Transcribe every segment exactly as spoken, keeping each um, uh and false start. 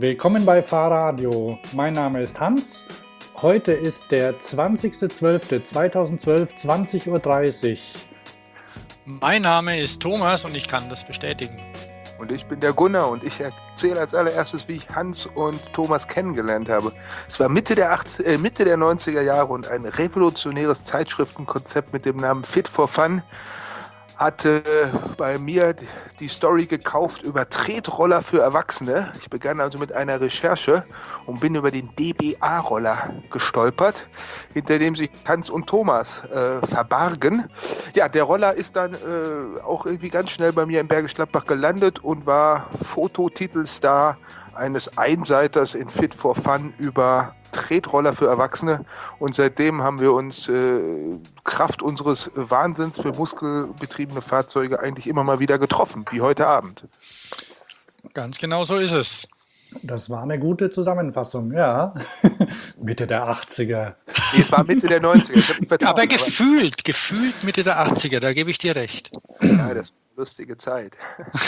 Willkommen bei Fahrradio. Mein Name ist Hans. Heute ist der zwanzigster zwölfter zweitausendzwölf, zwanzig Uhr dreißig. Mein Name ist Thomas und ich kann das bestätigen. Und ich bin der Gunnar und ich erzähle als allererstes, wie ich Hans und Thomas kennengelernt habe. Es war Mitte der, achtzig, äh, Mitte der neunziger Jahre und ein revolutionäres Zeitschriftenkonzept mit dem Namen Fit for Fun hatte bei mir die Story gekauft über Tretroller für Erwachsene. Ich begann also mit einer Recherche und bin über den D B A-Roller gestolpert, hinter dem sich Hans und Thomas äh, verbargen. Ja, der Roller ist dann äh, auch irgendwie ganz schnell bei mir in Bergisch Gladbach gelandet und war Fototitelstar eines Einseiters in Fit for Fun über Tretroller für Erwachsene, und seitdem haben wir uns äh, Kraft unseres Wahnsinns für muskelbetriebene Fahrzeuge eigentlich immer mal wieder getroffen, wie heute Abend. Ganz genau so ist es. Das war eine gute Zusammenfassung, ja. Mitte der achtziger. Nee, es war Mitte der neunziger. Ich hab mich vertan, Aber gefühlt, gefühlt Mitte der achtziger, da gebe ich dir recht. Ja, das war eine lustige Zeit.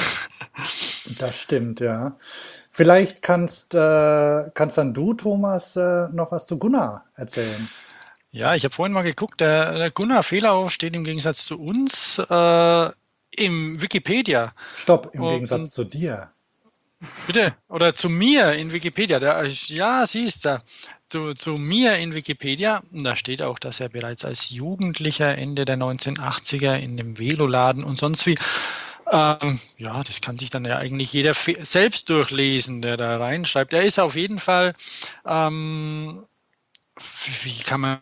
Das stimmt, ja. Vielleicht kannst, äh, kannst dann du, Thomas, äh, noch was zu Gunnar erzählen. Ja, ich habe vorhin mal geguckt, der, der Gunnar Fehlau steht im Gegensatz zu uns äh, im Wikipedia. Stopp, im Und, Gegensatz zu dir. Bitte, oder zu mir in Wikipedia. Der, ja, siehst du, zu, zu mir in Wikipedia. Und da steht auch, dass er bereits als Jugendlicher Ende der neunzehnhundertachtziger in dem Veloladen und sonst wie. Ähm, ja, das kann sich dann ja eigentlich jeder selbst durchlesen, der da reinschreibt. Er ist auf jeden Fall, ähm, wie kann man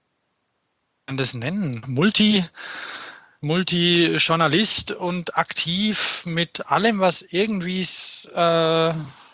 das nennen? Multi, Multi-Journalist und aktiv mit allem, was irgendwie äh,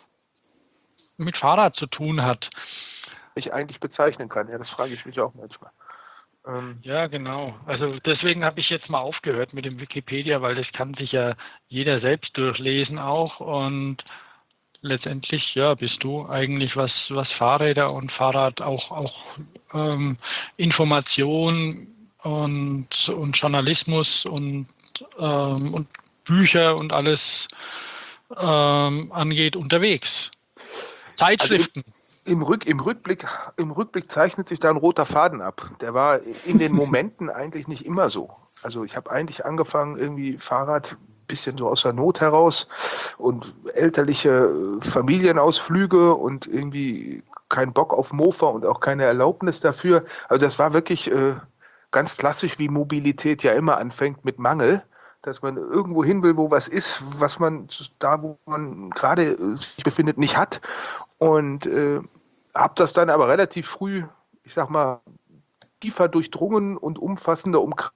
mit Fahrrad zu tun hat. Ich eigentlich bezeichnen kann, ja, das frage ich mich auch manchmal. Ähm, ja, genau. Also deswegen habe ich jetzt mal aufgehört mit dem Wikipedia, weil das kann sich ja jeder selbst durchlesen auch, und letztendlich, ja, bist du eigentlich, was, was Fahrräder und Fahrrad auch, auch ähm, Information und, und Journalismus und, ähm, und Bücher und alles ähm, angeht, unterwegs. Zeitschriften. Also im, Rück, im, Rückblick, Im Rückblick zeichnet sich da ein roter Faden ab. Der war in den Momenten eigentlich nicht immer so. Also ich habe eigentlich angefangen, irgendwie Fahrrad bisschen so aus der Not heraus und elterliche Familienausflüge und irgendwie kein Bock auf Mofa und auch keine Erlaubnis dafür. Also das war wirklich äh, ganz klassisch, wie Mobilität ja immer anfängt, mit Mangel, dass man irgendwo hin will, wo was ist, was man da, wo man gerade äh, sich befindet, nicht hat. Und äh, habe das dann aber relativ früh, ich sag mal, tiefer durchdrungen und umfassender umkreist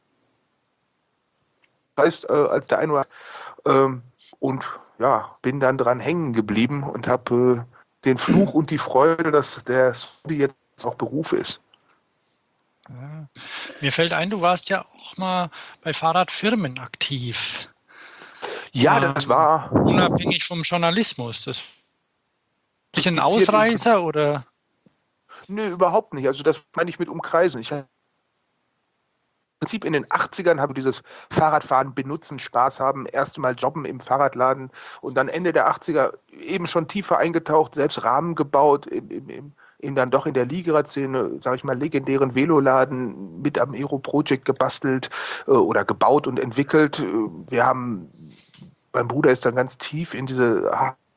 äh, als der eine oder andere. Ähm, und ja, bin dann dran hängen geblieben und habe äh, den Fluch und die Freude, dass der Hobby jetzt auch Beruf ist. Ja. Mir fällt ein, du warst ja auch mal bei Fahrradfirmen aktiv. Ja, das war ähm, unabhängig vom Journalismus. Das ist ein Ausreißer oder? Nö, überhaupt nicht. Also das meine ich mit umkreisen. Ich Im Prinzip in den achtzigern habe ich dieses Fahrradfahren, benutzen, Spaß haben, erst mal jobben im Fahrradladen und dann Ende der achtziger eben schon tiefer eingetaucht, selbst Rahmen gebaut, im, im, im, in dann doch in der Liegerad-Szene, sage ich mal, legendären Veloladen mit am Aero Project gebastelt äh, oder gebaut und entwickelt. Wir haben, mein Bruder ist dann ganz tief in diese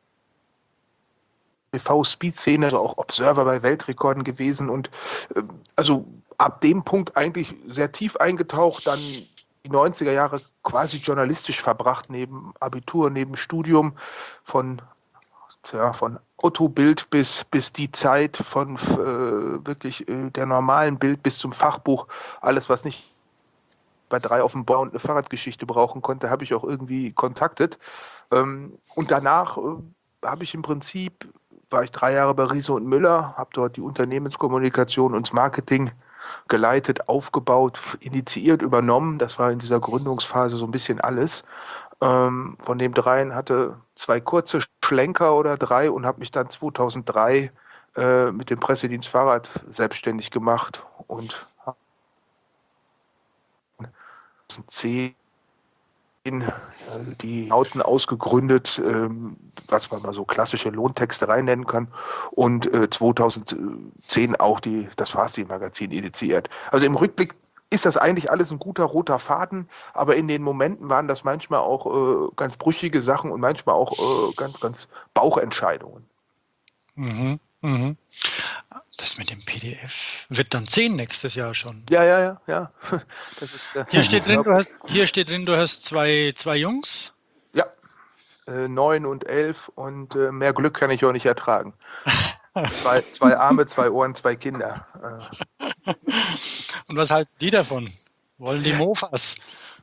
T V-Speed-Szene, also auch Observer bei Weltrekorden gewesen und äh, also ab dem Punkt eigentlich sehr tief eingetaucht, dann die neunziger Jahre quasi journalistisch verbracht, neben Abitur, neben Studium, von, ja, von Otto-Bild bis, bis die Zeit, von äh, wirklich äh, der normalen Bild bis zum Fachbuch, alles, was nicht bei drei auf dem Bau und eine Fahrradgeschichte brauchen konnte, habe ich auch irgendwie kontaktet. Ähm, und danach äh, habe ich im Prinzip, war ich drei Jahre bei Riese und Müller, habe dort die Unternehmenskommunikation und das Marketing geleitet, aufgebaut, initiiert, übernommen. Das war in dieser Gründungsphase so ein bisschen alles. Ähm, von dem dreien hatte zwei kurze Schlenker oder drei und habe mich dann zweitausenddrei äh, mit dem Pressedienst Fahrrad selbstständig gemacht und zehn die Nauten ausgegründet, ähm, was man mal so klassische Lohntexterei nennen kann, und äh, zweitausendzehn auch die, das Fahrstil-Magazin initiiert. Also im Rückblick ist das eigentlich alles ein guter roter Faden, aber in den Momenten waren das manchmal auch äh, ganz brüchige Sachen und manchmal auch äh, ganz, ganz Bauchentscheidungen. Mhm, mhm. Das mit dem P D F wird dann zehn nächstes Jahr schon. Ja, ja, ja, ja. Das ist, äh, Hier steht drin, du hast, hier steht drin, du hast zwei, zwei Jungs. ja, äh, neun und elf und äh, mehr Glück kann ich auch nicht ertragen. Zwei, zwei Arme, zwei Ohren, zwei Kinder. Äh, Und was halten die davon? Wollen die Mofas?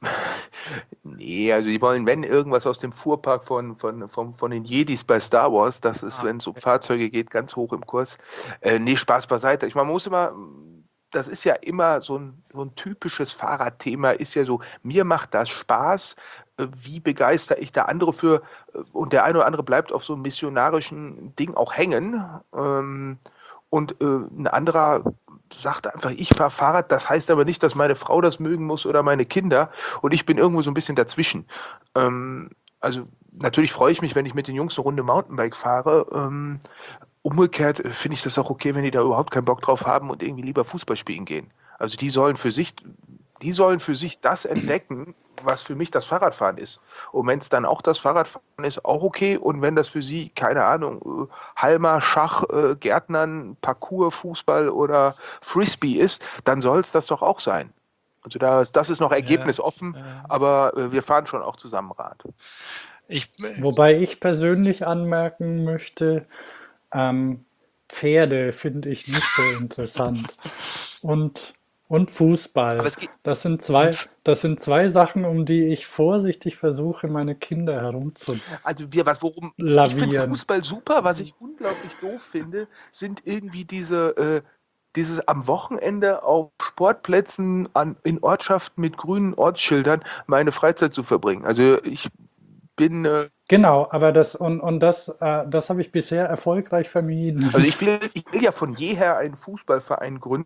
nee, also die wollen, wenn irgendwas aus dem Fuhrpark von, von, von, von den Jedis bei Star Wars, das ist, Ah, wenn es um Fahrzeuge geht, ganz hoch im Kurs. Äh, nee, Spaß beiseite. Ich, man muss immer, das ist ja immer so ein, so ein typisches Fahrradthema, ist ja so, mir macht das Spaß, äh, wie begeister ich da andere für, äh, und der eine oder andere bleibt auf so einem missionarischen Ding auch hängen. Ähm, und äh, ein anderer sagt einfach, ich fahre Fahrrad, das heißt aber nicht, dass meine Frau das mögen muss oder meine Kinder, und ich bin irgendwo so ein bisschen dazwischen. Ähm, also natürlich freue ich mich, wenn ich mit den Jungs eine Runde Mountainbike fahre. Ähm, umgekehrt äh, finde ich das auch okay, wenn die da überhaupt keinen Bock drauf haben und irgendwie lieber Fußball spielen gehen. Also die sollen für sich, die sollen für sich das entdecken, was für mich das Fahrradfahren ist. Und wenn es dann auch das Fahrradfahren ist, auch okay. Und wenn das für sie, keine Ahnung, äh, Halma, Schach, äh, Gärtnern, Parkour, Fußball oder Frisbee ist, dann soll es das doch auch sein. Also da, das ist noch ja, ergebnisoffen, äh, aber äh, wir fahren schon auch zusammen Rad. ich, Wobei ich persönlich anmerken möchte, ähm, Pferde finde ich nicht so interessant. Und, und Aber Fußball. es geht, Das sind zwei, und das sind zwei Sachen, um die ich vorsichtig versuche, meine Kinder also wir, was, worum, ich finde herumzulavieren. Fußball super, was ich unglaublich doof finde, sind irgendwie diese, äh, dieses am Wochenende auf Sportplätzen an, in Ortschaften mit grünen Ortsschildern meine Freizeit zu verbringen. Also ich bin, äh, Genau, aber das und, und das, äh, das habe ich bisher erfolgreich also vermieden. ich will, ich will ja von jeher einen Fußballverein gründen,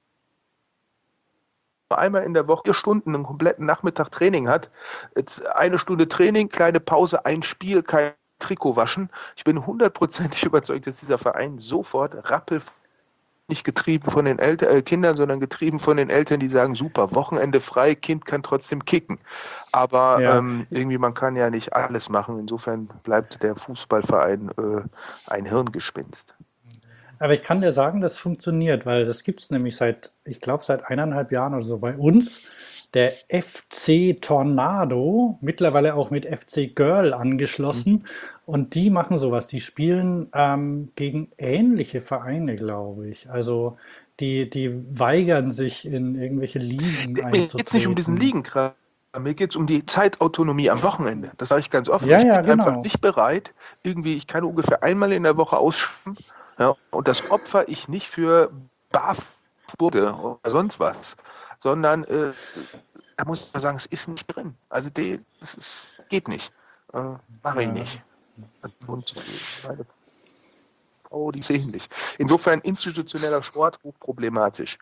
einmal in der Woche vier Stunden einen kompletten Nachmittag Training hat. Jetzt eine Stunde Training, kleine Pause, ein Spiel, kein Trikot waschen. Ich bin hundertprozentig überzeugt, dass dieser Verein sofort rappel nicht getrieben von den Eltern, äh, Kindern, sondern getrieben von den Eltern, die sagen, super, Wochenende frei, Kind kann trotzdem kicken. Aber Ja, ähm, irgendwie, man kann ja nicht alles machen. Insofern bleibt der Fußballverein äh, ein Hirngespinst. aber ich kann dir sagen, das funktioniert, weil das gibt es nämlich seit, ich glaube, seit eineinhalb Jahren oder so bei uns. Der F C Tornado, mittlerweile auch mit F C Girl angeschlossen. Und die machen sowas. Die spielen ähm, gegen ähnliche Vereine, glaube ich. Also die, die weigern sich, in irgendwelche Ligen Mir geht es nicht um diesen einzutreten. Liegenkram. Mir geht es um die Zeitautonomie am Wochenende. Das sage ich ganz offen. Ja, Ich ja, bin einfach genau. nicht bereit, irgendwie, ich kann ungefähr einmal in der Woche ausschwimmen, ja, und das opfer ich nicht für Barfußball oder sonst was, sondern äh, da muss man sagen, es ist nicht drin. Also die, das ist, geht nicht. Äh, Mache ich Ja. nicht. Und meine Frau, die sehen nicht. Insofern institutioneller Sport hochproblematisch.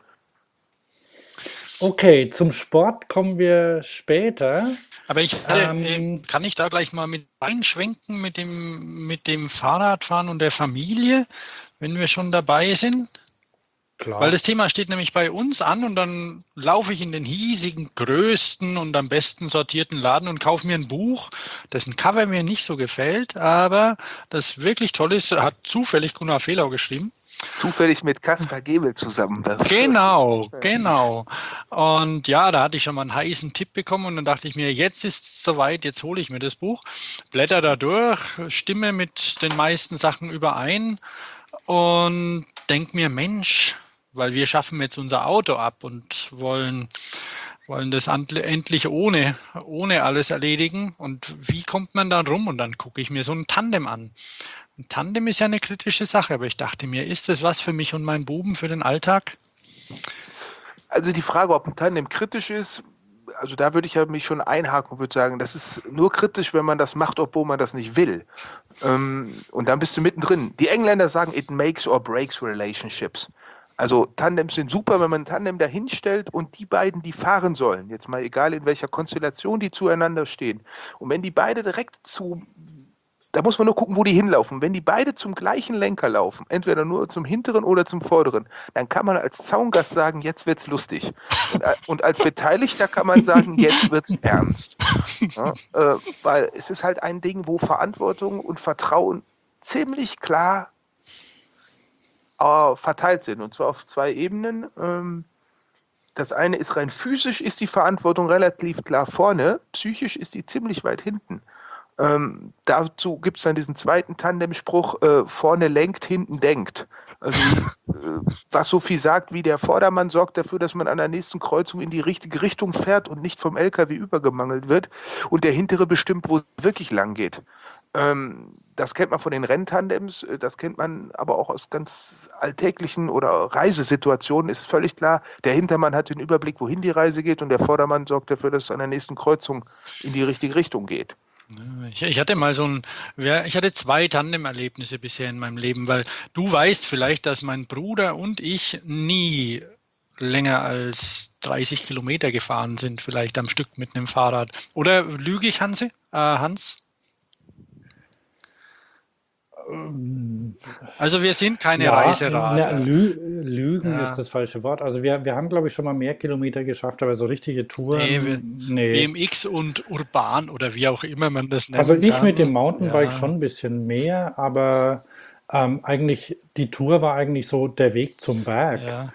Okay, zum Sport kommen wir später. aber ich äh, Ähm, kann ich da gleich mal mit einschwenken mit dem, mit dem Fahrradfahren und der Familie, wenn wir schon dabei sind? Weil klar. das Thema steht nämlich bei uns an und dann laufe ich in den hiesigen, größten und am besten sortierten Laden und kaufe mir ein Buch, dessen Cover mir nicht so gefällt, aber das wirklich toll ist, hat zufällig Gunnar Fehlau geschrieben. Zufällig mit Caspar Gebel zusammen. Das Genau, genau. Und ja, da hatte ich schon mal einen heißen Tipp bekommen und dann dachte ich mir, jetzt ist es soweit, jetzt hole ich mir das Buch, blätter da durch, stimme mit den meisten Sachen überein und denke mir, Mensch, weil wir schaffen jetzt unser Auto ab und wollen, wollen das antle- endlich ohne, ohne alles erledigen. Und wie kommt man dann rum? Und dann gucke ich mir so ein Tandem an. Ein Tandem ist ja eine kritische Sache, aber ich dachte mir, ist das was für mich und meinen Buben für den Alltag? Also die Frage, ob ein Tandem kritisch ist, also da würde ich ja mich schon einhaken und würde sagen, das ist nur kritisch, wenn man das macht, obwohl man das nicht will. Ähm, und dann bist du mittendrin. Die Engländer sagen, it makes or breaks relationships. Also Tandems sind super, wenn man ein Tandem dahin stellt und die beiden, die fahren sollen, jetzt mal egal in welcher Konstellation die zueinander stehen. Und wenn die beide direkt zu, da muss man nur gucken, wo die hinlaufen. Wenn die beide zum gleichen Lenker laufen, entweder nur zum hinteren oder zum vorderen, dann kann man als Zaungast sagen, jetzt wird's lustig. Und, a- und als Beteiligter kann man sagen, jetzt wird's ernst. Ja, äh, weil es ist halt ein Ding, wo Verantwortung und Vertrauen ziemlich klar äh, verteilt sind. Und zwar auf zwei Ebenen. Ähm, das eine ist rein physisch, ist die Verantwortung relativ klar vorne, psychisch ist die ziemlich weit hinten. Ähm, dazu gibt es dann diesen zweiten Tandemspruch, äh, vorne lenkt, hinten denkt. Also äh, was so viel sagt wie der Vordermann sorgt dafür, dass man an der nächsten Kreuzung in die richtige Richtung fährt und nicht vom L K W übergemangelt wird und der hintere bestimmt, wo es wirklich lang geht. Ähm, das kennt man von den Renntandems, äh, das kennt man aber auch aus ganz alltäglichen oder Reisesituationen, ist völlig klar, der Hintermann hat den Überblick, wohin die Reise geht und der Vordermann sorgt dafür, dass es an der nächsten Kreuzung in die richtige Richtung geht. Ich, ich hatte mal so ein, ja, ich hatte zwei Tandem-Erlebnisse bisher in meinem Leben, weil du weißt vielleicht, dass mein Bruder und ich nie länger als dreißig Kilometer gefahren sind, vielleicht am Stück mit einem Fahrrad. Oder lüge ich, Hansi? Äh, Hans? Also wir sind keine Ja, na, Reiseradler. Lü Lügen Ja. ist das falsche Wort. Also wir, wir haben, glaube ich, schon mal mehr Kilometer geschafft, aber so richtige Nee, wir, Touren, nee. B M X und urban oder wie auch immer man das Also nennen ich mit dem kann. Mountainbike Ja, schon ein bisschen mehr, aber ähm, eigentlich, die Tour war eigentlich so der Weg zum Berg. ja.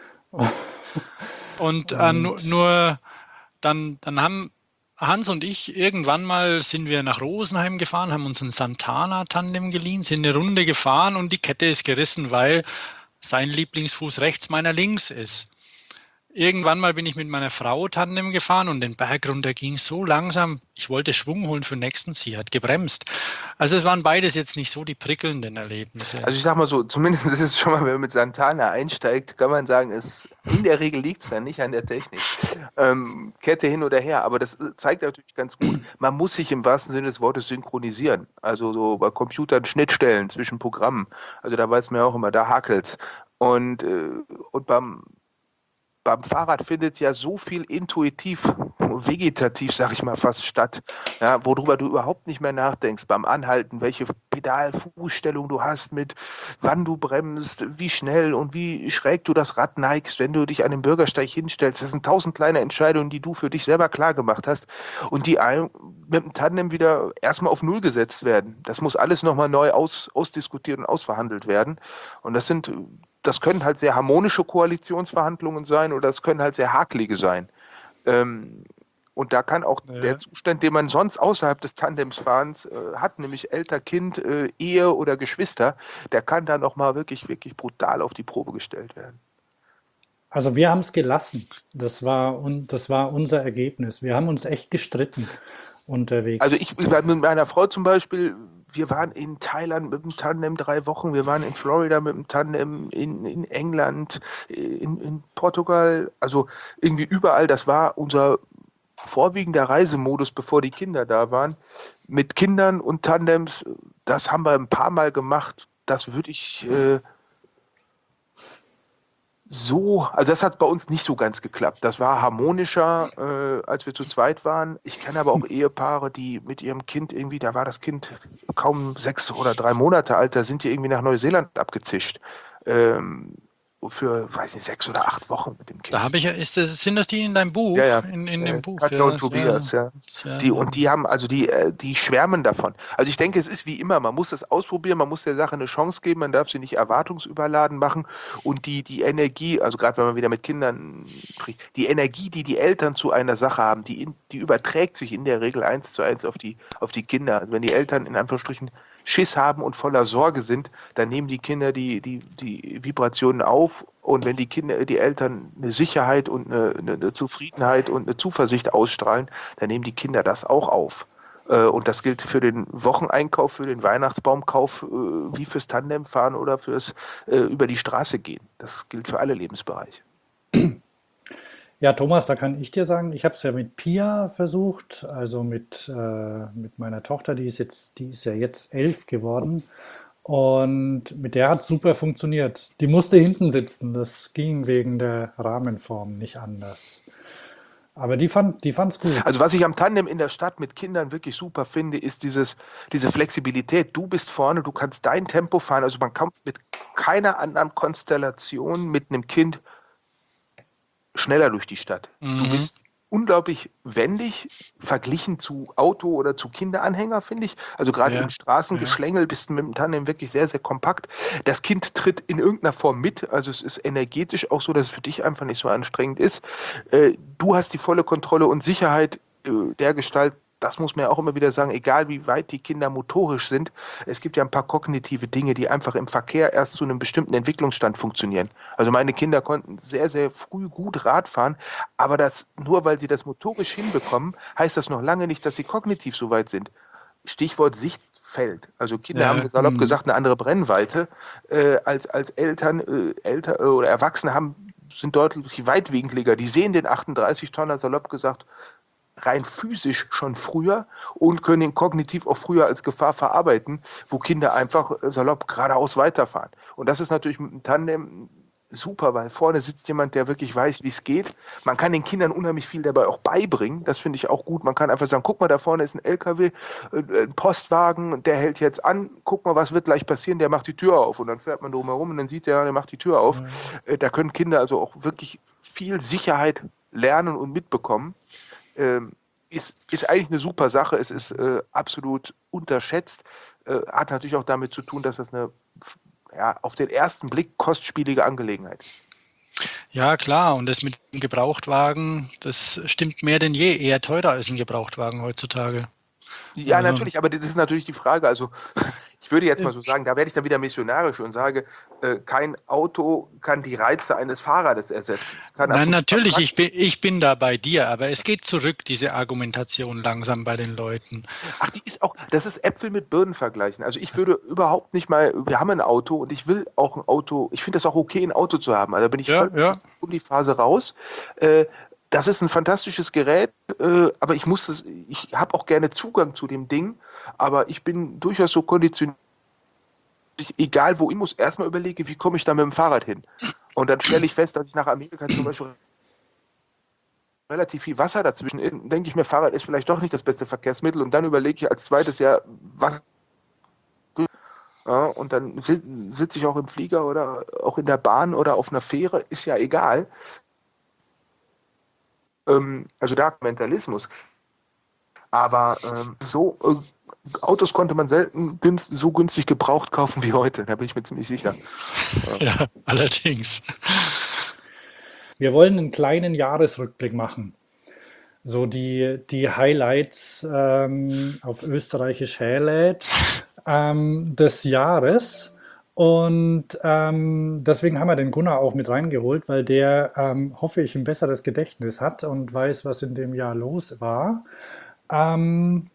Und äh, nur, Und nur dann, dann haben Hans und ich irgendwann mal sind wir nach Rosenheim gefahren, haben uns ein Santana-Tandem geliehen, sind eine Runde gefahren und die Kette ist gerissen, weil sein Lieblingsfuß rechts, meiner links ist. Irgendwann mal bin ich mit meiner Frau Tandem gefahren und den Berg runter ging so langsam. Ich wollte Schwung holen für den nächsten, sie hat gebremst. Also es waren beides jetzt nicht so die prickelnden Erlebnisse. Also ich sag mal so, zumindest ist es schon mal, wenn man mit Santana einsteigt, kann man sagen, es, in der Regel liegt es dann nicht an der Technik. Ähm, Kette hin oder her, aber das äh, zeigt natürlich ganz gut, man muss sich im wahrsten Sinne des Wortes synchronisieren. Also so bei Computern Schnittstellen zwischen Programmen. Also da weiß man ja auch immer, da hakelt's. Und, äh, und beim beim Fahrrad findet ja so viel intuitiv, vegetativ, sag ich mal, fast statt, ja, worüber du überhaupt nicht mehr nachdenkst beim Anhalten, welche Pedalfußstellung du hast, mit wann du bremst, wie schnell und wie schräg du das Rad neigst, wenn du dich an den Bürgersteig hinstellst. Das sind tausend kleine Entscheidungen, die du für dich selber klar gemacht hast und die ein, mit dem Tandem wieder erstmal auf Null gesetzt werden. Das muss alles nochmal neu aus, ausdiskutiert und ausverhandelt werden. Und das sind das können halt sehr harmonische Koalitionsverhandlungen sein oder es können halt sehr hakelige sein. Ähm, und da kann auch Ja. der Zustand, den man sonst außerhalb des Tandemsfahrens äh, hat, nämlich Elter, Kind, äh, Ehe oder Geschwister, der kann dann auch mal wirklich, wirklich brutal auf die Probe gestellt werden. also wir haben es gelassen. Das war, un das war unser Ergebnis. Wir haben uns echt gestritten Also unterwegs. ich, ich war mit meiner Frau zum Beispiel, wir waren in Thailand mit dem Tandem drei Wochen, wir waren in Florida mit dem Tandem, in, in England, in, in Portugal, also irgendwie überall. Das war unser vorwiegender Reisemodus, bevor die Kinder da waren. Mit Kindern und Tandems, das haben wir ein paar Mal gemacht. Das würde ich äh, so, also das hat bei uns nicht so ganz geklappt. Das war harmonischer, äh, als wir zu zweit waren. Ich kenne aber auch Ehepaare, die mit ihrem Kind irgendwie, da war das Kind kaum sechs oder drei Monate alt, da sind die irgendwie nach Neuseeland abgezischt. Ähm, für, weiß nicht, sechs oder acht Wochen mit dem Da Kind. habe ich ja, ist das, sind das die in deinem Buch? Ja, ja. In, in Äh, dem Buch, Katja ja, und Tobias, ja. ja, Die, ja. und die haben, also die, äh, die schwärmen davon. Also ich denke, es ist wie immer, man muss das ausprobieren, man muss der Sache eine Chance geben, man darf sie nicht erwartungsüberladen machen. Und die, die Energie, also gerade wenn man wieder mit Kindern spricht, die Energie, die die Eltern zu einer Sache haben, die, in, die überträgt sich in der Regel eins zu eins auf die, auf die Kinder. Also wenn die Eltern in Anführungsstrichen Schiss haben und voller Sorge sind, dann nehmen die Kinder die, die, die Vibrationen auf. Und wenn die Kinder, die Eltern eine Sicherheit und eine, eine, eine Zufriedenheit und eine Zuversicht ausstrahlen, dann nehmen die Kinder das auch auf. Äh, Und das gilt für den Wocheneinkauf, für den Weihnachtsbaumkauf, äh, wie fürs Tandemfahren oder fürs äh, über die Straße gehen. Das gilt für alle Lebensbereiche. Ja, Thomas, da kann ich dir sagen, ich habe es ja mit Pia versucht, also mit, äh, mit meiner Tochter, die ist jetzt, die ist ja jetzt elf geworden. Und mit der hat es super funktioniert. Die musste hinten sitzen, das ging wegen der Rahmenform nicht anders. Aber die fand, die fand's Also gut. was ich am Tandem in der Stadt mit Kindern wirklich super finde, ist dieses, diese Flexibilität. Du bist vorne, du kannst dein Tempo fahren. Also man kommt mit keiner anderen Konstellation mit einem Kind schneller durch die Stadt. Du Mhm. bist unglaublich wendig verglichen zu Auto oder zu Kinderanhänger, finde ich. Also gerade im Ja, ja. Straßengeschlängel bist du mit dem Tandem wirklich sehr, sehr kompakt. Das Kind tritt in irgendeiner Form mit. Also es ist energetisch auch so, dass es für dich einfach nicht so anstrengend ist. Äh, du hast die volle Kontrolle und Sicherheit äh, der Gestalt. Das muss man ja auch immer wieder sagen, egal wie weit die Kinder motorisch sind. Es gibt ja ein paar kognitive Dinge, die einfach im Verkehr erst zu einem bestimmten Entwicklungsstand funktionieren. Also meine Kinder konnten sehr, sehr früh gut Rad fahren, aber das, nur weil sie das motorisch hinbekommen, heißt das noch lange nicht, dass sie kognitiv so weit sind. Stichwort Sichtfeld. Also Kinder haben Ja, salopp mhm. gesagt eine andere Brennweite äh, als, als Eltern, äh, Eltern oder Erwachsene haben, sind deutlich weitwinkliger. Die sehen den achtunddreißig Tonner salopp gesagt rein physisch schon früher und können ihn kognitiv auch früher als Gefahr verarbeiten, wo Kinder einfach äh, salopp geradeaus weiterfahren. Und das ist natürlich mit dem Tandem super, weil vorne sitzt jemand, der wirklich weiß, wie es geht. Man kann den Kindern unheimlich viel dabei auch beibringen. Das finde ich auch gut. Man kann einfach sagen, guck mal, da vorne ist ein L K W, äh, ein Postwagen, der hält jetzt an. Guck mal, was wird gleich passieren? Der macht die Tür auf. Und dann fährt man drumherum und dann sieht der, der macht die Tür auf. Ja. Äh, Da können Kinder also auch wirklich viel Sicherheit lernen und mitbekommen. Ähm, ist, ist eigentlich eine super Sache. Es ist äh, absolut unterschätzt. Äh, hat natürlich auch damit zu tun, dass das eine ja, auf den ersten Blick kostspielige Angelegenheit ist. Ja, klar. Und das mit dem Gebrauchtwagen, das stimmt mehr denn je, eher teurer als ein Gebrauchtwagen heutzutage. Ja, Also, natürlich, aber das ist natürlich die Frage. Also, ich würde jetzt äh, mal so sagen, da werde ich dann wieder missionarisch und sage, äh, kein Auto kann die Reize eines Fahrrades ersetzen. Es kann ab nein, und zu mal natürlich, ich bin, praktisch. ich bin da bei dir, aber es geht zurück, diese Argumentation langsam bei den Leuten. Ach, die ist auch, das ist Äpfel mit Birnen vergleichen. Also ich würde überhaupt nicht mal, wir haben ein Auto und ich will auch ein Auto, ich finde das auch okay, ein Auto zu haben. Also da bin ich Ja, völlig ja. aus der Phase raus. Äh, das ist ein fantastisches Gerät, äh, aber ich muss es, ich habe auch gerne Zugang zu dem Ding, aber ich bin durchaus so konditioniert, ich, egal wo ich muss, erstmal überlege, wie komme ich da mit dem Fahrrad hin? Und dann stelle ich fest, dass ich nach Amerika zum Beispiel relativ viel Wasser dazwischen ist, denke ich mir, Fahrrad ist vielleicht doch nicht das beste Verkehrsmittel und dann überlege ich als zweites ja, was ja, und dann si- sitze ich auch im Flieger oder auch in der Bahn oder auf einer Fähre, ist ja egal. Ähm, also da Mentalismus. Aber ähm, so äh, Autos konnte man selten günst, so günstig gebraucht kaufen wie heute, da bin ich mir ziemlich sicher. Ja. Ja, allerdings. Wir wollen einen kleinen Jahresrückblick machen. So die, die Highlights ähm, auf Österreichisch Härlät ähm, des Jahres. Und ähm, deswegen haben wir den Gunnar auch mit reingeholt, weil der, ähm, hoffe ich, ein besseres Gedächtnis hat und weiß, was in dem Jahr los war. Ähm,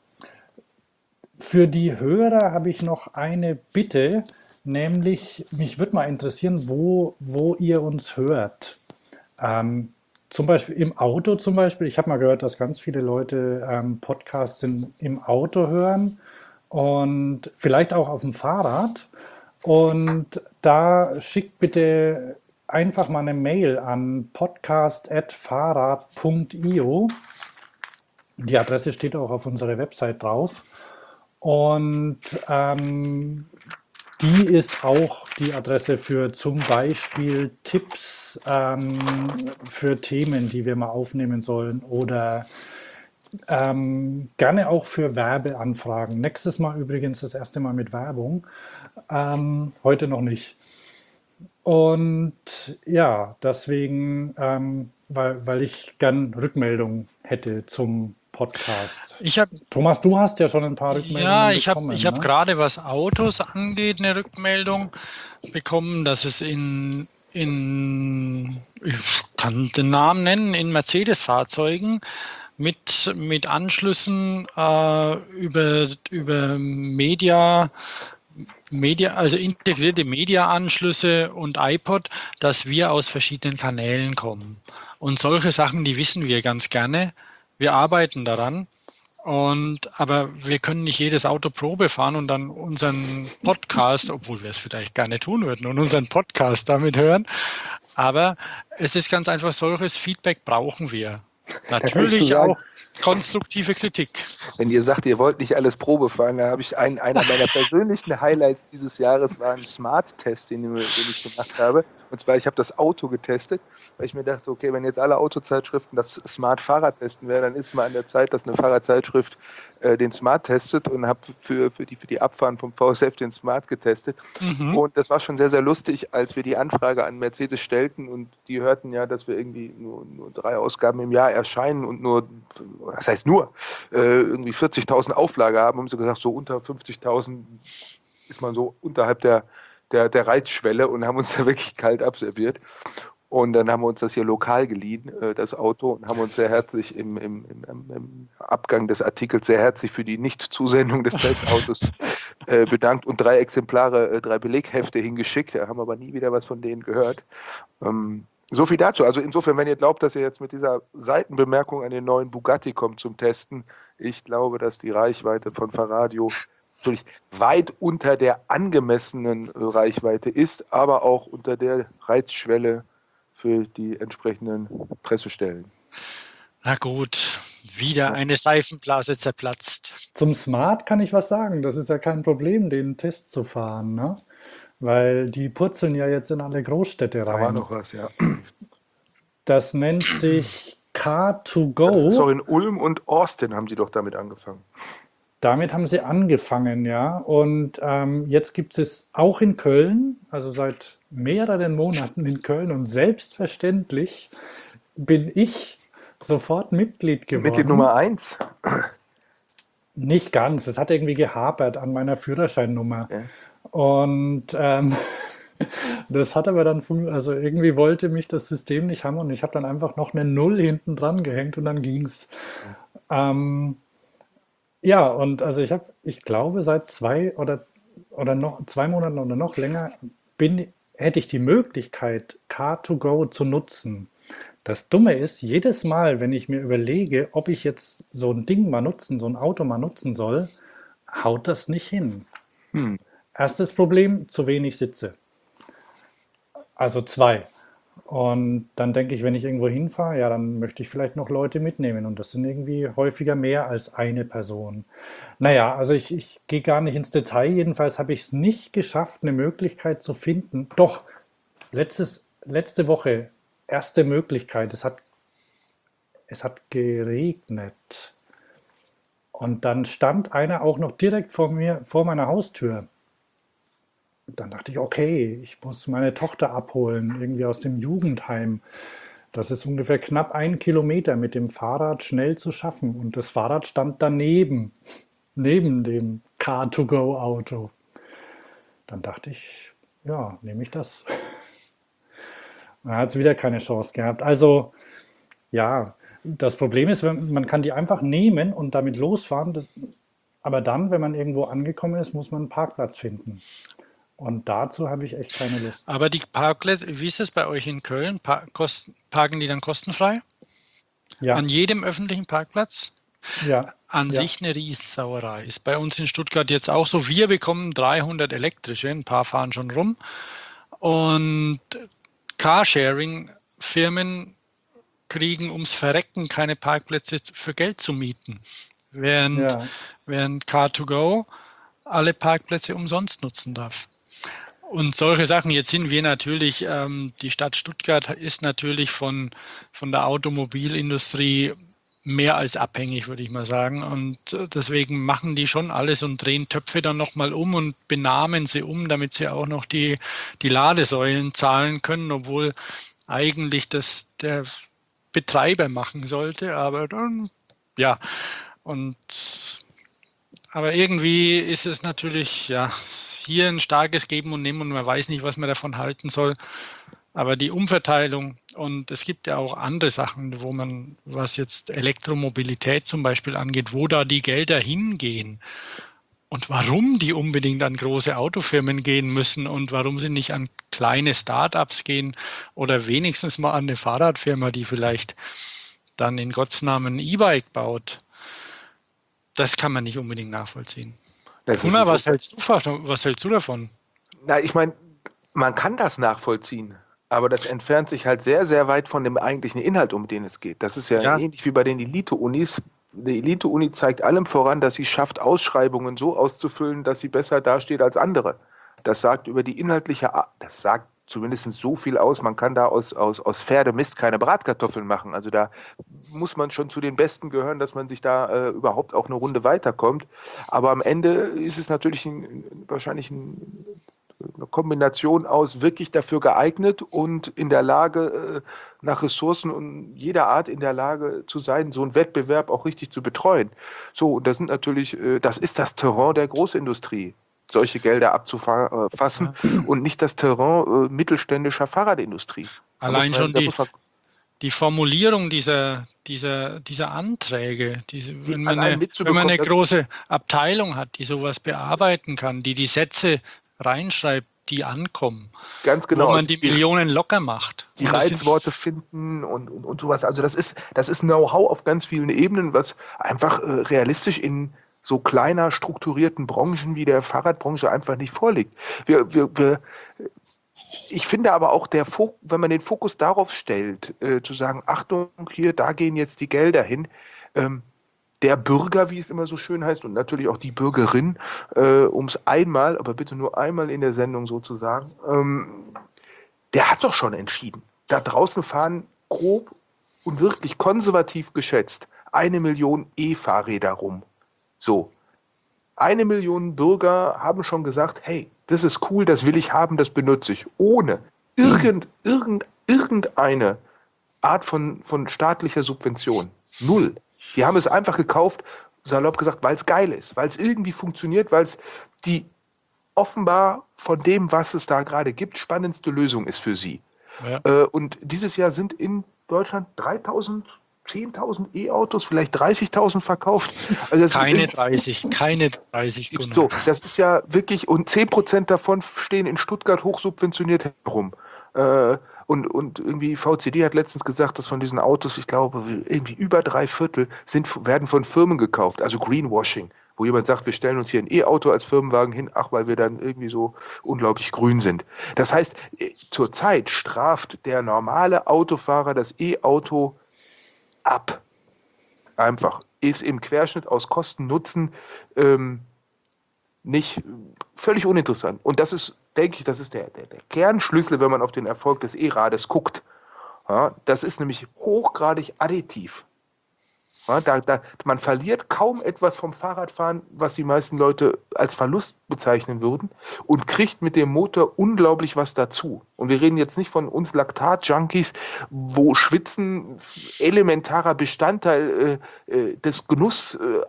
für die Hörer habe ich noch eine Bitte, nämlich mich würde mal interessieren, wo, wo ihr uns hört. Ähm, zum Beispiel im Auto zum Beispiel. Ich habe mal gehört, dass ganz viele Leute ähm, Podcasts in, im Auto hören und vielleicht auch auf dem Fahrrad. Und da schickt bitte einfach mal eine Mail an podcast at fahrrad punkt io. Die Adresse steht auch auf unserer Website drauf. Und ähm, die ist auch die Adresse für zum Beispiel Tipps ähm, für Themen, die wir mal aufnehmen sollen oder ähm, gerne auch für Werbeanfragen. Nächstes Mal übrigens das erste Mal mit Werbung, ähm, heute noch nicht. Und ja, deswegen, ähm, weil, weil ich gern Rückmeldung hätte zum Podcast. Ich habe Thomas, du hast ja schon ein paar Ja, Rückmeldungen ich habe ich bekommen, hab ne? gerade, was Autos angeht, eine Rückmeldung bekommen, dass es in, in ich kann den Namen nennen, in Mercedes-Fahrzeugen mit, mit Anschlüssen äh, über, über Media, Media, also integrierte Media-Anschlüsse und iPod, dass wir aus verschiedenen Kanälen kommen. Und solche Sachen, die wissen wir ganz gerne. Wir arbeiten daran. Und, aber wir können nicht jedes Auto Probe fahren und dann unseren Podcast, obwohl wir es vielleicht gerne tun würden, und unseren Podcast damit hören. Aber es ist ganz einfach, solches Feedback brauchen wir. Natürlich sagen, auch konstruktive Kritik. Wenn ihr sagt, ihr wollt nicht alles Probe fahren, dann habe ich einen, einer meiner persönlichen Highlights dieses Jahres war ein Smart-Test, den, den ich gemacht habe. Und zwar, ich habe das Auto getestet, weil ich mir dachte, okay, wenn jetzt alle Autozeitschriften das Smart-Fahrrad testen werden, dann ist es mal an der Zeit, dass eine Fahrradzeitschrift äh, den Smart testet, und habe für, für, die, für die Abfahren vom V S F den Smart getestet. Mhm. Und das war schon sehr, sehr lustig, als wir die Anfrage an Mercedes stellten, und die hörten ja, dass wir irgendwie nur, nur drei Ausgaben im Jahr erscheinen und nur, das heißt nur, äh, irgendwie vierzigtausend Auflage haben, haben sie gesagt, so unter fünfzigtausend ist man so unterhalb der Der, der Reizschwelle, und haben uns da wirklich kalt abserviert. Und dann haben wir uns das hier lokal geliehen, äh, das Auto, und haben uns sehr herzlich im, im, im, im Abgang des Artikels sehr herzlich für die Nicht-Zusendung des Testautos äh, bedankt und drei Exemplare, äh, drei Beleghefte hingeschickt. Da haben wir aber nie wieder was von denen gehört. Ähm, so viel dazu. Also insofern, wenn ihr glaubt, dass ihr jetzt mit dieser Seitenbemerkung an den neuen Bugatti kommt zum Testen, ich glaube, dass die Reichweite von Fahrradio natürlich weit unter der angemessenen Reichweite ist, aber auch unter der Reizschwelle für die entsprechenden Pressestellen. Na gut, wieder eine Seifenblase zerplatzt. Zum Smart kann ich was sagen. Das ist ja kein Problem, den Test zu fahren, ne? Weil die purzeln ja jetzt in alle Großstädte rein. Da war noch was, ja. Das nennt sich Car to Go. Das ist doch in Ulm und Austin haben die doch damit angefangen. Damit haben sie angefangen, ja. Und ähm, jetzt gibt es auch in Köln, also seit mehreren Monaten in Köln. Und selbstverständlich bin ich sofort Mitglied geworden. Mitglied Nummer eins? Nicht ganz. Es hat irgendwie gehapert an meiner Führerscheinnummer. Ja. Und ähm, das hat aber dann, fun- also irgendwie wollte mich das System nicht haben, und ich habe dann einfach noch eine Null hinten dran gehängt, und dann ging's. Ja. Ähm, Ja, und also ich habe, ich glaube, seit zwei oder, oder noch zwei Monaten oder noch länger bin, hätte ich die Möglichkeit, Car to Go zu nutzen. Das Dumme ist, jedes Mal, wenn ich mir überlege, ob ich jetzt so ein Ding mal nutzen, so ein Auto mal nutzen soll, haut das nicht hin. Hm. Erstes Problem, zu wenig Sitze. Also zwei. Und dann denke ich, wenn ich irgendwo hinfahre, ja, dann möchte ich vielleicht noch Leute mitnehmen. Und das sind irgendwie häufiger mehr als eine Person. Naja, also ich, ich gehe gar nicht ins Detail. Jedenfalls habe ich es nicht geschafft, eine Möglichkeit zu finden. Doch, letztes, letzte Woche, erste Möglichkeit. Es hat, es hat geregnet. Und dann stand einer auch noch direkt vor mir, vor meiner Haustür. Dann dachte ich, okay, ich muss meine Tochter abholen, irgendwie aus dem Jugendheim. Das ist ungefähr knapp ein Kilometer mit dem Fahrrad schnell zu schaffen. Und das Fahrrad stand daneben, neben dem Car to Go Auto. Dann dachte ich, ja, nehme ich das. Dann hat es wieder keine Chance gehabt. Also, ja, das Problem ist, man kann die einfach nehmen und damit losfahren. Das, aber dann, wenn man irgendwo angekommen ist, muss man einen Parkplatz finden. Und dazu habe ich echt keine Lust. Aber die Parkplätze, wie ist es bei euch in Köln? Pa- kost- parken die dann kostenfrei? Ja. An jedem öffentlichen Parkplatz? Ja. An ja. sich eine Riesensauerei. Ist bei uns in Stuttgart jetzt auch so. Wir bekommen dreihundert elektrische, ein paar fahren schon rum. Und Carsharing-Firmen kriegen ums Verrecken keine Parkplätze für Geld zu mieten. Während, Ja. während Car to Go alle Parkplätze umsonst nutzen darf. Und solche Sachen, jetzt sind wir natürlich, ähm, die Stadt Stuttgart ist natürlich von, von der Automobilindustrie mehr als abhängig, würde ich mal sagen. Und deswegen machen die schon alles und drehen Töpfe dann nochmal um und benamen sie um, damit sie auch noch die, die Ladesäulen zahlen können, obwohl eigentlich das der Betreiber machen sollte. Aber dann, ja, und aber irgendwie ist es natürlich, ja, hier ein starkes Geben und Nehmen und man weiß nicht, was man davon halten soll. Aber die Umverteilung, und es gibt ja auch andere Sachen, wo man, was jetzt Elektromobilität zum Beispiel angeht, wo da die Gelder hingehen und warum die unbedingt an große Autofirmen gehen müssen und warum sie nicht an kleine Start-ups gehen oder wenigstens mal an eine Fahrradfirma, die vielleicht dann in Gottes Namen ein E-Bike baut. Das kann man nicht unbedingt nachvollziehen. Das ist Gunnar, was interessant. hältst du, von- was hältst du davon? Na, ich meine, man kann das nachvollziehen, aber das entfernt sich halt sehr, sehr weit von dem eigentlichen Inhalt, um den es geht. Das ist ja Ja, ähnlich wie bei den Elite-Unis. Die Elite-Uni zeigt allem voran, dass sie schafft, Ausschreibungen so auszufüllen, dass sie besser dasteht als andere. Das sagt über die inhaltliche, A- das sagt zumindest so viel aus, man kann da aus, aus, aus Pferdemist keine Bratkartoffeln machen. Also da muss man schon zu den Besten gehören, dass man sich da äh, überhaupt auch eine Runde weiterkommt. Aber am Ende ist es natürlich ein, wahrscheinlich ein eine Kombination aus wirklich dafür geeignet und in der Lage, äh, nach Ressourcen und jeder Art in der Lage zu sein, so einen Wettbewerb auch richtig zu betreuen. So, und das sind natürlich, äh, das ist das Terrain der Großindustrie, solche Gelder abzufassen ja. und nicht das Terrain äh, mittelständischer Fahrradindustrie. Da muss Allein man, schon da die, muss man die Formulierung dieser, dieser, dieser Anträge, diese, die wenn man allein eine, wenn man mitzubekommen, eine dass große Abteilung hat, die sowas bearbeiten kann, die die Sätze reinschreibt, die ankommen, ganz wo genau, man also die die, Millionen locker macht. die Und das sind, Reizworte finden und, und, und sowas. Also das ist, das ist Know-how auf ganz vielen Ebenen, was einfach äh, realistisch in so kleiner strukturierten Branchen wie der Fahrradbranche einfach nicht vorliegt. Wir, wir, wir, ich finde aber auch, der Fo wenn man den Fokus darauf stellt, äh, zu sagen, Achtung, hier, da gehen jetzt die Gelder hin, ähm, der Bürger, wie es immer so schön heißt, und natürlich auch die Bürgerin, äh, um es einmal, aber bitte nur einmal in der Sendung sozusagen, ähm, der hat doch schon entschieden. Da draußen fahren grob und wirklich konservativ geschätzt eine Million E-Fahrräder rum. So, eine Million Bürger haben schon gesagt, hey, das ist cool, das will ich haben, das benutze ich, ohne irgend, irgend, irgendeine Art von, von staatlicher Subvention. Null. Die haben es einfach gekauft, salopp gesagt, weil es geil ist, weil es irgendwie funktioniert, weil es die offenbar von dem, was es da gerade gibt, spannendste Lösung ist für sie. ja, Äh, und dieses Jahr sind in Deutschland dreitausend, zehntausend E-Autos, vielleicht dreißigtausend verkauft. Also das ist keine irgendwie dreißig, keine dreißig, Gunnar. so, das ist ja wirklich, und zehn Prozent davon stehen in Stuttgart hochsubventioniert herum. Äh, und, und irgendwie V C D hat letztens gesagt, dass von diesen Autos, ich glaube, irgendwie über drei Viertel sind, werden von Firmen gekauft, also Greenwashing, wo jemand sagt, wir stellen uns hier ein E-Auto als Firmenwagen hin, ach, weil wir dann irgendwie so unglaublich grün sind. Das heißt, äh, zurzeit straft der normale Autofahrer das E-Auto ab. Einfach. Ist im Querschnitt aus Kosten-Nutzen ähm, nicht völlig uninteressant. Und das ist, denke ich, das ist der, der, der Kernschlüssel, wenn man auf den Erfolg des E-Rades guckt. Ja, das ist nämlich hochgradig additiv. Ja, da, da, man verliert kaum etwas vom Fahrradfahren, was die meisten Leute als Verlust bezeichnen würden, und kriegt mit dem Motor unglaublich was dazu. Und wir reden jetzt nicht von uns Laktat-Junkies, wo Schwitzen elementarer Bestandteil äh, äh, des Genuss äh,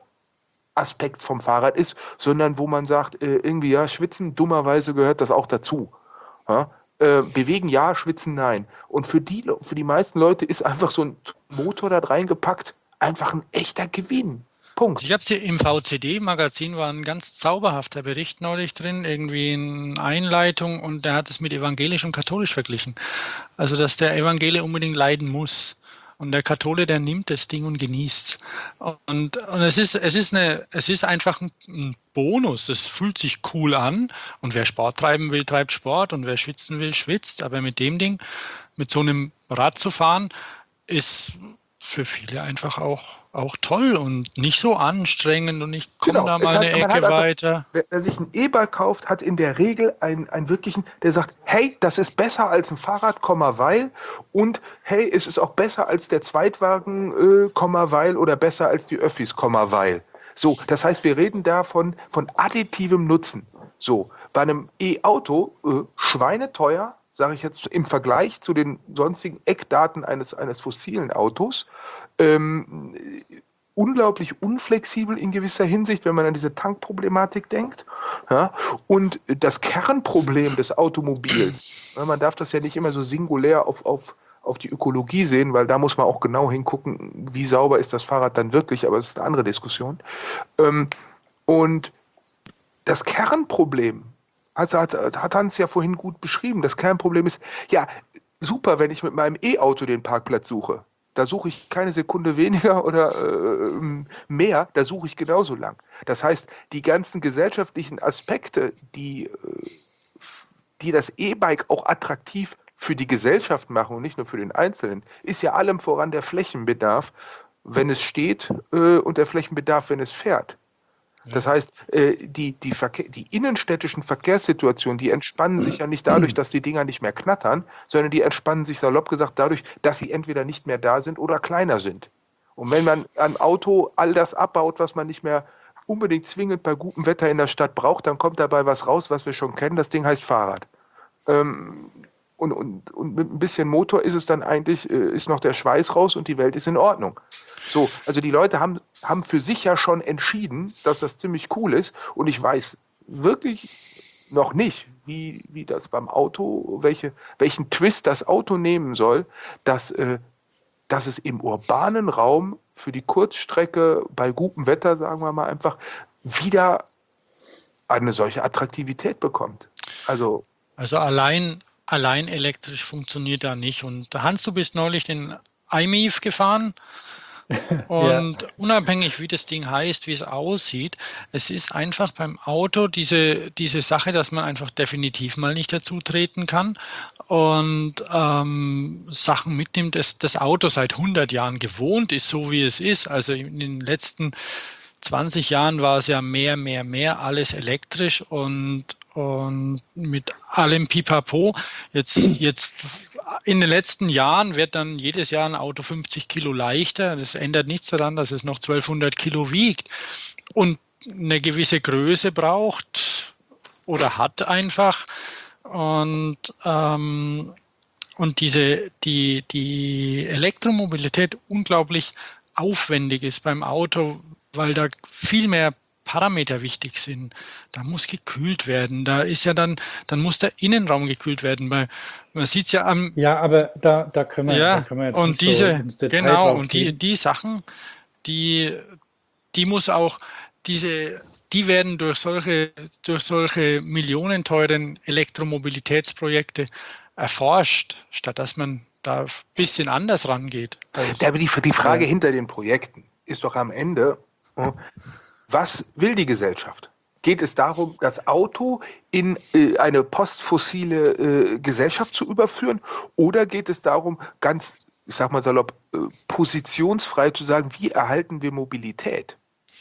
Aspekt vom Fahrrad ist, sondern wo man sagt, äh, irgendwie ja, Schwitzen, dummerweise gehört das auch dazu. Ja? Äh, bewegen ja, schwitzen nein. Und für die, für die meisten Leute ist einfach so ein Motor da reingepackt einfach ein echter Gewinn. Also Punkt. ich habe sie im V C D-Magazin, war ein ganz zauberhafter Bericht neulich drin, irgendwie eine Einleitung, und der hat es mit evangelisch und katholisch verglichen. Also, dass der Evangele unbedingt leiden muss. Und der Kathole, der nimmt das Ding und genießt. Und, und es ist, es ist eine, es ist einfach ein, ein Bonus. Das fühlt sich cool an. Und wer Sport treiben will, treibt Sport. Und wer schwitzen will, schwitzt. Aber mit dem Ding, mit so einem Rad zu fahren, ist für viele einfach auch, auch toll und nicht so anstrengend, und ich komme Genau. da Es mal eine hat, man hat Ecke einfach, weiter. wer, wer sich ein E-Bike kauft, hat in der Regel einen, einen wirklichen, der sagt, hey, das ist besser als ein Fahrrad, Komma, weil, und hey, es ist auch besser als der Zweitwagen, äh, Komma, weil, oder besser als die Öffis, Komma, weil. So, das heißt, wir reden da von, von additivem Nutzen. So, bei einem E-Auto, äh, schweineteuer, sage ich jetzt im Vergleich zu den sonstigen Eckdaten eines, eines fossilen Autos, ähm, unglaublich unflexibel in gewisser Hinsicht, wenn man an diese Tankproblematik denkt. Ja? Und das Kernproblem des Automobils, ja, man darf das ja nicht immer so singulär auf, auf, auf die Ökologie sehen, weil da muss man auch genau hingucken, wie sauber ist das Fahrrad dann wirklich, aber das ist eine andere Diskussion. Ähm, und das Kernproblem, also hat, hat Hans ja vorhin gut beschrieben, das Kernproblem ist, ja, super, wenn ich mit meinem E-Auto den Parkplatz suche. Da suche ich keine Sekunde weniger oder äh, mehr, da suche ich genauso lang. Das heißt, die ganzen gesellschaftlichen Aspekte, die, äh, die das E-Bike auch attraktiv für die Gesellschaft machen und nicht nur für den Einzelnen, ist ja allem voran der Flächenbedarf, wenn es steht, äh, und der Flächenbedarf, wenn es fährt. Das heißt, äh, die, die, Verkehr, die innenstädtischen Verkehrssituationen, die entspannen sich ja nicht dadurch, dass die Dinger nicht mehr knattern, sondern die entspannen sich salopp gesagt dadurch, dass sie entweder nicht mehr da sind oder kleiner sind. Und wenn man am Auto all das abbaut, was man nicht mehr unbedingt zwingend bei gutem Wetter in der Stadt braucht, dann kommt dabei was raus, was wir schon kennen. Das Ding heißt Fahrrad. Ähm, und, und, und mit ein bisschen Motor ist es dann eigentlich, äh, ist noch der Schweiß raus und die Welt ist in Ordnung. So, also die Leute haben, haben für sich ja schon entschieden, dass das ziemlich cool ist. Und ich weiß wirklich noch nicht, wie, wie das beim Auto, welche, welchen Twist das Auto nehmen soll, dass, äh, dass es im urbanen Raum für die Kurzstrecke bei gutem Wetter, sagen wir mal einfach, wieder eine solche Attraktivität bekommt. Also, Also allein, allein elektrisch funktioniert da nicht. Und Hans, du bist neulich den i M I F gefahren. Ja, Und unabhängig, wie das Ding heißt, wie es aussieht, es ist einfach beim Auto diese, diese Sache, dass man einfach definitiv mal nicht dazu treten kann und ähm, Sachen mitnimmt, dass das Auto seit hundert Jahren gewohnt ist, so wie es ist. Also in den letzten zwanzig Jahren war es ja mehr, mehr, mehr, alles elektrisch und, und mit allem Pipapo. Jetzt, jetzt in den letzten Jahren wird dann jedes Jahr ein Auto fünfzig Kilo leichter. Das ändert nichts daran, dass es noch zwölfhundert Kilo wiegt und eine gewisse Größe braucht oder hat einfach. Und, ähm, und diese, die, die Elektromobilität unglaublich aufwendig ist beim Auto, weil da viel mehr Parameter wichtig sind. Da muss gekühlt werden. Da ist ja dann, dann muss der Innenraum gekühlt werden, weil man sieht es ja am, ja, aber da, da können wir, da ja, können wir jetzt und nicht so diese, ins Detail genau, drauf und die, gehen. die Sachen, die, die muss auch, diese, die werden durch solche, durch solche millionenteuren Elektromobilitätsprojekte erforscht, statt dass man da ein bisschen anders rangeht. Ja, aber die, die Frage Ja. hinter den Projekten ist doch am Ende, äh, was will die Gesellschaft? Geht es darum, das Auto in äh, eine postfossile äh, Gesellschaft zu überführen? Oder geht es darum, ganz, ich sag mal salopp, äh, positionsfrei zu sagen, wie erhalten wir Mobilität?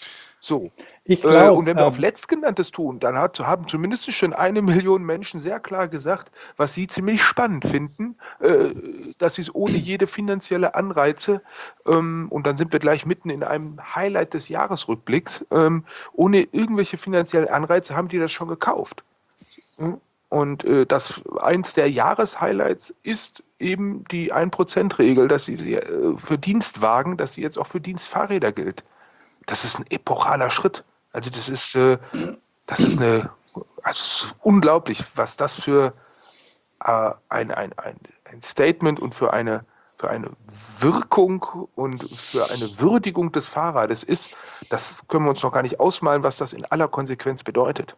So. Ich Äh, und glaube, wenn wir auf ähm, Letztgenanntes tun, dann hat, haben zumindest schon eine Million Menschen sehr klar gesagt, was sie ziemlich spannend finden, äh, dass sie es ohne jede finanzielle Anreize, ähm, und dann sind wir gleich mitten in einem Highlight des Jahresrückblicks, ähm, ohne irgendwelche finanziellen Anreize haben die das schon gekauft. Mhm. Und äh, das eins der Jahreshighlights ist eben die ein Prozent Regel, dass sie sie, äh, für Dienstwagen, dass sie jetzt auch für Dienstfahrräder gilt. Das ist ein epochaler Schritt. Also das ist, äh, das ist eine, also es ist unglaublich, was das für äh, ein, ein, ein, ein Statement und für eine, für eine Wirkung und für eine Würdigung des Fahrrades ist. Das können wir uns noch gar nicht ausmalen, was das in aller Konsequenz bedeutet.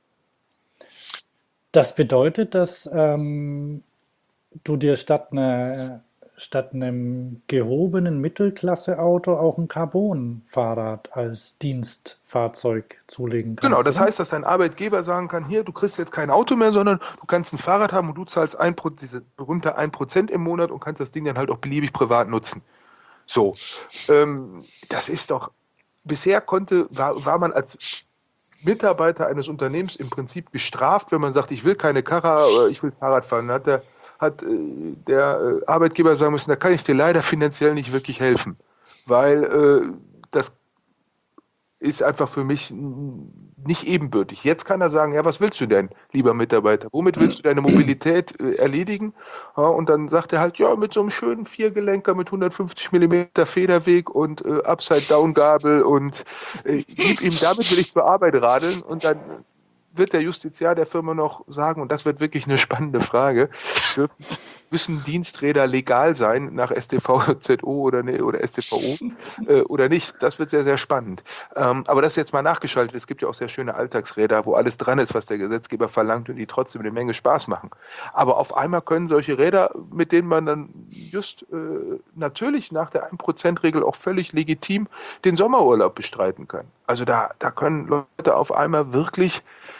das bedeutet, dass ähm, du dir statt, eine, statt einem gehobenen Mittelklasse-Auto auch ein Carbon-Fahrrad als Dienstfahrzeug zulegen Genau, kannst, das oder? heißt, dass dein Arbeitgeber sagen kann, hier, du kriegst jetzt kein Auto mehr, sondern du kannst ein Fahrrad haben und du zahlst ein, Pro- diese berühmte ein Prozent im Monat und kannst das Ding dann halt auch beliebig privat nutzen. So, ähm, das ist doch, bisher konnte, war, war man als Mitarbeiter eines Unternehmens im Prinzip gestraft, wenn man sagt, ich will keine Karre, oder ich will Fahrrad fahren. Dann hat der, hat, äh, der äh, Arbeitgeber sagen müssen, da kann ich dir leider finanziell nicht wirklich helfen, weil äh, das ist einfach für mich n- nicht ebenbürtig. Jetzt kann er sagen, ja, was willst du denn, lieber Mitarbeiter? Womit willst du deine Mobilität äh, erledigen? Ja, und dann sagt er halt, ja, mit so einem schönen Viergelenker mit hundertfünfzig Millimeter Federweg und äh, Upside-Down-Gabel und äh, gib ihm, damit will ich zur Arbeit radeln und dann wird der Justiziar der Firma noch sagen, und das wird wirklich eine spannende Frage, dürfen, müssen Diensträder legal sein nach S t V Z O oder, ne, oder S t V O äh, oder nicht. Das wird sehr, sehr spannend. Ähm, aber das ist jetzt mal nachgeschaltet. Es gibt ja auch sehr schöne Alltagsräder, wo alles dran ist, was der Gesetzgeber verlangt und die trotzdem eine Menge Spaß machen. Aber auf einmal können solche Räder, mit denen man dann just äh, natürlich nach der ein Prozent Regel auch völlig legitim den Sommerurlaub bestreiten kann. Also da, da können Leute auf einmal wirklich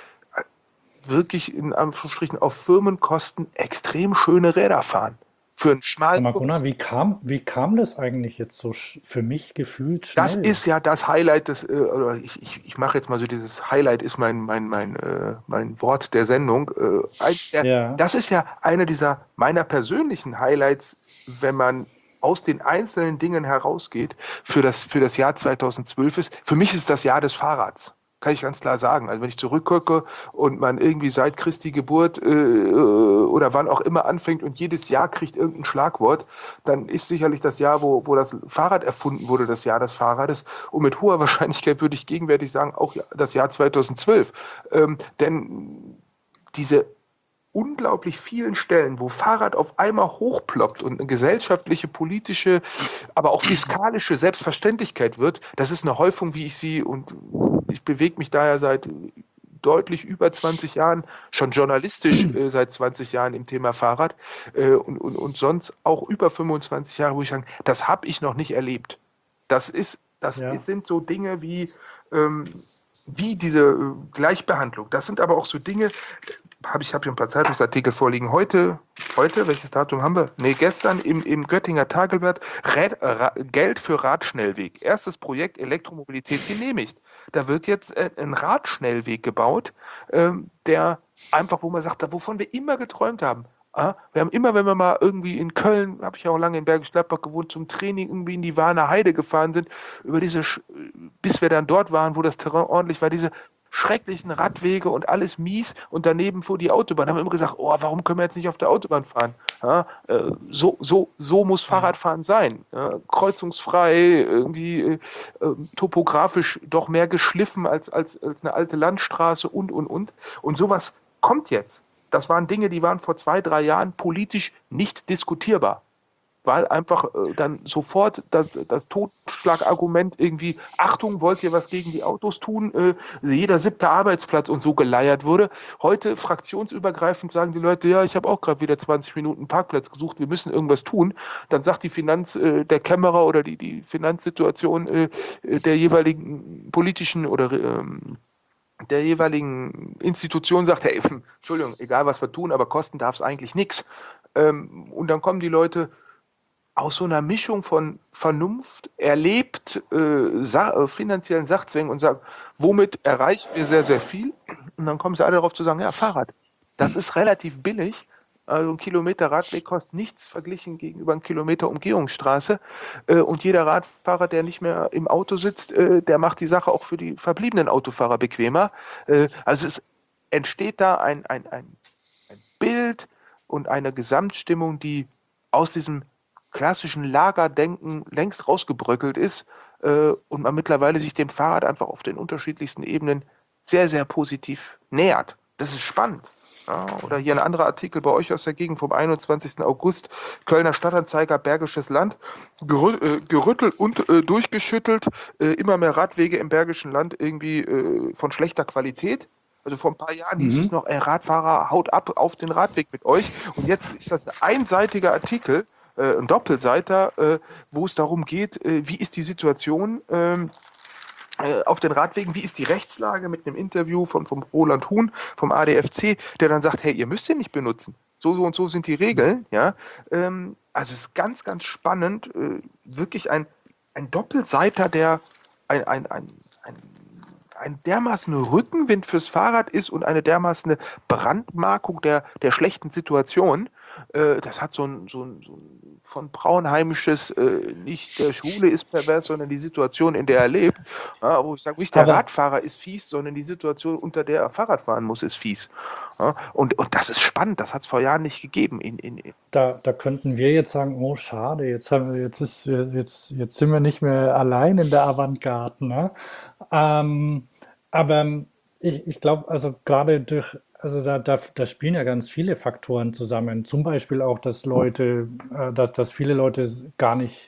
wirklich in Anführungsstrichen auf Firmenkosten extrem schöne Räder fahren. Für einen schmalen Sag mal, Kurs. Gunnar, wie kam, wie kam das eigentlich jetzt so sch- für mich gefühlt Das schnell? ist ja das Highlight des, äh, oder ich, ich, ich mache jetzt mal so dieses Highlight ist mein, mein, mein, äh, mein Wort der Sendung. Äh, eins der, Ja, das ist ja eine dieser meiner persönlichen Highlights, wenn man aus den einzelnen Dingen herausgeht, für das, für das Jahr zweitausendzwölf ist. Für mich ist es das Jahr des Fahrrads. Kann ich ganz klar sagen. Also wenn ich zurückgucke und man irgendwie seit Christi Geburt äh, oder wann auch immer anfängt und jedes Jahr kriegt irgendein Schlagwort, dann ist sicherlich das Jahr, wo, wo das Fahrrad erfunden wurde, das Jahr des Fahrrades. Und mit hoher Wahrscheinlichkeit würde ich gegenwärtig sagen, auch das Jahr zweitausendzwölf. Ähm, denn diese unglaublich vielen Stellen, wo Fahrrad auf einmal hochploppt und eine gesellschaftliche, politische, aber auch fiskalische Selbstverständlichkeit wird, das ist eine Häufung, wie ich sie, und ich bewege mich daher seit deutlich über zwanzig Jahren, schon journalistisch äh, seit zwanzig Jahren im Thema Fahrrad äh, und, und, und sonst auch über fünfundzwanzig Jahre, wo ich sage, das habe ich noch nicht erlebt. Das ist, das ja. ist, sind so Dinge wie, ähm, wie diese äh, Gleichbehandlung. Das sind aber auch so Dinge, habe ich habe hier ein paar Zeitungsartikel vorliegen. Heute, heute, welches Datum haben wir? Nee, gestern im, im Göttinger Tageblatt, Rad, Ra, Geld für Radschnellweg. Erstes Projekt Elektromobilität genehmigt. Da wird jetzt äh, ein Radschnellweg gebaut, ähm, der einfach, wo man sagt, wovon wir immer geträumt haben. Ah, wir haben immer, wenn wir mal irgendwie in Köln, habe ich ja auch lange in Bergisch Gladbach gewohnt, zum Training irgendwie in die Warner Heide gefahren sind, über diese, bis wir dann dort waren, wo das Terrain ordentlich war, diese schrecklichen Radwege und alles mies und daneben fuhr die Autobahn. Da haben wir immer gesagt, oh, warum können wir jetzt nicht auf der Autobahn fahren? Ja, äh, so, so, so muss Fahrradfahren sein. Ja, kreuzungsfrei, irgendwie äh, äh, topografisch doch mehr geschliffen als, als, als eine alte Landstraße und, und, und. Und sowas kommt jetzt. Das waren Dinge, die waren vor zwei, drei Jahren politisch nicht diskutierbar. Weil einfach äh, dann sofort das, das Totschlagargument irgendwie, Achtung, wollt ihr was gegen die Autos tun? Äh, jeder siebte Arbeitsplatz und so geleiert wurde. Heute fraktionsübergreifend sagen die Leute, ja, ich habe auch gerade wieder zwanzig Minuten Parkplatz gesucht, wir müssen irgendwas tun. Dann sagt die Finanz, äh, der Kämmerer oder die, die Finanzsituation äh, der jeweiligen politischen oder ähm, der jeweiligen Institution sagt, hey, Entschuldigung, egal was wir tun, aber kosten darf es eigentlich nichts. Ähm, und dann kommen die Leute aus so einer Mischung von Vernunft, erlebt, äh, sa- äh, finanziellen Sachzwängen und sagen, womit erreichen wir sehr, sehr viel? Und dann kommen sie alle darauf zu sagen, ja, Fahrrad. Das ist relativ billig. Also ein Kilometer Radweg kostet nichts verglichen gegenüber einem Kilometer Umgehungsstraße. Äh, und jeder Radfahrer, der nicht mehr im Auto sitzt, äh, der macht die Sache auch für die verbliebenen Autofahrer bequemer. Äh, also es entsteht da ein, ein, ein, ein Bild und eine Gesamtstimmung, die aus diesem klassischen Lagerdenken längst rausgebröckelt ist äh, und man mittlerweile sich dem Fahrrad einfach auf den unterschiedlichsten Ebenen sehr, sehr positiv nähert. Das ist spannend. Ja, oder hier ein anderer Artikel bei euch aus der Gegend vom einundzwanzigsten August, Kölner Stadtanzeiger, Bergisches Land, gerü äh, gerüttelt und äh, durchgeschüttelt, äh, immer mehr Radwege im Bergischen Land irgendwie äh, von schlechter Qualität. Also vor ein paar Jahren hieß es Mhm. noch, ey, Radfahrer, haut ab auf den Radweg mit euch. Und jetzt ist das ein einseitiger Artikel, äh, ein Doppelseiter, äh, wo es darum geht, äh, wie ist die Situation ähm, äh, auf den Radwegen, wie ist die Rechtslage mit einem Interview von, vom Roland Huhn vom A D F C, der dann sagt, hey, ihr müsst den nicht benutzen. So, so und so sind die Regeln. Ja? Ähm, also es ist ganz, ganz spannend. Äh, wirklich ein, ein Doppelseiter, der ein, ein, ein, ein ein dermaßen Rückenwind fürs Fahrrad ist und eine dermaßen Brandmarkung der, der schlechten Situation. Äh, das hat so ein, so ein, so ein von Braunheimisches, äh, nicht der Schwule ist pervers, sondern die Situation, in der er lebt. Ja, wo ich sage, nicht der Aber Radfahrer ist fies, sondern die Situation, unter der er Fahrrad fahren muss, ist fies. Ja, und, und das ist spannend, das hat es vor Jahren nicht gegeben. In, in, in da, da könnten wir jetzt sagen, oh schade, jetzt haben wir, jetzt ist, jetzt, jetzt sind wir nicht mehr allein in der Avantgarde, ne? Ähm, aber ich, ich glaube, also gerade durch also da, da, da spielen ja ganz viele Faktoren zusammen. Zum Beispiel auch, dass Leute, äh, dass, dass viele Leute gar nicht,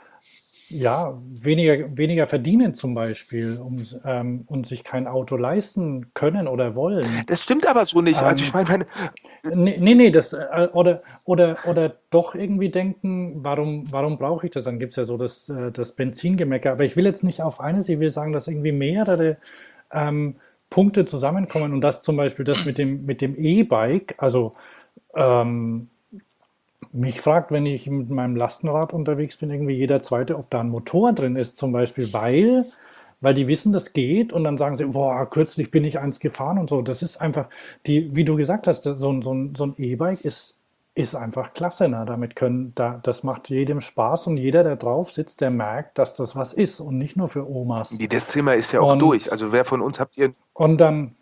ja, weniger, weniger verdienen zum Beispiel, um, ähm, und sich kein Auto leisten können oder wollen. Das stimmt aber so nicht. Also ich Ähm, meine, meine, Nee, nee, nee, das, äh, oder, oder, oder doch irgendwie denken, warum, warum brauche ich das? Dann gibt es ja so das, äh, das Benzingemecker. Aber ich will jetzt nicht auf eines, ich will sagen, dass irgendwie mehrere ähm, Punkte zusammenkommen und das zum Beispiel das mit dem, mit dem E-Bike, also ähm, mich fragt, wenn ich mit meinem Lastenrad unterwegs bin, irgendwie jeder Zweite, ob da ein Motor drin ist, zum Beispiel, weil, weil die wissen, das geht und dann sagen sie, boah, kürzlich bin ich eins gefahren und so. Das ist einfach, die, wie du gesagt hast, so ein, so ein, so ein E-Bike ist, ist einfach klasse. Ne? Damit können, da, das macht jedem Spaß und jeder, der drauf sitzt, der merkt, dass das was ist und nicht nur für Omas. die, das Thema ist ja auch durch. Und, Also wer von uns habt ihr, und dann,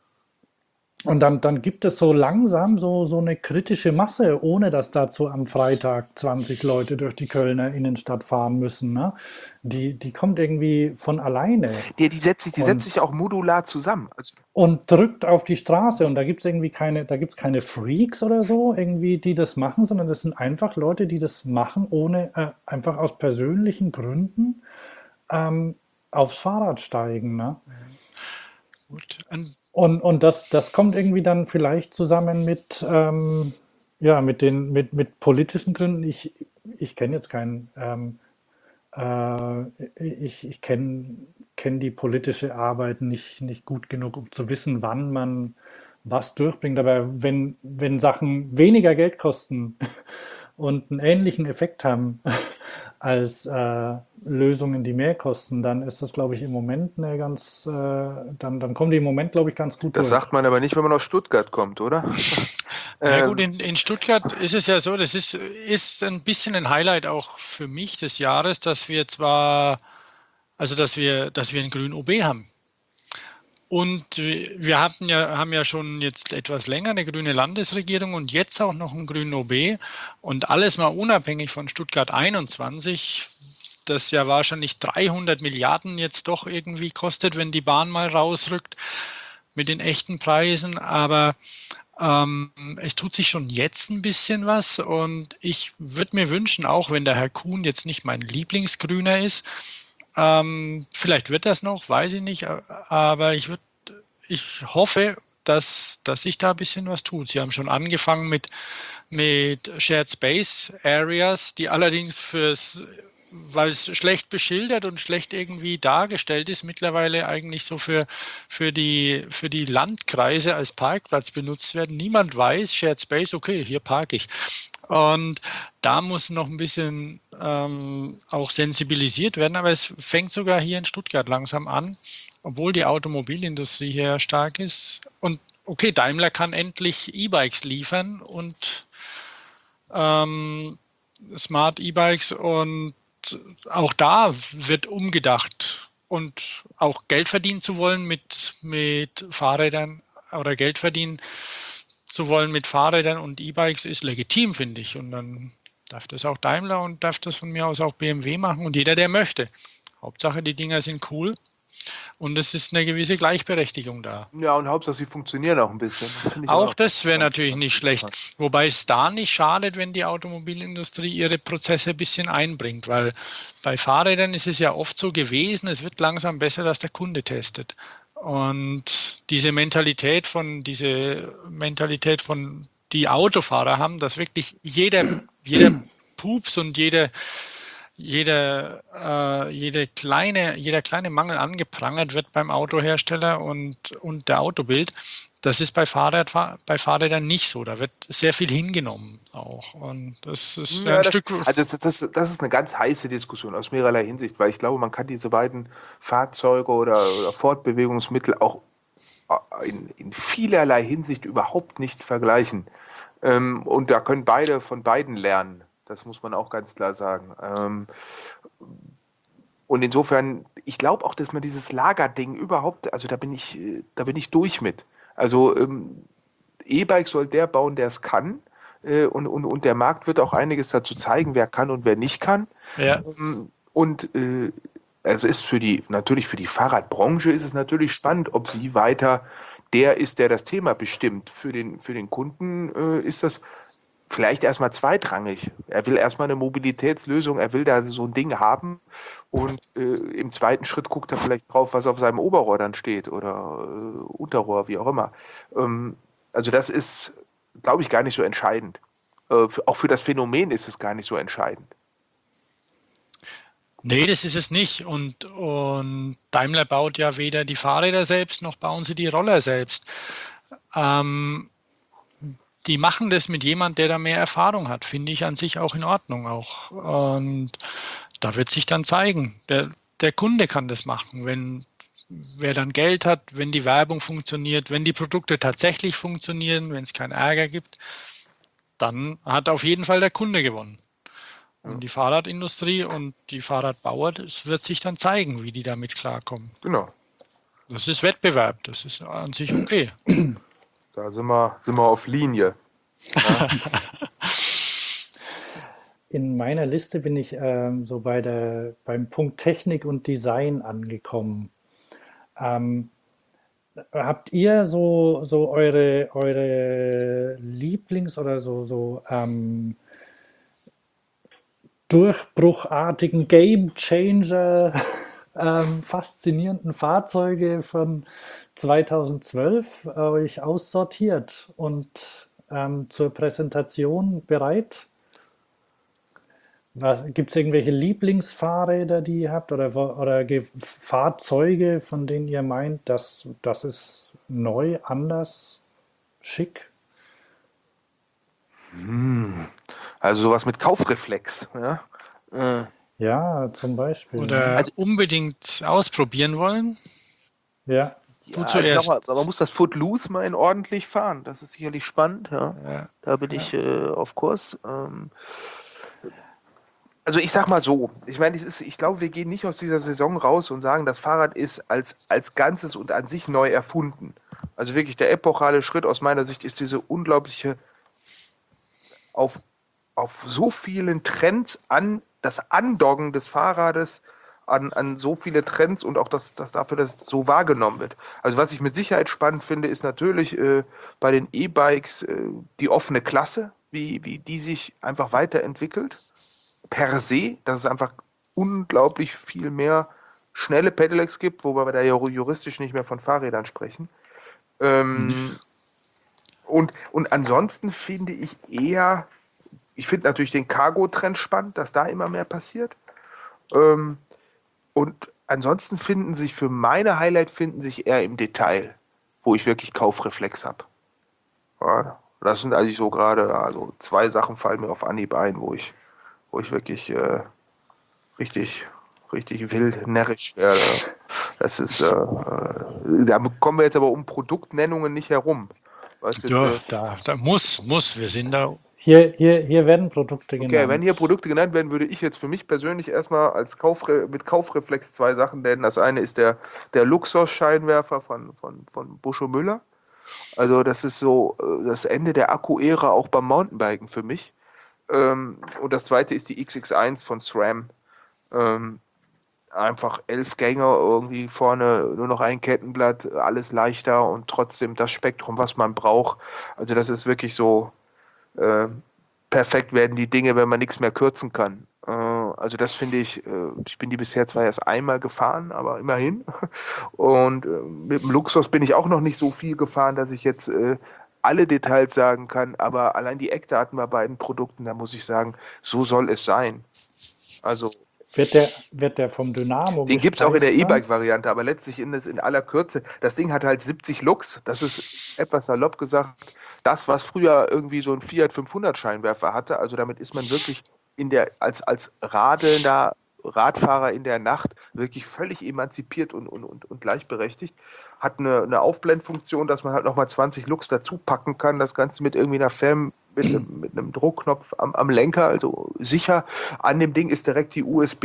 und dann, dann gibt es so langsam so, so eine kritische Masse, ohne dass dazu am Freitag zwanzig Leute durch die Kölner Innenstadt fahren müssen. Ne? Die, die kommt irgendwie von alleine die, die setzt sich, die setzt sich und, auch modular zusammen. Also, und drückt auf die Straße. Und da gibt es irgendwie keine, da gibt's keine Freaks oder so, irgendwie, die das machen, sondern das sind einfach Leute, die das machen, ohne äh, einfach aus persönlichen Gründen ähm, aufs Fahrrad steigen. Ne? Gut. An, Und, und das, das kommt irgendwie dann vielleicht zusammen mit, ähm, ja, mit den, mit, mit politischen Gründen. Ich, ich kenne jetzt keinen, ähm, äh, ich, ich kenne kenn die politische Arbeit nicht, nicht gut genug, um zu wissen, wann man was durchbringt. Aber wenn, wenn Sachen weniger Geld kosten und einen ähnlichen Effekt haben als äh, Lösungen, die mehr kosten, dann ist das, glaube ich, im Moment eine ganz, äh, dann, dann kommen die im Moment, glaube ich, ganz gut das durch. sagt man aber nicht, wenn man aus Stuttgart kommt, oder? ja gut, ähm, in, in Stuttgart ist es ja so, das ist, ist ein bisschen ein Highlight auch für mich des Jahres, dass wir zwar, also dass wir, dass wir einen grünen O B haben. Und wir hatten ja, haben ja schon jetzt etwas länger eine grüne Landesregierung und jetzt auch noch einen grünen O B und alles mal unabhängig von Stuttgart einundzwanzig, das ja wahrscheinlich dreihundert Milliarden jetzt doch irgendwie kostet, wenn die Bahn mal rausrückt mit den echten Preisen. Aber ähm, es tut sich schon jetzt ein bisschen was und ich würde mir wünschen, auch wenn der Herr Kuhn jetzt nicht mein Lieblingsgrüner ist, ähm, vielleicht wird das noch, weiß ich nicht, aber ich würde, ich hoffe, dass, dass sich da ein bisschen was tut. Sie haben schon angefangen mit, mit Shared Space Areas, die allerdings fürs, weil es schlecht beschildert und schlecht irgendwie dargestellt ist, mittlerweile eigentlich so für, für die, für die Landkreise als Parkplatz benutzt werden. Niemand weiß, Shared Space, okay, hier parke ich. Und da muss noch ein bisschen ähm, auch sensibilisiert werden, aber es fängt sogar hier in Stuttgart langsam an, obwohl die Automobilindustrie hier stark ist. Und okay, Daimler kann endlich E-Bikes liefern und ähm, Smart E-Bikes und auch da wird umgedacht und auch Geld verdienen zu wollen mit, mit Fahrrädern oder Geld verdienen zu wollen mit Fahrrädern und E-Bikes ist legitim, finde ich. Und dann darf das auch Daimler und darf das von mir aus auch B M W machen und jeder, der möchte. Hauptsache, die Dinger sind cool und es ist eine gewisse Gleichberechtigung da. ja, und Hauptsache, sie funktionieren auch ein bisschen. Das finde ich Auch auch das wäre ganz, natürlich ganz nicht schlecht. interessant. Wobei es da nicht schadet, wenn die Automobilindustrie ihre Prozesse ein bisschen einbringt, weil bei Fahrrädern ist es ja oft so gewesen, es wird langsam besser, dass der Kunde testet. Und diese Mentalität von, diese Mentalität von die Autofahrer haben, dass wirklich jeder, jeder Pups und jede, jede, äh, jede kleine, jeder kleine Mangel angeprangert wird beim Autohersteller und, und der Autobild. Das ist bei, Fahrrad, bei Fahrrädern nicht so. Da wird sehr viel hingenommen auch. Und das ist Ja, ein das, Stück. also das, das, das ist eine ganz heiße Diskussion aus mehrerlei Hinsicht, weil ich glaube, man kann diese beiden Fahrzeuge oder, oder Fortbewegungsmittel auch äh, in, in vielerlei Hinsicht überhaupt nicht vergleichen. Ähm, und da können beide von beiden lernen. Das muss man auch ganz klar sagen. Ähm, und insofern, ich glaube auch, dass man dieses Lagerding überhaupt, also da bin ich, äh, da bin ich durch mit. Also ähm, E-Bike soll der bauen, der es kann. Äh, und, und, und der Markt wird auch einiges dazu zeigen, wer kann und wer nicht kann. Ja, Ähm, und äh, es ist für die, natürlich für die Fahrradbranche ist es natürlich spannend, ob sie weiter der ist, der das Thema bestimmt. Für den, für den Kunden äh, ist das vielleicht erstmal zweitrangig. Er will erstmal eine Mobilitätslösung, er will da so ein Ding haben und äh, im zweiten Schritt guckt er vielleicht drauf, was auf seinem Oberrohr dann steht oder äh, Unterrohr, wie auch immer. Ähm, also das ist, glaube ich, gar nicht so entscheidend. Äh, für, auch für das Phänomen ist es gar nicht so entscheidend. Nee, das ist es nicht. Und, und Daimler baut ja weder die Fahrräder selbst, noch bauen sie die Roller selbst. Ähm, die machen das mit jemand, der da mehr Erfahrung hat, finde ich an sich auch in Ordnung auch. Und da wird sich dann zeigen, der, der Kunde kann das machen, wenn wer dann Geld hat, wenn die Werbung funktioniert, wenn die Produkte tatsächlich funktionieren, wenn es keinen Ärger gibt, dann hat auf jeden Fall der Kunde gewonnen. Und die Fahrradindustrie und die Fahrradbauer, das wird sich dann zeigen, wie die damit klarkommen. Genau. Das ist Wettbewerb, das ist an sich okay. Da sind wir, sind wir auf Linie. Ja. In meiner Liste bin ich ähm, so bei der, beim Punkt Technik und Design angekommen. Ähm, habt ihr so, so eure, eure Lieblings- oder so, so ähm, durchbruchartigen Game Changer, ähm, faszinierenden Fahrzeuge von zweitausendzwölf euch aussortiert und ähm, zur Präsentation bereit? Gibt es irgendwelche Lieblingsfahrräder, die ihr habt oder, oder Ge- Fahrzeuge, von denen ihr meint, dass das ist neu, anders, schick? Also sowas mit Kaufreflex. Ja? Äh, Ja, zum Beispiel. Ne? Oder Also- unbedingt ausprobieren wollen. Ja, Du ja, zuerst. ich glaub, man muss das Footloose mal in ordentlich fahren. Das ist sicherlich spannend. Ja. Ja. Da bin ich äh, auf Kurs. Ähm, also ich sag mal so, ich meine, es ist, ich glaube, wir gehen nicht aus dieser Saison raus und sagen, das Fahrrad ist als, als Ganzes und an sich neu erfunden. Also wirklich der epochale Schritt aus meiner Sicht ist diese unglaubliche auf, auf so vielen Trends an, das Andoggen des Fahrrades an, an so viele Trends und auch das, das dafür, dass es so wahrgenommen wird. Also was ich mit Sicherheit spannend finde, ist natürlich äh, bei den E-Bikes äh, die offene Klasse, wie, wie die sich einfach weiterentwickelt. Per se, dass es einfach unglaublich viel mehr schnelle Pedelecs gibt, wobei wir da ja juristisch nicht mehr von Fahrrädern sprechen. Ähm, und, und ansonsten finde ich eher, ich finde natürlich den Cargo-Trend spannend, dass da immer mehr passiert. Ähm, und ansonsten finden sich für meine Highlight finden sich eher im Detail, wo ich wirklich Kaufreflex habe. Ja, das sind eigentlich so gerade, also zwei Sachen fallen mir auf Anhieb ein, wo ich, wo ich wirklich äh, richtig, richtig wild närrisch werde. Das ist, äh, äh, da kommen wir jetzt aber um Produktnennungen nicht herum. Weißt du, Ja, jetzt, äh, da, da muss, muss. Wir sind da. hier, hier, hier werden Produkte Okay, genannt. wenn hier Produkte genannt werden, würde ich jetzt für mich persönlich erstmal als Kaufre mit Kaufreflex zwei Sachen nennen. Das eine ist der, der Luxus-Scheinwerfer von, von, von Busch und Müller. Also das ist so äh, das Ende der Akku-Ära auch beim Mountainbiken für mich. Ähm, und das zweite ist die X X eins von SRAM. Ähm, einfach elf Gänge, irgendwie vorne nur noch ein Kettenblatt, alles leichter und trotzdem das Spektrum, was man braucht. Also das ist wirklich so... Äh, perfekt werden die Dinge, wenn man nichts mehr kürzen kann. Äh, also das finde ich, äh, ich bin die bisher zwar erst einmal gefahren, aber immerhin. Und äh, mit dem Luxus bin ich auch noch nicht so viel gefahren, dass ich jetzt äh, alle Details sagen kann, aber allein die Eckdaten bei beiden Produkten, da muss ich sagen, so soll es sein. Also Wird der, wird der vom Dynamo den gibt es auch in der gespeist dann? E-Bike-Variante, aber letztlich in, das, in aller Kürze. Das Ding hat halt siebzig Lux. Das ist etwas salopp gesagt das, was früher irgendwie so ein Fiat fünfhundert Scheinwerfer hatte. Also damit ist man wirklich in der, als, als radelnder Radfahrer in der Nacht wirklich völlig emanzipiert und, und, und, und gleichberechtigt. Hat eine, eine Aufblendfunktion, dass man halt nochmal zwanzig Lux dazu packen kann. Das Ganze mit irgendwie einer Fern, mit einem, mit einem Druckknopf am, am Lenker, also sicher. An dem Ding ist direkt die U S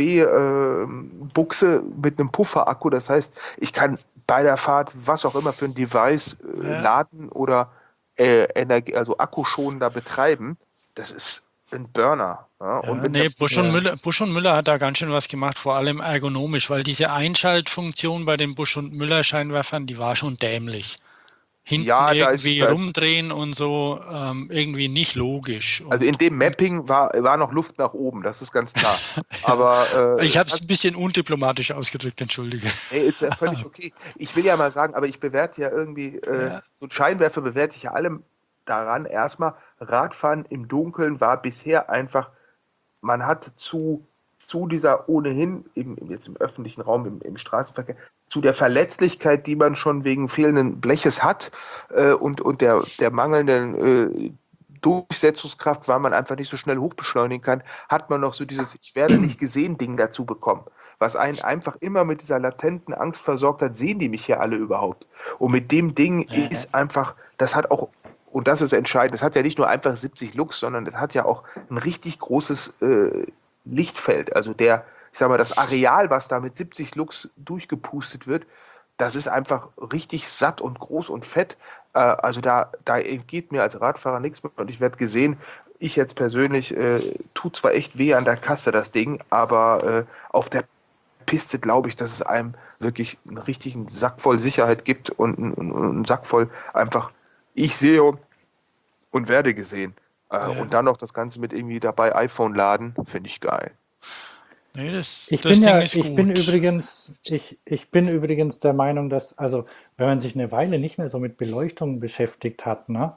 B-Buchse äh, mit einem Pufferakku. Das heißt, ich kann bei der Fahrt, was auch immer für ein Device, äh, Ja. laden oder äh, Energie, also akkuschonender betreiben. Das ist ein Burner. Ja? Und Ja, mit nee, einer- Busch und Ja. Müller, Busch und Müller hat da ganz schön was gemacht, vor allem ergonomisch, weil diese Einschaltfunktion bei den Busch und Müller Scheinwerfern, die war schon dämlich. hinten Ja, da ist, irgendwie da ist, rumdrehen und so ähm, irgendwie nicht logisch. also in Und dem Mapping war, war noch Luft nach oben, das ist ganz klar. ja, Aber ich äh, habe es ein das, bisschen undiplomatisch ausgedrückt, entschuldige. nee, ist ja völlig okay. Ich will ja mal sagen, aber ich bewerte ja irgendwie, äh, Ja, so einen Scheinwerfer bewerte ich ja allem daran. Erstmal, Radfahren im Dunkeln war bisher einfach, man hat zu, zu dieser ohnehin, im, jetzt im öffentlichen Raum, im, im Straßenverkehr, zu der Verletzlichkeit, die man schon wegen fehlenden Bleches hat äh, und, und der, der mangelnden äh, Durchsetzungskraft, weil man einfach nicht so schnell hochbeschleunigen kann, hat man noch so dieses Ich werde nicht gesehen Ding dazu bekommen. Was einen einfach immer mit dieser latenten Angst versorgt hat, sehen die mich hier alle überhaupt? Und mit dem Ding ja, ist einfach, das hat auch, und das ist entscheidend, das hat ja nicht nur einfach siebzig Lux, sondern das hat ja auch ein richtig großes äh, Lichtfeld. Also der, ich sag mal, das Areal, was da mit siebzig Lux durchgepustet wird, das ist einfach richtig satt und groß und fett. Äh, also da, da entgeht mir als Radfahrer nichts mehr und ich werde gesehen, ich jetzt persönlich, äh, tut zwar echt weh an der Kasse, das Ding, aber äh, auf der Piste glaube ich, dass es einem wirklich einen richtigen Sack voll Sicherheit gibt und einen, einen Sack voll einfach, ich sehe und werde gesehen. Äh, ja. und dann noch das Ganze mit irgendwie dabei iPhone laden, finde ich geil. Nee, das, Ich das bin Ding ja, ist ich bin gut. übrigens, ich, ich bin übrigens der Meinung, dass, also, wenn man sich eine Weile nicht mehr so mit Beleuchtung beschäftigt hat, ne,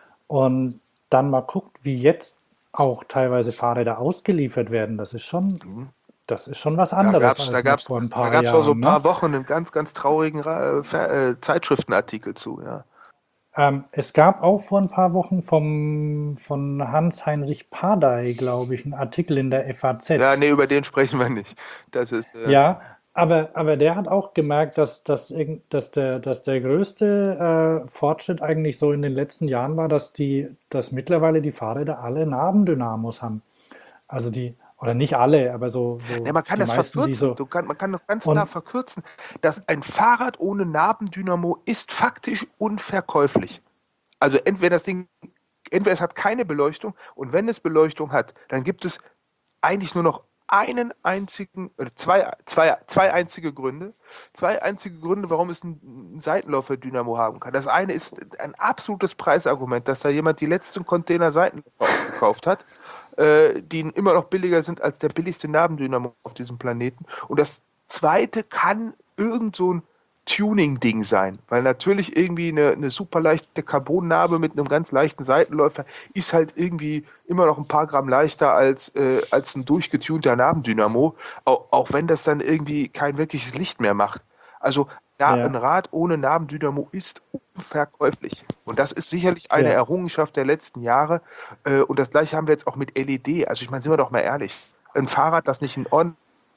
und dann mal guckt, wie jetzt auch teilweise Fahrräder ausgeliefert werden, das ist schon, Mhm. das ist schon was Da anderes gab's, da als noch gab's, vor ein da paar gab's vor so Jahren, ein ne? paar Wochen einen ganz, ganz traurigen Ra- äh, Ver- äh, Zeitschriftenartikel zu, ja. Ähm, es gab auch vor ein paar Wochen vom, von Hans-Heinrich Pardey, glaube ich, einen Artikel in der Ja, F A Z. nee, über den sprechen wir nicht. Das ist, äh, Ja, aber, aber der hat auch gemerkt, dass, dass, irgend- dass, der, dass der größte äh, Fortschritt eigentlich so in den letzten Jahren war, dass die, dass mittlerweile die Fahrräder alle Nabendynamos haben. Also die, oder nicht alle, aber so, ne, so man kann die das meisten, die verkürzen. so. Du kann, man kann das ganz klar Und verkürzen. Dass ein Fahrrad ohne Nabendynamo ist faktisch unverkäuflich. Also entweder das Ding, entweder es hat keine Beleuchtung und wenn es Beleuchtung hat, dann gibt es eigentlich nur noch einen einzigen, oder zwei, zwei, zwei einzige Gründe, zwei einzige Gründe, warum es einen Seitenläufer-Dynamo haben kann. Das eine ist ein absolutes Preisargument, dass da jemand die letzten Container Seitenläufer aufgekauft hat, äh, die immer noch billiger sind als der billigste Nabendynamo auf diesem Planeten. Und das zweite kann irgend so ein Tuning-Ding sein, weil natürlich irgendwie eine, eine super leichte Carbonnarbe mit einem ganz leichten Seitenläufer ist halt irgendwie immer noch ein paar Gramm leichter als, äh, als ein durchgetunter Nabendynamo, auch, auch wenn das dann irgendwie kein wirkliches Licht mehr macht. Also ja, ein ja, Rad ohne Nabendynamo ist unverkäuflich. Und das ist sicherlich eine ja, Errungenschaft der letzten Jahre. Äh, und das gleiche haben wir jetzt auch mit L E D. Also ich meine, sind wir doch mal ehrlich. Ein Fahrrad, das nicht einen ordentlichen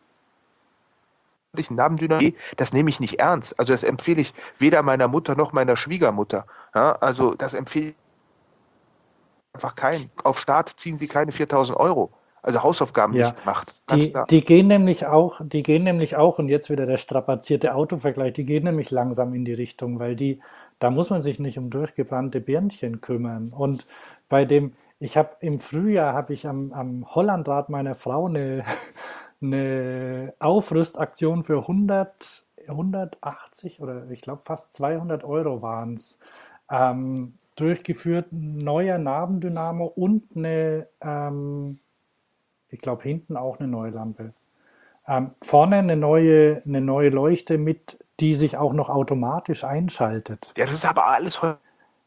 Nabendynamo, das nehme ich nicht ernst. Also das empfehle ich weder meiner Mutter noch meiner Schwiegermutter. Ja, also das empfehle ich einfach keinen. Auf Start ziehen sie keine viertausend Euro. Also Hausaufgaben ja. nicht gemacht. Ganz Die, klar. die gehen nämlich auch, die gehen nämlich auch, und jetzt wieder der strapazierte Autovergleich, die gehen nämlich langsam in die Richtung, weil die, da muss man sich nicht um durchgebrannte Birnchen kümmern. Und bei dem, ich habe im Frühjahr habe ich am, am Hollandrad meiner Frau eine, eine Aufrüstaktion für hundert, hundertachtzig oder ich glaube fast zweihundert Euro waren es, ähm, durchgeführt. Ein neuer Nabendynamo und eine, ähm, ich glaube hinten auch eine neue Lampe. Ähm, vorne eine neue, eine neue Leuchte mit, die sich auch noch automatisch einschaltet. Ja, das ist aber alles heute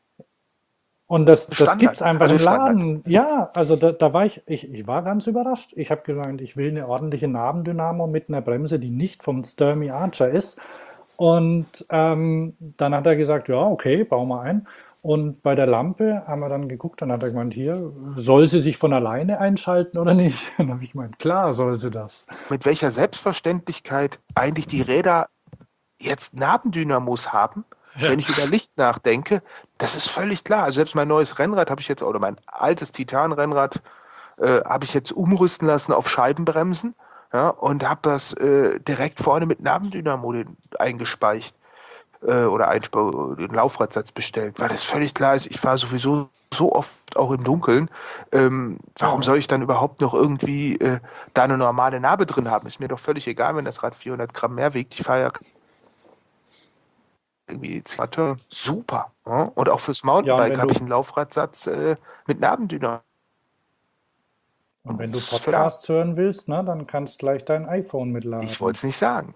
Und das, das gibt Standard. es einfach Also im Standard. Laden. Ja, also da, da war ich, ich, ich war ganz überrascht. Ich habe gesagt, ich will eine ordentliche Nabendynamo mit einer Bremse, die nicht vom Sturmey Archer ist. Und ähm, dann hat er gesagt, ja, okay, bauen wir ein. Und bei der Lampe haben wir dann geguckt, dann hat er gemeint, hier, soll sie sich von alleine einschalten oder nicht? Dann habe ich gemeint, klar soll sie das. Mit welcher Selbstverständlichkeit eigentlich die Räder jetzt Nabendynamos haben, Ja, wenn ich über Licht nachdenke, das ist völlig klar. Also selbst mein neues Rennrad habe ich jetzt, oder mein altes Titan-Rennrad, äh, habe ich jetzt umrüsten lassen auf Scheibenbremsen, ja, und habe das äh, direkt vorne mit Nabendynamo den- eingespeicht äh, oder einspe- den Laufradsatz bestellt, weil das völlig klar ist, ich fahre sowieso so oft auch im Dunkeln. Ähm, warum Ja. soll ich dann überhaupt noch irgendwie äh, da eine normale Narbe drin haben? Ist mir doch völlig egal, wenn das Rad vierhundert Gramm mehr wiegt. Ich fahre ja irgendwie Zigaretten. Super. Ja? Und auch fürs Ja, und Mountainbike wenn habe ich du, einen Laufradsatz äh, mit Nabendynamo. und wenn du Das ist völlig- Podcasts hören willst, ne, dann kannst du gleich dein iPhone Ich wollte mitladen. es nicht sagen.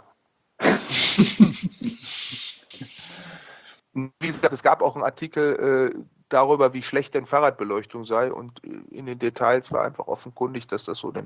Wie gesagt, es gab auch einen Artikel äh, darüber, wie schlecht denn Fahrradbeleuchtung sei und äh, in den Details war einfach offenkundig, dass das so den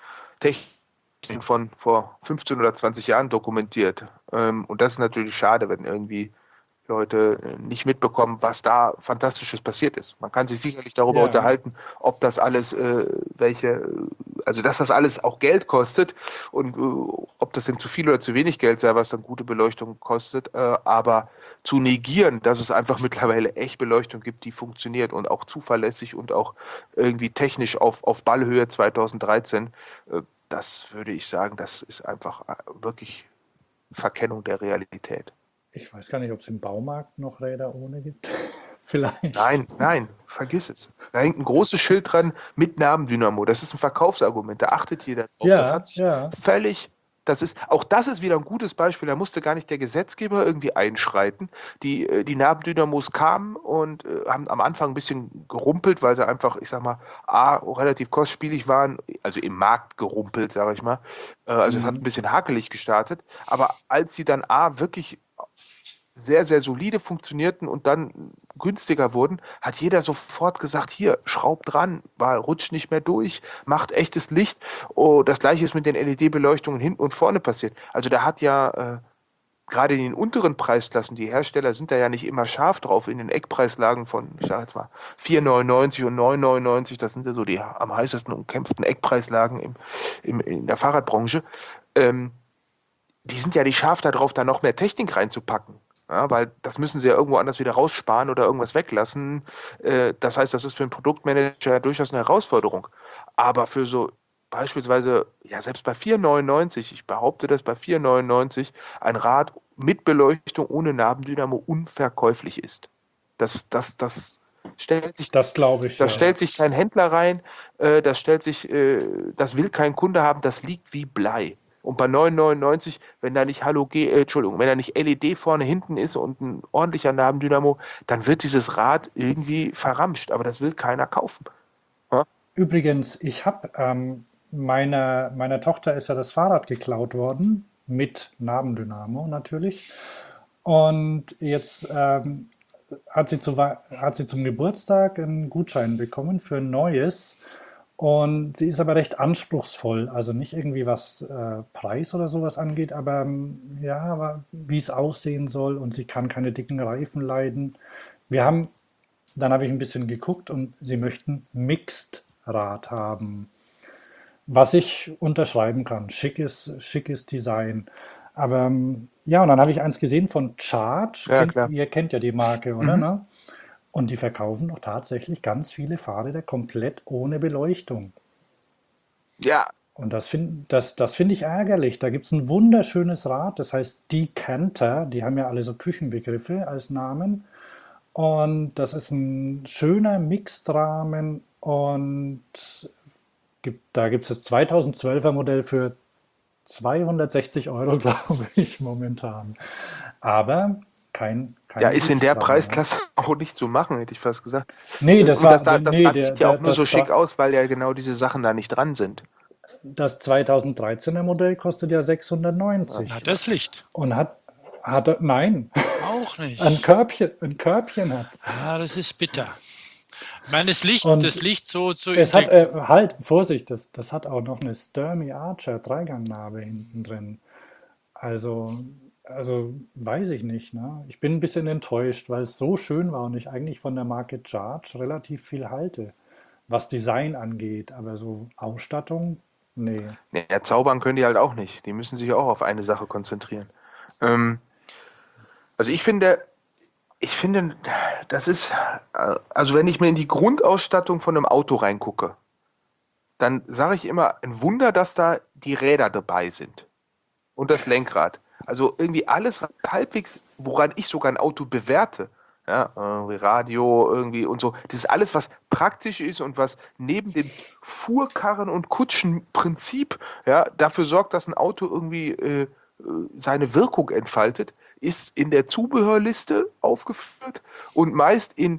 Techniken von vor fünfzehn oder zwanzig Jahren dokumentiert. Ähm, und das ist natürlich schade, wenn irgendwie Leute äh, nicht mitbekommen, was da Fantastisches passiert ist. Man kann sich sicherlich darüber Ja, unterhalten, ob das alles, äh, welche, also dass das alles auch Geld kostet und äh, ob das denn zu viel oder zu wenig Geld sei, was dann gute Beleuchtung kostet. Äh, aber zu negieren, dass es einfach mittlerweile echt Beleuchtung gibt, die funktioniert und auch zuverlässig und auch irgendwie technisch auf, auf Ballhöhe zweitausenddreizehn, äh, das würde ich sagen, das ist einfach äh, wirklich Verkennung der Realität. ich weiß gar nicht, ob es im Baumarkt noch Räder ohne gibt. Vielleicht. Nein, nein, vergiss es. Da hängt ein großes Schild dran mit Nabendynamo. Das ist ein Verkaufsargument. Da achtet jeder drauf. Das hat Ja, sich ja. völlig, das ist, auch das ist wieder ein gutes Beispiel. Da musste gar nicht der Gesetzgeber irgendwie einschreiten. Die, äh, die Nabendynamos kamen und äh, haben am Anfang ein bisschen gerumpelt, weil sie einfach, ich sag mal, A, relativ kostspielig waren, also im Markt gerumpelt, sage ich mal. Äh, also es hat ein Mhm. bisschen hakelig gestartet. Aber als sie dann A, wirklich sehr, sehr solide funktionierten und dann günstiger wurden, hat jeder sofort gesagt, hier, schraubt dran, weil rutscht nicht mehr durch, macht echtes Licht. Oh, das gleiche ist mit den L E D-Beleuchtungen hinten und vorne passiert. Also da hat ja äh, gerade in den unteren Preisklassen, die Hersteller sind da ja nicht immer scharf drauf, in den Eckpreislagen von, ich sage jetzt mal, vier neunundneunzig und neun neunundneunzig, das sind ja so die am heißesten umkämpften Eckpreislagen im, im, in der Fahrradbranche. Ähm, die sind ja nicht scharf darauf, da noch mehr Technik reinzupacken. Ja, weil das müssen sie ja irgendwo anders wieder raussparen oder irgendwas weglassen. Äh, das heißt, das ist für einen Produktmanager ja durchaus eine Herausforderung. Aber für so beispielsweise, ja, selbst bei vier neunundneunzig, ich behaupte, dass bei vier neunundneunzig ein Rad mit Beleuchtung ohne Nabendynamo unverkäuflich ist. Das, das, das stellt sich, Das glaube ich, das ja. stellt sich kein Händler rein, äh, das stellt sich, äh, das will kein Kunde haben, das liegt wie Blei. Und bei neun neunundneunzig, wenn da nicht Halogen, äh, Entschuldigung, wenn da nicht L E D vorne hinten ist und ein ordentlicher Nabendynamo, dann wird dieses Rad irgendwie verramscht, aber das will keiner kaufen. Ja? Übrigens, ich habe ähm, meiner, meiner Tochter ist ja das Fahrrad geklaut worden, mit Nabendynamo natürlich. Und jetzt ähm, hat sie, zu, Wei- hat sie zum Geburtstag einen Gutschein bekommen für ein neues. Und sie ist aber recht anspruchsvoll, also nicht irgendwie was äh, Preis oder sowas angeht, aber ähm, ja, aber wie es aussehen soll und sie kann keine dicken Reifen leiden. Wir haben, dann habe ich ein bisschen geguckt und sie möchten Mixed Rad haben, was ich unterschreiben kann. Schickes, schickes Design. Aber ähm, ja, und dann habe ich eins gesehen von Charge. Ja, Kennt, klar. ihr kennt ja die Marke, oder? Mhm. Ne? Und die verkaufen doch tatsächlich ganz viele Fahrräder komplett ohne Beleuchtung. Ja, Und das finde das, das find ich ärgerlich. Da gibt es ein wunderschönes Rad, das heißt Decanter. Die haben ja alle so Küchenbegriffe als Namen. Und das ist ein schöner Mixed-Rahmen. Und gibt, da gibt es das zweitausendzwölfer Modell für zweihundertsechzig Euro, glaube ich, momentan. Aber kein, ja, kein ist in der Lichtrahmen. Ne? Preisklasse auch nicht zu machen, hätte ich fast gesagt. Nee, Äh, das Und das, war, da- das nee, Rad der, sieht ja der, auch nur so das, schick Dra- aus, weil ja genau diese Sachen da nicht dran sind. das zweitausenddreizehner Modell kostet ja Na, sechshundertneunzig das Licht. und hat, hat, nein, Auch ein nicht. Körbchen, ein Körbchen hat. Ja, das ist bitter. Ich meine, das Licht, das Und Licht so zu es hat, integrieren. äh, halt, Vorsicht, das, das hat auch noch eine Sturmey Archer Dreigangnabe hinten drin. Also, also weiß ich nicht, ne? Ich bin ein bisschen enttäuscht, weil es so schön war und ich eigentlich von der Marke Charge relativ viel halte, was Design angeht, aber so Ausstattung, nee. Ja, zaubern können die halt auch nicht. Die müssen sich auch auf eine Sache konzentrieren. Ähm, also ich finde, ich finde, das ist, äh, also wenn ich mir in die Grundausstattung von einem Auto reingucke, dann sage ich immer, ein Wunder, dass da die Räder dabei sind und das Lenkrad. Also irgendwie alles, was halbwegs, woran ich sogar ein Auto bewerte, ja, irgendwie Radio irgendwie und so, das ist alles, was praktisch ist und was neben dem Fuhrkarren- und Kutschenprinzip, ja, dafür sorgt, dass ein Auto irgendwie äh, seine Wirkung entfaltet, ist in der Zubehörliste aufgeführt und meist in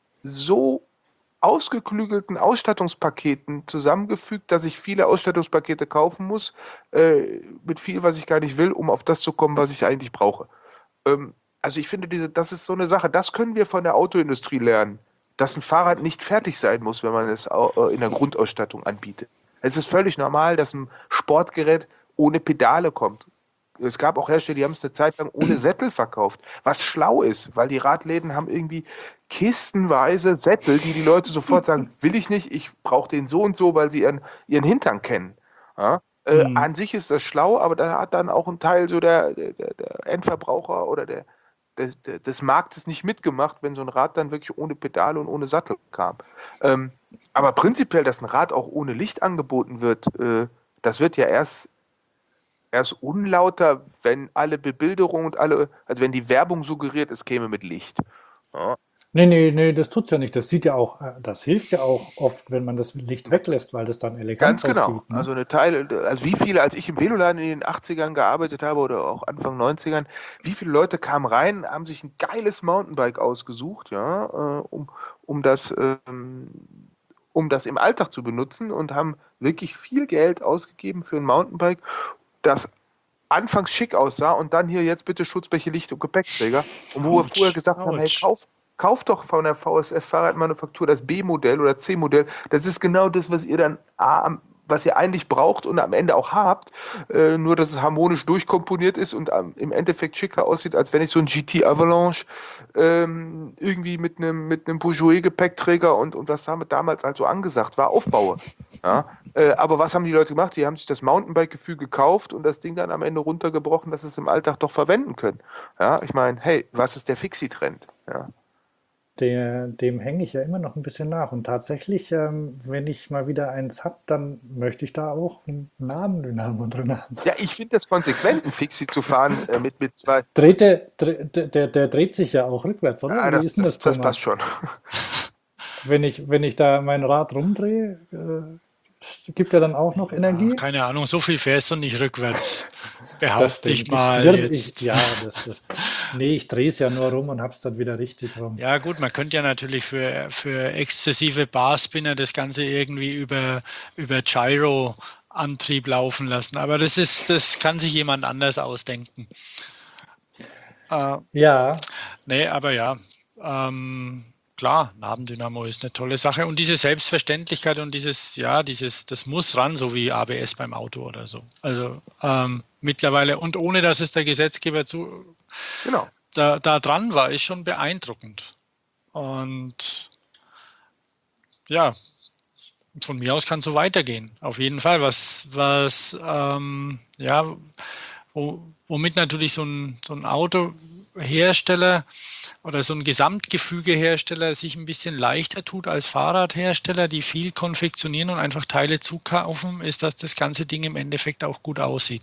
so ausgeklügelten Ausstattungspaketen zusammengefügt, dass ich viele Ausstattungspakete kaufen muss, äh, mit viel, was ich gar nicht will, um auf das zu kommen, was ich eigentlich brauche. Ähm, also ich finde, diese, das ist so eine Sache, das können wir von der Autoindustrie lernen, dass ein Fahrrad nicht fertig sein muss, wenn man es au- äh, in der Grundausstattung anbietet. Es ist völlig normal, dass ein Sportgerät ohne Pedale kommt. Es gab auch Hersteller, die haben es eine Zeit lang ohne Sättel verkauft, was schlau ist, weil die Radläden haben irgendwie kistenweise Sättel, die die Leute sofort sagen, will ich nicht, ich brauche den so und so, weil sie ihren, ihren Hintern kennen. Ja? Äh, Hm. an sich ist das schlau, aber da hat dann auch ein Teil so der, der, der der Endverbraucher oder der, der, der, des Marktes nicht mitgemacht, wenn so ein Rad dann wirklich ohne Pedale und ohne Sattel kam. Ähm, aber prinzipiell, dass ein Rad auch ohne Licht angeboten wird, äh, das wird ja erst erst unlauter, wenn alle Bebilderung und alle, also wenn die Werbung suggeriert, es käme mit Licht. Ja, Nee, nee, nee, das tut's ja nicht. Das sieht ja auch, äh, das hilft ja auch oft, wenn man das Licht weglässt, weil das dann elegant ganz genau. aussieht, ne? Also eine Teile, also wie viele, als ich im Veloladen in den achtzigern gearbeitet habe oder auch Anfang neunzigern, wie viele Leute kamen rein, haben sich ein geiles Mountainbike ausgesucht, ja, äh, um, um das, ähm, um das im Alltag zu benutzen und haben wirklich viel Geld ausgegeben für ein Mountainbike, das anfangs schick aussah und dann hier jetzt bitte Schutzbleche, Licht und Gepäckträger. Und wo wir vorher Autsch, gesagt haben, hey, Autsch. kauf, kauf doch von der V S F Fahrradmanufaktur das B-Modell oder C-Modell. Das ist genau das, was ihr dann A, am- was ihr eigentlich braucht und am Ende auch habt. Äh, nur, dass es harmonisch durchkomponiert ist und am- im Endeffekt schicker aussieht, als wenn ich so ein G T Avalanche ähm, irgendwie mit einem mit einem Peugeot-Gepäckträger und, und was damit damals also angesagt war, aufbaue. Ja? Äh, aber was haben die Leute gemacht? Die haben sich das Mountainbike-Gefühl gekauft und das Ding dann am Ende runtergebrochen, dass sie es im Alltag doch verwenden können. Ja, ich meine, hey, was ist der Fixie-Trend? Ja. Der, dem hänge ich ja immer noch ein bisschen nach. Und tatsächlich, ähm, wenn ich mal wieder eins habe, dann möchte ich da auch einen Nabendynamo drin haben. Ja, ich finde das konsequent, ein Fixie zu fahren äh, mit, mit zwei. Dreht der, dre- der, der, der dreht sich ja auch rückwärts, oder? Ja, Wie das, ist denn das, das, das passt Thomas? schon. Wenn ich, wenn ich da mein Rad rumdrehe, äh, gibt er dann auch noch Ah, Energie? keine Ahnung, so viel fährst du nicht rückwärts, Das behaupte ich stimmt. Ich mal zwirr, ich, jetzt. ja, das, das. Nee, ich drehe es ja nur rum und hab's dann wieder richtig rum. Ja, gut, man könnte ja natürlich für, für exzessive Barspinner das Ganze irgendwie über, über Gyro-Antrieb laufen lassen. Aber das ist, das kann sich jemand anders ausdenken. Äh, Ja, nee, aber ja, ähm, klar, Nabendynamo ist eine tolle Sache. Und diese Selbstverständlichkeit und dieses, ja, dieses, das muss ran, so wie A B S beim Auto oder so. Also ähm, mittlerweile, und ohne dass es der Gesetzgeber zu, Genau. da, da dran war, ist schon beeindruckend. Und ja, von mir aus kann es so weitergehen. Auf jeden Fall. Was, was, ähm, ja, wo, womit natürlich so ein, so ein Autohersteller oder so ein Gesamtgefügehersteller sich ein bisschen leichter tut als Fahrradhersteller, die viel konfektionieren und einfach Teile zukaufen, ist, dass das ganze Ding im Endeffekt auch gut aussieht.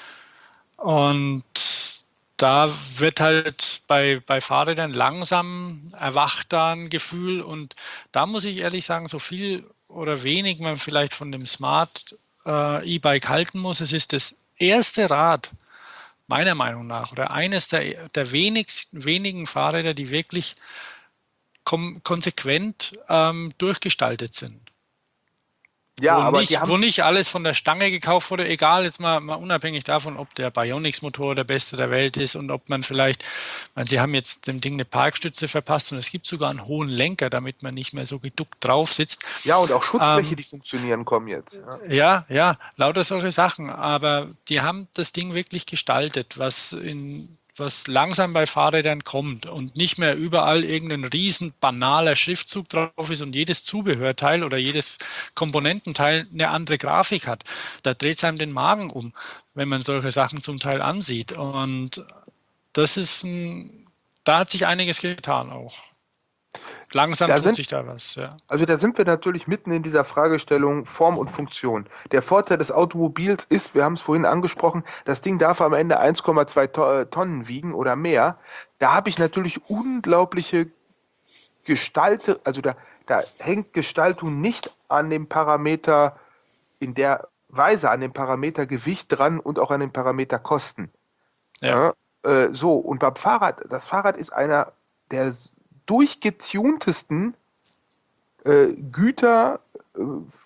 Und da wird halt bei, bei Fahrrädern langsam erwacht da ein Gefühl. Und da muss ich ehrlich sagen, so viel oder wenig man vielleicht von dem Smart äh, E-Bike halten muss, es ist das erste Rad, meiner Meinung nach, oder eines der, der wenigsten, wenigen Fahrräder, die wirklich kom konsequent ähm, durchgestaltet sind. Ja, Wo aber die nicht, wo haben, nicht alles von der Stange gekauft wurde, egal, jetzt mal, mal unabhängig davon, ob der Bionics-Motor der beste der Welt ist und ob man vielleicht, ich meine, sie haben jetzt dem Ding eine Parkstütze verpasst und es gibt sogar einen hohen Lenker, damit man nicht mehr so geduckt drauf sitzt. ja, und auch Schutzbleche, Ähm, die funktionieren, kommen jetzt. Ja. ja, ja, lauter solche Sachen, aber die haben das Ding wirklich gestaltet, was in was langsam bei Fahrrädern kommt und nicht mehr überall irgendein riesen banaler Schriftzug drauf ist und jedes Zubehörteil oder jedes Komponententeil eine andere Grafik hat. Da dreht es einem den Magen um, wenn man solche Sachen zum Teil ansieht. Und das ist ein, da hat sich einiges getan auch. Langsam Da tut sind sich da was, ja. Also da sind wir natürlich mitten in dieser Fragestellung Form und Funktion. Der Vorteil des Automobils ist, wir haben es vorhin angesprochen, das Ding darf am Ende eins Komma zwei To- äh, Tonnen wiegen oder mehr. Da habe ich natürlich unglaubliche Gestalte, also da, da hängt Gestaltung nicht an dem Parameter in der Weise, an dem Parameter Gewicht dran und auch an dem Parameter Kosten. Ja, Ja, äh, so, und beim Fahrrad, das Fahrrad ist einer der s- durchgetuntesten äh, Güter äh,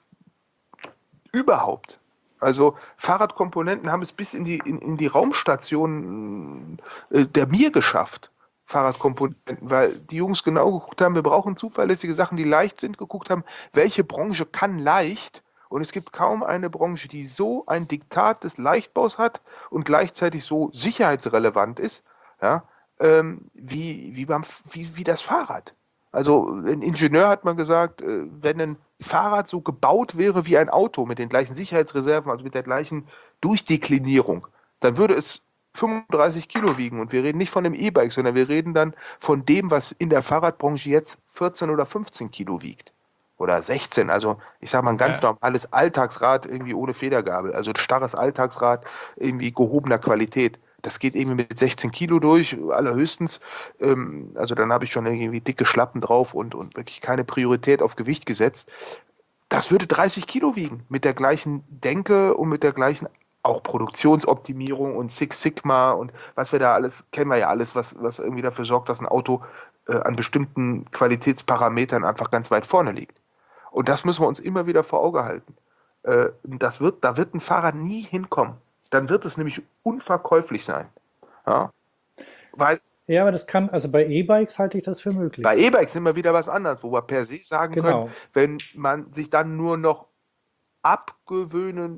überhaupt. Also Fahrradkomponenten haben es bis in die, in, in die Raumstation äh, der Mir geschafft. Fahrradkomponenten, weil die Jungs genau geguckt haben, wir brauchen zuverlässige Sachen, die leicht sind, geguckt haben, welche Branche kann leicht. Und es gibt kaum eine Branche, die so ein Diktat des Leichtbaus hat und gleichzeitig so sicherheitsrelevant ist, ja, ähm, wie, wie, beim, wie, wie das Fahrrad. Also ein Ingenieur hat mal gesagt, äh, wenn ein Fahrrad so gebaut wäre wie ein Auto mit den gleichen Sicherheitsreserven, also mit der gleichen Durchdeklinierung, dann würde es fünfunddreißig Kilo wiegen. Und wir reden nicht von einem E-Bike, sondern wir reden dann von dem, was in der Fahrradbranche jetzt vierzehn oder fünfzehn Kilo wiegt. Oder sechzehn. Also ich sage mal ein ganz ja, normales Alltagsrad irgendwie ohne Federgabel. Also ein starres Alltagsrad irgendwie gehobener Qualität. Das geht irgendwie mit sechzehn Kilo durch, allerhöchstens. Ähm, also dann habe ich schon irgendwie dicke Schlappen drauf und, und wirklich keine Priorität auf Gewicht gesetzt. Das würde dreißig Kilo wiegen, mit der gleichen Denke und mit der gleichen auch Produktionsoptimierung und Six Sigma und was wir da alles, kennen wir ja alles, was, was irgendwie dafür sorgt, dass ein Auto äh, an bestimmten Qualitätsparametern einfach ganz weit vorne liegt. Und das müssen wir uns immer wieder vor Auge halten. Äh, das wird, da wird ein Fahrer nie hinkommen. Dann wird es nämlich unverkäuflich sein. Ja? Weil Ja, aber das kann, also bei E-Bikes halte ich das für bei möglich. E-Bikes sind wir wieder was anderes, wo wir per se sagen können, Genau. wenn man sich dann nur noch abgewöhnen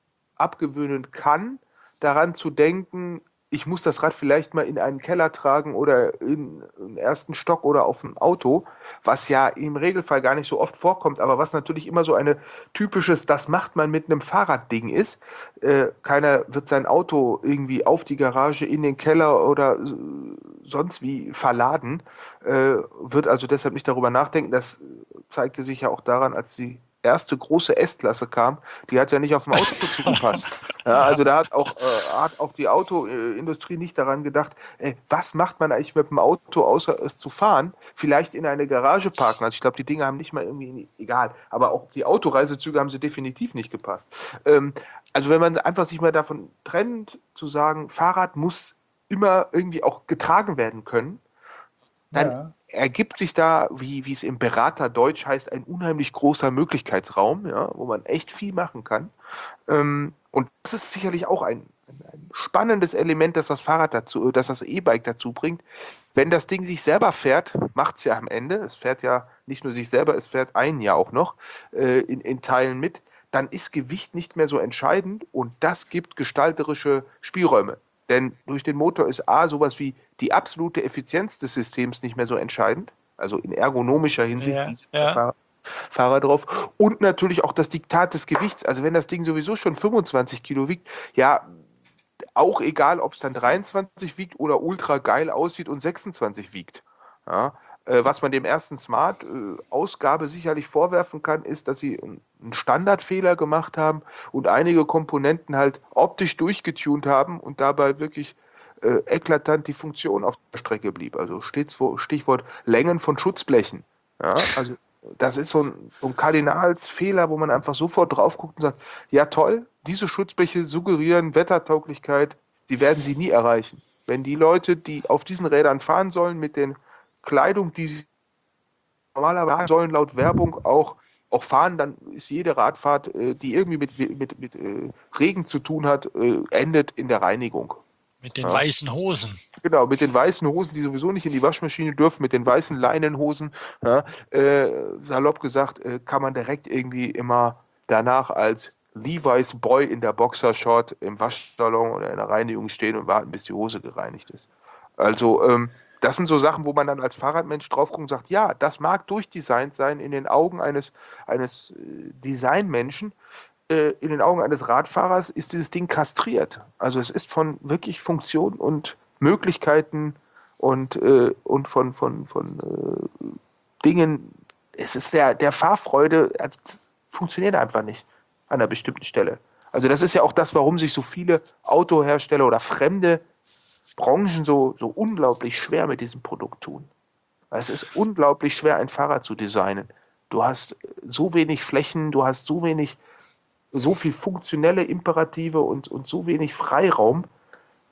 abgewöhnen kann, daran zu denken, ich muss das Rad vielleicht mal in einen Keller tragen oder in den ersten Stock oder auf ein Auto, was ja im Regelfall gar nicht so oft vorkommt, aber was natürlich immer so eine typisches, das macht man mit einem Fahrradding ist. Äh, keiner wird sein Auto irgendwie auf die Garage, in den Keller oder äh, sonst wie verladen, äh, wird also deshalb nicht darüber nachdenken. Das zeigte sich ja auch daran, als die erste große S-Klasse kam, die hat ja nicht auf dem Auto zugepasst. Ja, ja, also da hat auch, äh, hat auch die Autoindustrie nicht daran gedacht, ey, was macht man eigentlich mit dem Auto, außer es zu fahren? Vielleicht in eine Garage parken. Also ich glaube, die Dinge haben nicht mal irgendwie, egal, aber auch die Autoreisezüge haben sie definitiv nicht gepasst. Ähm, also wenn man einfach sich mal davon trennt, zu sagen, Fahrrad muss immer irgendwie auch getragen werden können, dann Ja. ergibt sich da, wie, wie es im Beraterdeutsch heißt, ein unheimlich großer Möglichkeitsraum, ja, wo man echt viel machen kann. Ähm, und das ist sicherlich auch ein, ein, ein spannendes Element, dass das Fahrrad dazu, dass das E-Bike dazu bringt. Wenn das Ding sich selber fährt, macht es ja am Ende, es fährt ja nicht nur sich selber, es fährt einen ja auch noch äh, in, in Teilen mit, dann ist Gewicht nicht mehr so entscheidend und das gibt gestalterische Spielräume. Denn durch den Motor ist A, sowas wie die absolute Effizienz des Systems nicht mehr so entscheidend, also in ergonomischer Hinsicht, wie ja, sitzt der ja, Fahrer, Fahrer drauf. Und natürlich auch das Diktat des Gewichts. Also wenn das Ding sowieso schon fünfundzwanzig Kilo wiegt, ja, auch egal, ob es dann dreiundzwanzig wiegt oder ultra geil aussieht und sechsundzwanzig wiegt. Ja, äh, was man dem ersten Smart-Ausgabe sicherlich vorwerfen kann, ist, dass sie einen Standardfehler gemacht haben und einige Komponenten halt optisch durchgetunt haben und dabei wirklich äh, eklatant die Funktion auf der Strecke blieb. Also stets, Stichwort Längen von Schutzblechen. Ja, also das ist so ein, so ein Kardinalsfehler, wo man einfach sofort drauf guckt und sagt, ja toll, diese Schutzbleche suggerieren Wettertauglichkeit, sie werden sie nie erreichen. Wenn die Leute, die auf diesen Rädern fahren sollen, mit den Kleidung, die sie normalerweise fahren sollen, laut Werbung auch, auch fahren, dann ist jede Radfahrt, äh, die irgendwie mit, mit, mit äh, Regen zu tun hat, äh, endet in der Reinigung. mit den Ja? weißen Hosen. Genau, mit den weißen Hosen, die sowieso nicht in die Waschmaschine dürfen, mit den weißen Leinenhosen, ja, äh, salopp gesagt, äh, kann man direkt irgendwie immer danach als Levi's Boy in der Boxershort im Waschsalon oder in der Reinigung stehen und warten, bis die Hose gereinigt ist. Also, ähm, das sind so Sachen, wo man dann als Fahrradmensch drauf guckt und sagt, ja, das mag durchdesignt sein in den Augen eines, eines äh, Designmenschen, äh, in den Augen eines Radfahrers ist dieses Ding kastriert. Also es ist von wirklich Funktion und Möglichkeiten und, äh, und von, von, von äh, Dingen, es ist der, der Fahrfreude, äh, das funktioniert einfach nicht an einer bestimmten Stelle. Also das ist ja auch das, warum sich so viele Autohersteller oder fremde Branchen so, so unglaublich schwer mit diesem Produkt tun. Weil es ist unglaublich schwer, ein Fahrrad zu designen. Du hast so wenig Flächen, du hast so wenig so viel funktionelle Imperative und, und so wenig Freiraum.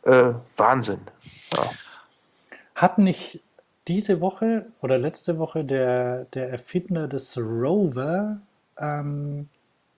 äh, Wahnsinn. Ja. Hat nicht diese Woche oder letzte Woche der, der Erfinder des Rover ähm,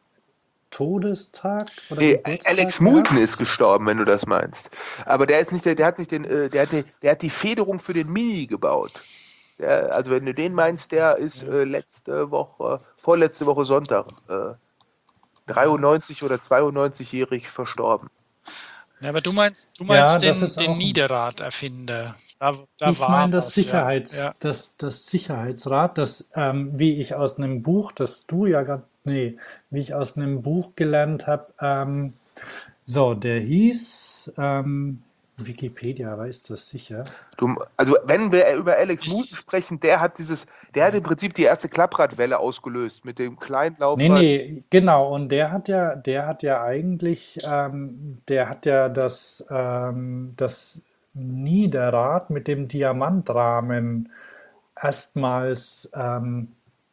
Todestag oder Nee, Geburtstag Alex gehabt? Moulton ist gestorben, wenn du das meinst. Aber der ist nicht der, der hat nicht den, äh, der hat die, der hat die Federung für den Mini gebaut. Der, also wenn du den meinst, der ist äh, letzte Woche, vorletzte Woche Sonntag, äh, dreiundneunzig oder zweiundneunzig-jährig verstorben. Ja, aber du meinst, du Ja, meinst das den, ist den auch ein. Niederrad-Erfinder. Da, da Ich war meine das was, ja. Sicherheits, Ja. das, das Sicherheitsrad, das, ähm, wie ich aus einem Buch, das du ja gerade, nee, wie ich aus einem Buch gelernt habe, ähm, so, der hieß, ähm, Wikipedia weiß das sicher. Du, also wenn wir über Alex Moulton Ist, sprechen, der hat dieses, der hat im Prinzip die erste Klappradwelle ausgelöst mit dem kleinen Nee, Laufrad. nee, genau. Und der hat ja, der hat ja eigentlich, ähm, der hat ja das, ähm, das Niederrad mit dem Diamantrahmen erstmals ähm,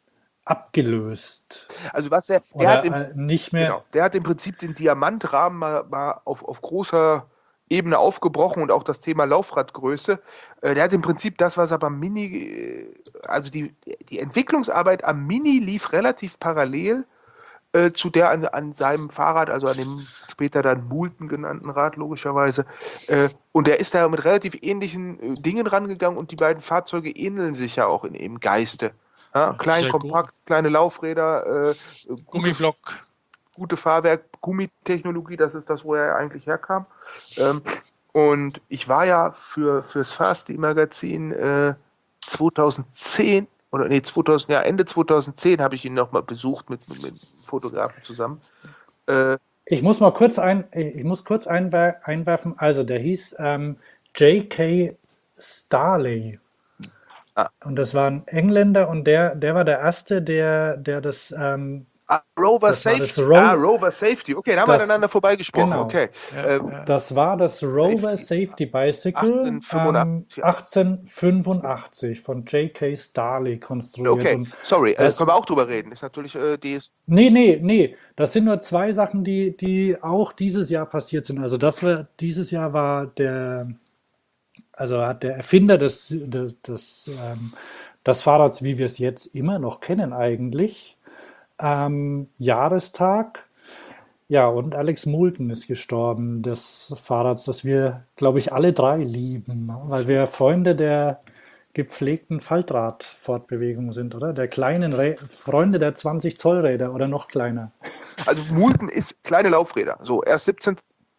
abgelöst. Also was er, der hat im, Oder äh, nicht mehr. genau, der hat im Prinzip den Diamantrahmen mal, mal auf, auf großer Ebene aufgebrochen und auch das Thema Laufradgröße. Äh, der hat im Prinzip das, was er beim Mini, äh, also die, die Entwicklungsarbeit am Mini lief relativ parallel äh, zu der an, an seinem Fahrrad, also an dem später dann Moulton genannten Rad logischerweise. Äh, und er ist da mit relativ ähnlichen äh, Dingen rangegangen und die beiden Fahrzeuge ähneln sich ja auch in, im Geiste. Ja, klein, dieser Gu kompakt, kleine Laufräder, äh, gute, Gummiblock. gute Fahrwerk, Gummitechnologie, das ist das, wo er eigentlich herkam. Ähm, und ich war ja für fürs Fasti-Magazin äh, zweitausendzehn oder nee, zweitausend, ja, Ende zweitausendzehn habe ich ihn nochmal besucht mit, mit, mit einem Fotografen zusammen. Äh, Ich muss mal kurz ein, ich muss kurz einwer einwerfen. Also der hieß ähm, J K. Starley. ah, Und das war ein Engländer und der, der war der Erste, der, der das, ähm, ah, Rover das war das Safety. Ah, Row, Rover Safety. Okay, da haben wir das, aneinander vorbeigesprochen. genau, Okay. Ja, Ähm, ja. das war das Rover Safety. Safety Bicycle ähm, achtzehnhundertfünfundachtzig. Ja. achtzehnhundertfünfundachtzig von J K. Starley konstruiert. Okay, Und sorry, äh, das, können wir auch drüber reden. Ist natürlich, äh, die ist. nee, nee, nee, das sind nur zwei Sachen, die, die auch dieses Jahr passiert sind. Also das war, dieses Jahr war der, also hat der Erfinder des, des, des, ähm, des Fahrrads, wie wir es jetzt immer noch kennen eigentlich, ähm, Jahrestag. Ja, und Alex Moulton ist gestorben, des Fahrrads, das wir, glaube ich, alle drei lieben, ne? Weil wir Freunde der gepflegten Faltradfortbewegung sind, oder? Der kleinen Rä Freunde der zwanzig Zoll Räder oder noch kleiner. Also Moulton ist kleine Laufräder. So, erst siebzehn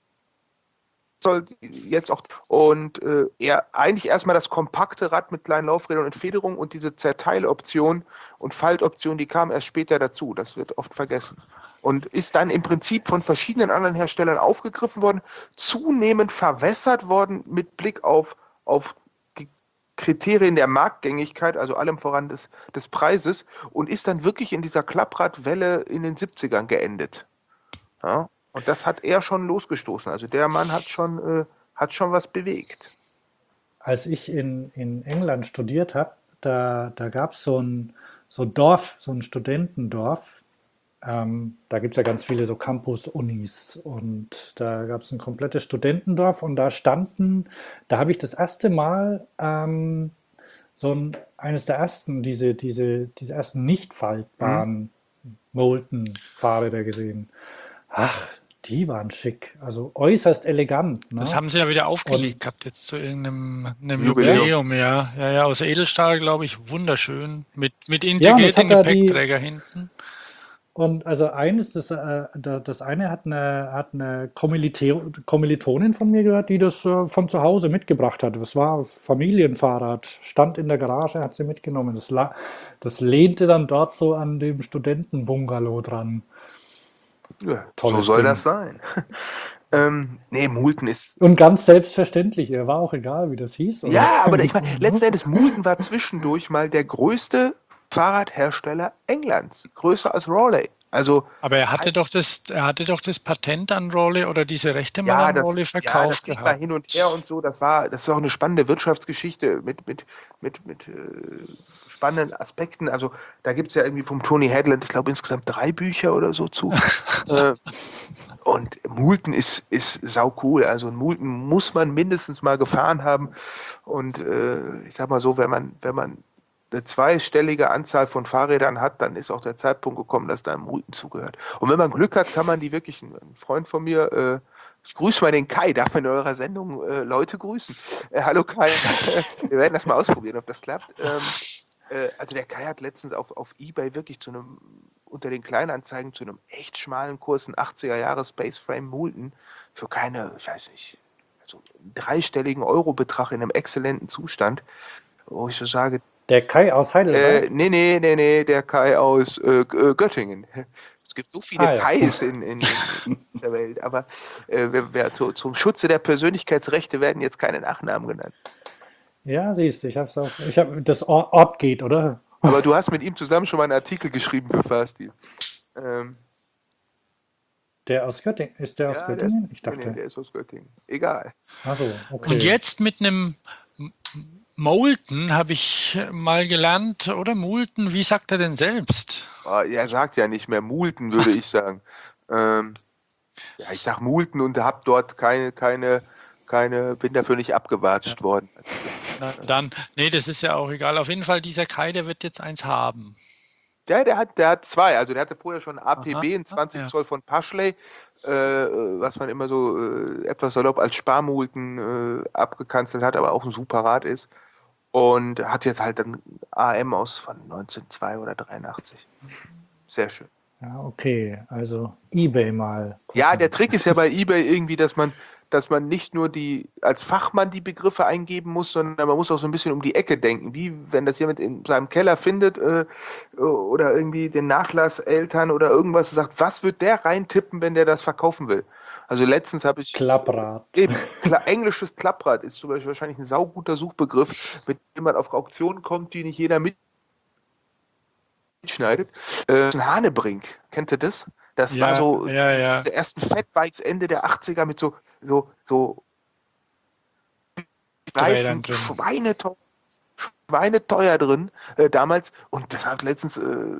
Zoll, jetzt auch. Und äh, er eigentlich erstmal das kompakte Rad mit kleinen Laufrädern und Federung und diese Zerteiloption und Faltoption, die kam erst später dazu. Das wird oft vergessen. Und ist dann im Prinzip von verschiedenen anderen Herstellern aufgegriffen worden, zunehmend verwässert worden mit Blick auf, auf Kriterien der Marktgängigkeit, also allem voran des, des Preises, und ist dann wirklich in dieser Klappradwelle in den siebzigern geendet. Ja? Und das hat er schon losgestoßen. Also der Mann hat schon, äh, hat schon was bewegt. Als ich in, in England studiert habe, da, da gab es so ein so Dorf, so ein Studentendorf. Ähm, da gibt es ja ganz viele so Campus-Unis und da gab es ein komplettes Studentendorf und da standen, da habe ich das erste Mal ähm, so ein, eines der ersten, diese, diese, diese ersten nicht faltbaren Moulton-Fahrräder gesehen. Ach, die waren schick, also äußerst elegant, Das ne? haben sie ja wieder aufgelegt Und gehabt, jetzt zu irgendeinem einem Jubiläum. Jubiläum, ja. Ja, ja, aus Edelstahl, glaube ich, wunderschön. Mit, mit ja, und das integriertem hat da die, Gepäckträger hinten. und also eines, das, äh, da- das eine hat eine, hat eine Kommilite Kommilitonin von mir gehört, die das äh, von zu Hause mitgebracht hat. Das war Familienfahrrad, stand in der Garage, hat sie mitgenommen. Das, la das lehnte dann dort so an dem Studentenbungalow dran. Ja, so Tolles soll Ding. das sein. ähm, nee, Moulton ist. Und ganz selbstverständlich, ihr war auch egal, wie das hieß, oder? Ja, aber ich meine, letzten Endes, Moulton war zwischendurch mal der größte Fahrradhersteller Englands. Größer als Raleigh. Also, Aber er hatte doch das, er hatte doch das Patent an Raleigh oder diese Rechte mal ja, an das, Raleigh ja, das verkauft ging mal gehabt. hin und her und so. Das war, das ist auch eine spannende Wirtschaftsgeschichte mit, mit, mit, mit äh, spannenden Aspekten. Also da gibt es ja irgendwie vom Tony Hadland, ich glaube insgesamt drei Bücher oder so zu. äh, und Moulton ist, ist sau cool. Also ein Moulton muss man mindestens mal gefahren haben. Und äh, ich sag mal so, wenn man, wenn man eine zweistellige Anzahl von Fahrrädern hat, dann ist auch der Zeitpunkt gekommen, dass da ein Moulton zugehört. Und wenn man Glück hat, kann man die wirklich, ein, ein Freund von mir, äh, ich grüße mal den Kai, darf man in eurer Sendung äh, Leute grüßen? Äh, hallo Kai, wir werden das mal ausprobieren, ob das klappt. Ähm, äh, also der Kai hat letztens auf, auf eBay wirklich zu einem, unter den Kleinanzeigen zu einem echt schmalen Kurs, ein achtziger Jahre Space Frame Moulton für keine, ich weiß nicht, also einen dreistelligen Euro-Betrag in einem exzellenten Zustand, wo ich so sage, Der Kai aus Heidelberg? äh, nee, nee, nee, nee, der Kai aus äh, G- äh, Göttingen. Es gibt so viele Ah, ja. Kais in, in, in der Welt, aber äh, wer, wer zu, zum Schutze der Persönlichkeitsrechte werden jetzt keine Nachnamen genannt. Ja, siehst du, ich hab's auch. Ich hab, das Ort, Ort geht, oder? Aber du hast mit ihm zusammen schon mal einen Artikel geschrieben für Fahrstil. Ähm, Der aus Göttingen? Ist der aus ja, der ist, Göttingen? Ich nee, nee, dachte. der ist aus Göttingen. Egal. Ach so, okay. Und jetzt mit einem M- Moulton habe ich mal gelernt, oder Moulton, wie sagt er denn selbst? Oh, er sagt ja nicht mehr Moulton, würde ich sagen. Ähm, ja, ich sag Moulton und hab dort keine, keine, keine, bin dafür nicht abgewatscht worden. Na, dann, nee, das ist ja auch egal. Auf jeden Fall, dieser Kai, der wird jetzt eins haben. Ja, der hat, der hat zwei. Also der hatte vorher schon A P B, Aha, ein zwanzig ja. Zoll von Pashley, äh, was man immer so äh, etwas salopp als Sparmulten äh, abgekanzelt hat, aber auch ein super Rad ist. Und hat jetzt halt ein A M aus von neunzehnhundertzwei oder dreiundachtzig. Sehr schön. Ja, okay. Also eBay mal. Ja, gucken. der Trick ist ja bei eBay irgendwie, dass man, dass man nicht nur die als Fachmann die Begriffe eingeben muss, sondern man muss auch so ein bisschen um die Ecke denken. Wie wenn das jemand in seinem Keller findet äh, oder irgendwie den Nachlass Eltern oder irgendwas sagt, was wird der reintippen, wenn der das verkaufen will? Also letztens habe ich Klapprad. eben Kla englisches Klapprad ist zum Beispiel wahrscheinlich ein sauguter Suchbegriff, mit dem man auf Auktionen kommt, die nicht jeder mitschneidet. Äh, ein Hanebrink, kennt ihr das? Das Ja, war so ja, ja. diese ersten Fatbikes Ende der achtziger mit so, so, so Rädern Reifen, drin. schweineteuer, schweineteuer drin äh, damals. Und das hat letztens äh,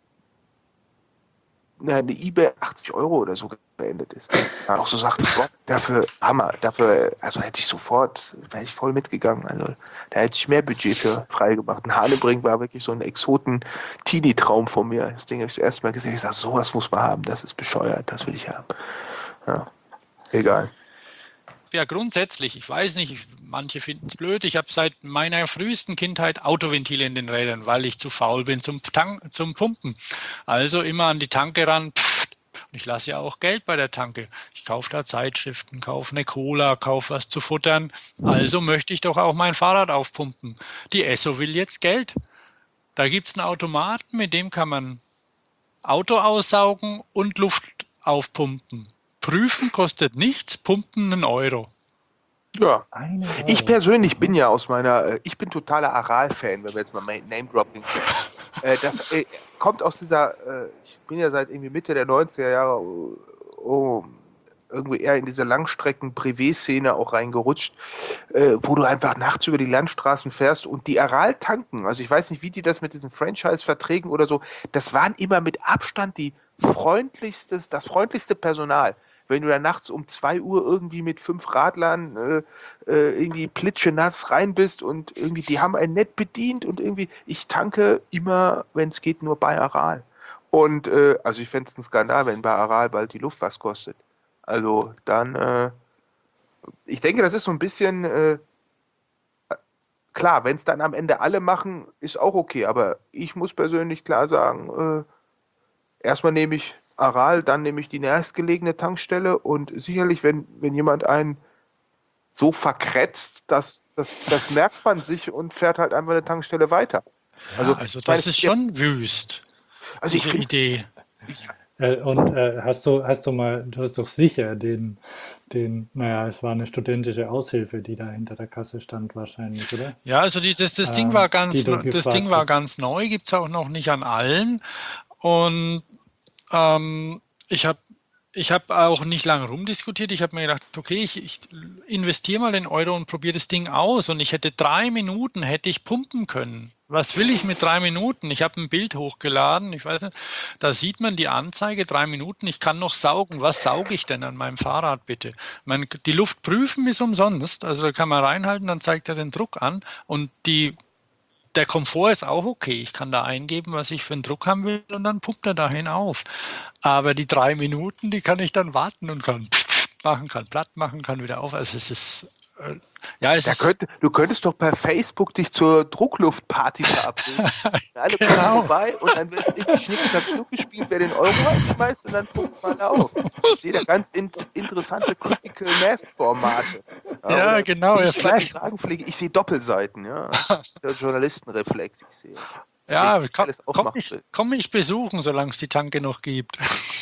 na, eine eBay achtzig Euro oder so beendet ist. Man auch so sagte, boah, dafür Hammer, dafür, also hätte ich sofort, wäre ich voll mitgegangen. Also da hätte ich mehr Budget für freigemacht. Ein Hanebrink war wirklich so ein Exoten-Teenie-Traum von mir. Das Ding habe ich das erste Mal gesehen. Ich sage, sowas muss man haben, das ist bescheuert, das will ich haben. Ja, egal. Ja, grundsätzlich, ich weiß nicht, ich- manche finden es blöd. Ich habe seit meiner frühesten Kindheit Autoventile in den Rädern, weil ich zu faul bin zum, Tank, zum Pumpen. Also immer an die Tanke ran. Pfft. Und ich lasse ja auch Geld bei der Tanke. Ich kaufe da Zeitschriften, kaufe eine Cola, kaufe was zu futtern. Also möchte ich doch auch mein Fahrrad aufpumpen. Die Esso will jetzt Geld. Da gibt es einen Automaten, mit dem kann man Auto aussaugen und Luft aufpumpen. Prüfen kostet nichts, pumpen einen Euro. Ja. Eine Euro. Ich persönlich bin ja aus meiner, äh, ich bin totaler Aral-Fan, wenn wir jetzt mal Name-Dropping äh, Das äh, kommt aus dieser, äh, ich bin ja seit irgendwie Mitte der neunziger Jahre oh, oh, irgendwie eher in diese Langstrecken-Privé-Szene auch reingerutscht, äh, wo du einfach nachts über die Landstraßen fährst und die Aral tanken. Also ich weiß nicht, wie die das mit diesen Franchise-Verträgen oder so, das waren immer mit Abstand die freundlichstes, das freundlichste Personal. Wenn du da nachts um zwei Uhr irgendwie mit fünf Radlern äh, äh, irgendwie plitschenass rein bist und irgendwie, die haben einen nett bedient und irgendwie, ich tanke immer, wenn es geht, nur bei Aral. Und äh, also ich fände es ein Skandal, wenn bei Aral bald die Luft was kostet. Also dann, äh, ich denke, das ist so ein bisschen, äh, klar, wenn es dann am Ende alle machen, ist auch okay, aber ich muss persönlich klar sagen, äh, erstmal nehme ich Aral, dann nehme ich die nächstgelegene Tankstelle und sicherlich, wenn, wenn jemand einen so verkretzt, das, das, das merkt man sich und fährt halt einfach eine Tankstelle weiter. Also, Also, also ich meine, das ist schon wüst, Also ich diese finde, Idee. Äh, und äh, hast du, hast du mal, du hast doch sicher den, den, naja, es war eine studentische Aushilfe, die da hinter der Kasse stand wahrscheinlich, oder? Ja, also die, das, das Ding Ähm, war ganz, die du das gefragt Ding war hast. ganz neu, gibt es auch noch nicht an allen. Und ähm, ich habe ich hab auch nicht lange rumdiskutiert. Ich habe mir gedacht, okay, ich, ich investiere mal den Euro und probiere das Ding aus. Und ich hätte drei Minuten hätte ich pumpen können. Was will ich mit drei Minuten? Ich habe ein Bild hochgeladen, ich weiß nicht, da sieht man die Anzeige, drei Minuten, ich kann noch saugen. Was sauge ich denn an meinem Fahrrad bitte? Man, die Luft prüfen ist umsonst, also da kann man reinhalten, dann zeigt er den Druck an und die, der Komfort ist auch okay. Ich kann da eingeben, was ich für einen Druck haben will und dann pumpt er dahin auf. Aber die drei Minuten, die kann ich dann warten und kann machen, kann platt machen, kann wieder auf. Also es ist, äh, ja, es Da ist könnte, du könntest doch per Facebook dich zur Druckluftparty verabreden. Alle kommen genau. vorbei und dann wird irgendwie Schnick, Schnack, Schnuck gespielt, wer den Euro einschmeißt und dann pumpt man auf. Ich sehe da ganz in, interessante Critical Mass Formate. Ja, Ja, oder genau. wie Ja, ich immer zu vielleicht. sagen pflege, ich sehe Doppelseiten. Ja. Der Journalistenreflex, ich sehe. Ja, Ich komm, alles komm, aufmachen ich, will. komm mich besuchen, solange es die Tanke noch gibt.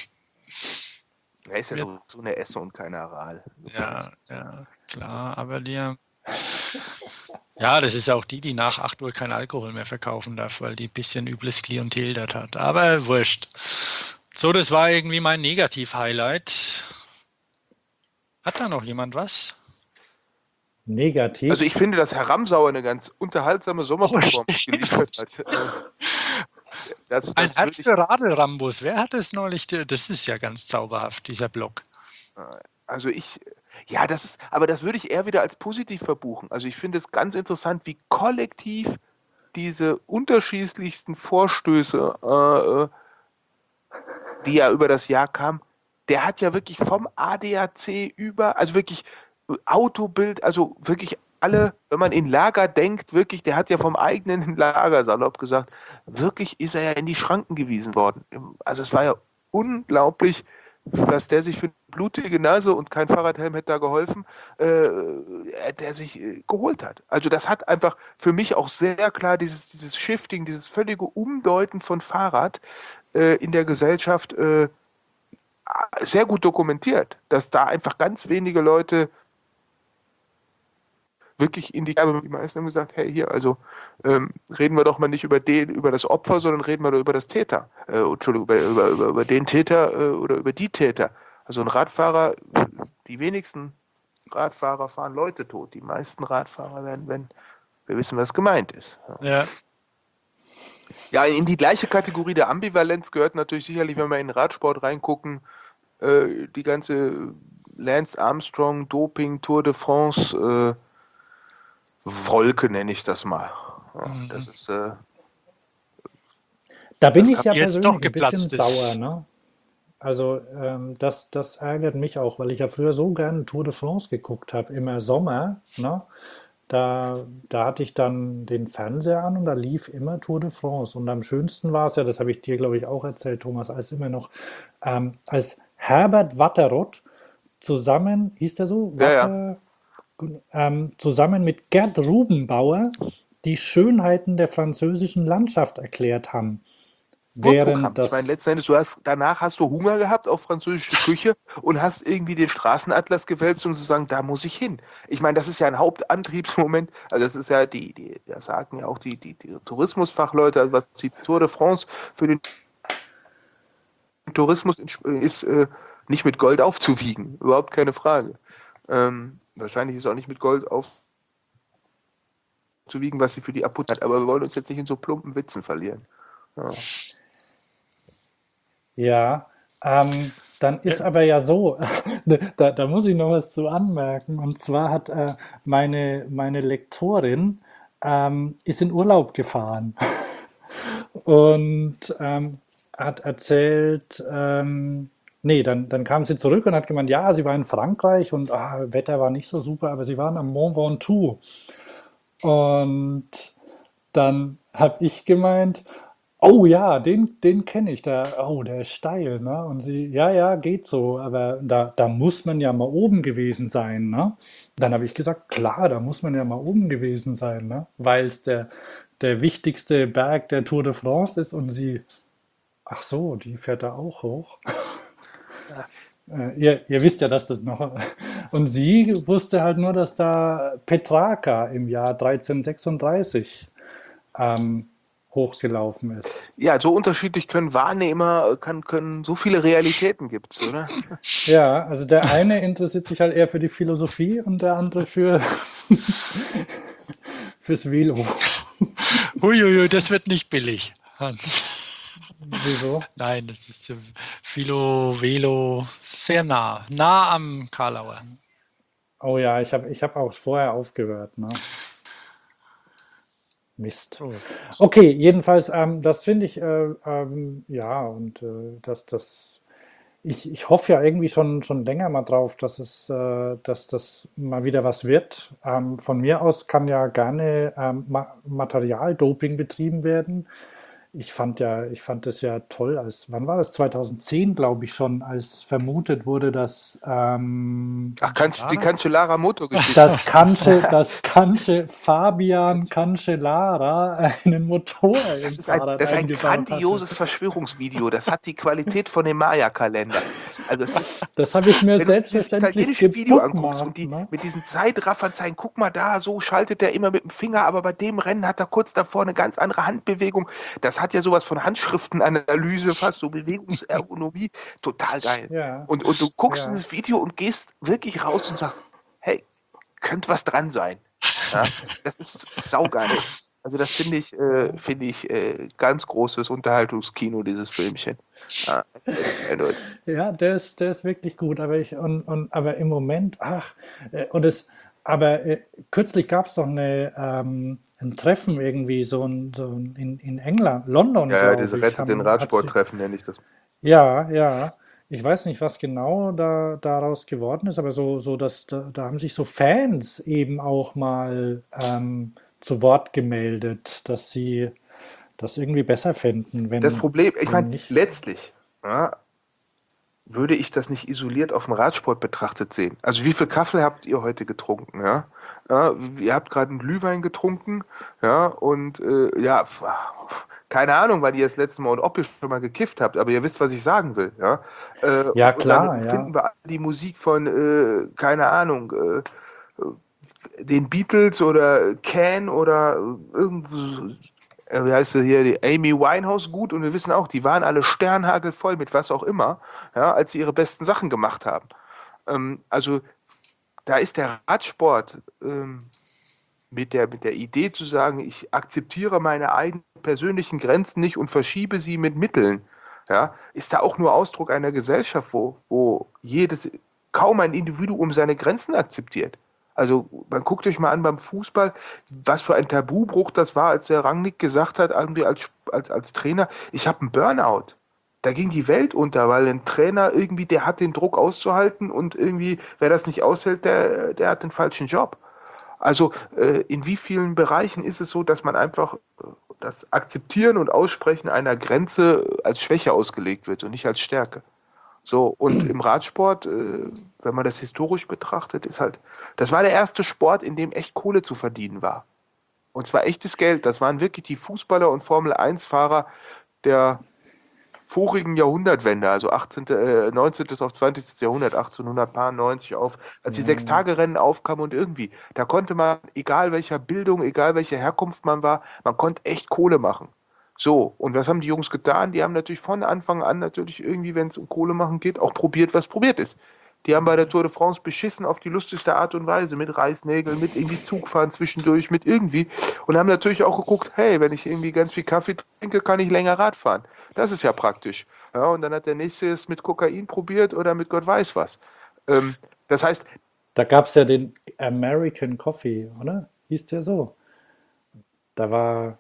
Er ist ja Wir- so eine Esse und kein Aral. Ja, ja, klar, aber die, ja, das ist auch die, die nach acht Uhr kein Alkohol mehr verkaufen darf, weil die ein bisschen übles Klientel dort hat. Aber wurscht. So, das war irgendwie mein Negativ-Highlight. Hat da noch jemand was? Negativ. Also ich finde, dass Herr Ramsauer eine ganz unterhaltsame Sommerperformance Oh, shit. geliefert hat. Äh, Das, Ein das Herz würde ich, für Radl-Rambus. Wer hat das neulich? Das ist ja ganz zauberhaft, dieser Blog. also ich, ja, das ist, aber das würde ich eher wieder als positiv verbuchen. Also ich finde es ganz interessant, wie kollektiv diese unterschiedlichsten Vorstöße, äh, äh, die ja über das Jahr kamen, der hat ja wirklich vom A D A C über, also wirklich äh, Autobild, also wirklich alle, wenn man in Lager denkt, wirklich, der hat ja vom eigenen Lager, salopp gesagt, wirklich ist er ja in die Schranken gewiesen worden. Also es war ja unglaublich, was der sich für eine blutige Nase und kein Fahrradhelm hätte da geholfen, äh, der sich äh, geholt hat. Also das hat einfach für mich auch sehr klar dieses, dieses Shifting, dieses völlige Umdeuten von Fahrrad äh, in der Gesellschaft äh, sehr gut dokumentiert, dass da einfach ganz wenige Leute wirklich in die Kerbe, die meisten haben gesagt, hey, hier, also ähm, reden wir doch mal nicht über den, über das Opfer, sondern reden wir doch über das Täter. Äh, Entschuldigung, über, über, über, über den Täter äh, oder über die Täter. Also ein Radfahrer, die wenigsten Radfahrer fahren Leute tot. Die meisten Radfahrer werden, wenn wir wissen, was gemeint ist. Ja, Ja, in die gleiche Kategorie der Ambivalenz gehört natürlich sicherlich, wenn wir in den Radsport reingucken, äh, die ganze Lance Armstrong, Doping, Tour de France, äh, Wolke nenne ich das mal. Ja, das ist, äh, Da bin das ich kann ja jetzt persönlich doch ein bisschen geplatzt ist. sauer, ne? Also ähm, das, das ärgert mich auch, weil ich ja früher so gerne Tour de France geguckt habe, immer Sommer, ne? Da, da hatte ich dann den Fernseher an und da lief immer Tour de France. Und am schönsten war es ja, das habe ich dir, glaube ich, auch erzählt, Thomas, als immer noch, ähm, als Herbert Watteroth zusammen, hieß der so? ja, ja. Watter, ähm, zusammen mit Gerd Rubenbauer die Schönheiten der französischen Landschaft erklärt haben. Tourprogramm. Während Ich meine, das, letzten Endes, du hast, danach hast du Hunger gehabt auf französische Küche und hast irgendwie den Straßenatlas gewälzt, um zu sagen, da muss ich hin. Ich meine, das ist ja ein Hauptantriebsmoment. Also das ist ja die, die, das sagen ja auch die, die, die Tourismusfachleute, also was die Tour de France für den Tourismus ist, äh, nicht mit Gold aufzuwiegen. Überhaupt keine Frage. Ähm, wahrscheinlich ist auch nicht mit Gold aufzuwiegen, was sie für die Apotheke hat. Aber wir wollen uns jetzt nicht in so plumpen Witzen verlieren. Ja. ja, ähm, dann ist aber ja so, da, da muss ich noch was zu anmerken. Und zwar hat äh, meine, meine Lektorin ähm, ist in Urlaub gefahren und ähm, hat erzählt, ähm, nee, dann, dann kam sie zurück und hat gemeint, ja, sie war in Frankreich und ah, Wetter war nicht so super, aber sie waren am Mont Ventoux. Und dann habe ich gemeint, oh ja, den, den kenne ich, da, oh, der ist steil, ne? Und sie, ja, ja, geht so, aber da, da muss man ja mal oben gewesen sein, ne? Dann habe ich gesagt, klar, da muss man ja mal oben gewesen sein, ne? Weil es der, der wichtigste Berg der Tour de France ist und sie, ach so, die fährt da auch hoch. Äh, ihr, ihr wisst ja, dass das noch. Und sie wusste halt nur, dass da Petrarca im Jahr dreizehnhundertsechsunddreißig ähm, hochgelaufen ist. Ja, so unterschiedlich können Wahrnehmer, kann, können so viele Realitäten gibt's, oder? Ja, also der eine interessiert sich halt eher für die Philosophie und der andere für fürs Velo. Huiuiui, das wird nicht billig, Hans. Wieso? Nein, das ist äh, Philo, Velo, sehr nah, nah am Karlauer. Oh ja, ich habe ich hab auch vorher aufgehört. Ne? Mist. Gut. Okay, jedenfalls, ähm, das finde ich, äh, ähm, ja, und äh, dass das, ich, ich hoffe ja irgendwie schon, schon länger mal drauf, dass es, äh, dass das mal wieder was wird. Ähm, von mir aus kann ja gerne ähm, Ma Materialdoping betrieben werden. Ich fand ja, ich fand das ja toll, als, wann war das? zweitausendzehn, glaube ich schon, als vermutet wurde, dass ähm, Ach, kann, die Cancellara? Cancellara-Motorgeschichte. das Kanche, das Kanche Fabian Cancellara einen Motor Das ins ist ein, Fahrrad das ist ein eingebaut hatte. grandioses Verschwörungsvideo. Das hat die Qualität von dem Maya-Kalender. Also es ist, Das habe ich mir wenn du dieses selbstverständlich italienische Video anguckst und gebookmarkt, die ne? mit diesen Zeitraffern zeigen, guck mal da, so schaltet er immer mit dem Finger, aber bei dem Rennen hat er kurz davor eine ganz andere Handbewegung. Das hat ja sowas von Handschriftenanalyse, fast so Bewegungsergonomie. Total geil. Ja, Und, und du guckst in ja. das Video und gehst wirklich raus und sagst, hey, könnte was dran sein. Ja, das ist saugeil. Also das finde ich, äh, finde ich äh, ganz großes Unterhaltungskino, dieses Filmchen. Ja, eindeutig. Ja, der ist, der ist wirklich gut, aber ich, und, und, aber im Moment, ach, äh, und es, aber äh, kürzlich gab es doch eine, ähm, ein Treffen irgendwie, so ein, so ein in, in England, London, Ja, ja, glaube diese ich, Rettet den haben, hat sie, Radsport-Treffen nenne ich das. ja, ja. Ich weiß nicht, was genau da daraus geworden ist, aber so, so dass da, da haben sich so Fans eben auch mal ähm, zu Wort gemeldet, dass sie das irgendwie besser fänden, Das wenn, Problem, ich wenn meine, nicht. letztlich ja, würde ich das nicht isoliert auf dem Radsport betrachtet sehen. Also wie viel Kaffee habt ihr heute getrunken? Ja? Ja, ihr habt gerade einen Glühwein getrunken, ja, und äh, ja, pf, keine Ahnung, wann ihr das letzte Mal und ob ihr schon mal gekifft habt, aber ihr wisst, was ich sagen will, ja. Äh, Ja, und dann klar, ja. finden wir alle die Musik von, äh, keine Ahnung, äh, den Beatles oder Can oder irgendwo, so- äh, wie heißt sie hier, die Amy Winehouse gut und wir wissen auch, die waren alle sternhagelvoll mit was auch immer, ja, als sie ihre besten Sachen gemacht haben. Ähm, also da ist der Radsport ähm, mit der, mit der Idee zu sagen, ich akzeptiere meine eigenen persönlichen Grenzen nicht und verschiebe sie mit Mitteln, ja, ist da auch nur Ausdruck einer Gesellschaft, wo, wo jedes, kaum ein Individuum seine Grenzen akzeptiert. Also man guckt euch mal an beim Fußball, was für ein Tabubruch das war, als der Rangnick gesagt hat, irgendwie als, als, als Trainer, ich habe einen Burnout. Da ging die Welt unter, weil ein Trainer irgendwie, der hat den Druck auszuhalten und irgendwie, wer das nicht aushält, der, der hat den falschen Job. Also äh, in wie vielen Bereichen ist es so, dass man einfach äh, das Akzeptieren und Aussprechen einer Grenze äh, als Schwäche ausgelegt wird und nicht als Stärke? So, und im Radsport, äh, wenn man das historisch betrachtet, ist halt, das war der erste Sport, in dem echt Kohle zu verdienen war. Und zwar echtes Geld. Das waren wirklich die Fußballer und Formel eins Fahrer der vorigen Jahrhundertwende, also achtzehnten. Äh, neunzehnten. auf zwanzigsten. Jahrhundert, achtzehnhundertneunzig auf, als die Ja. Sechstagerennen aufkamen und irgendwie, da konnte man, egal welcher Bildung, egal welcher Herkunft man war, man konnte echt Kohle machen. So, und was haben die Jungs getan? Die haben natürlich von Anfang an natürlich irgendwie, wenn es um Kohle machen geht, auch probiert, was probiert ist. Die haben bei der Tour de France beschissen auf die lustigste Art und Weise, mit Reißnägeln, mit irgendwie Zugfahren zwischendurch, mit irgendwie. Und haben natürlich auch geguckt, hey, wenn ich irgendwie ganz viel Kaffee trinke, kann ich länger Rad fahren. Das ist ja praktisch. Ja, und dann hat der nächste es mit Kokain probiert oder mit Gott weiß was. Ähm, das heißt, Da gab es ja den American Coffee, oder? Hieß der so? Da war,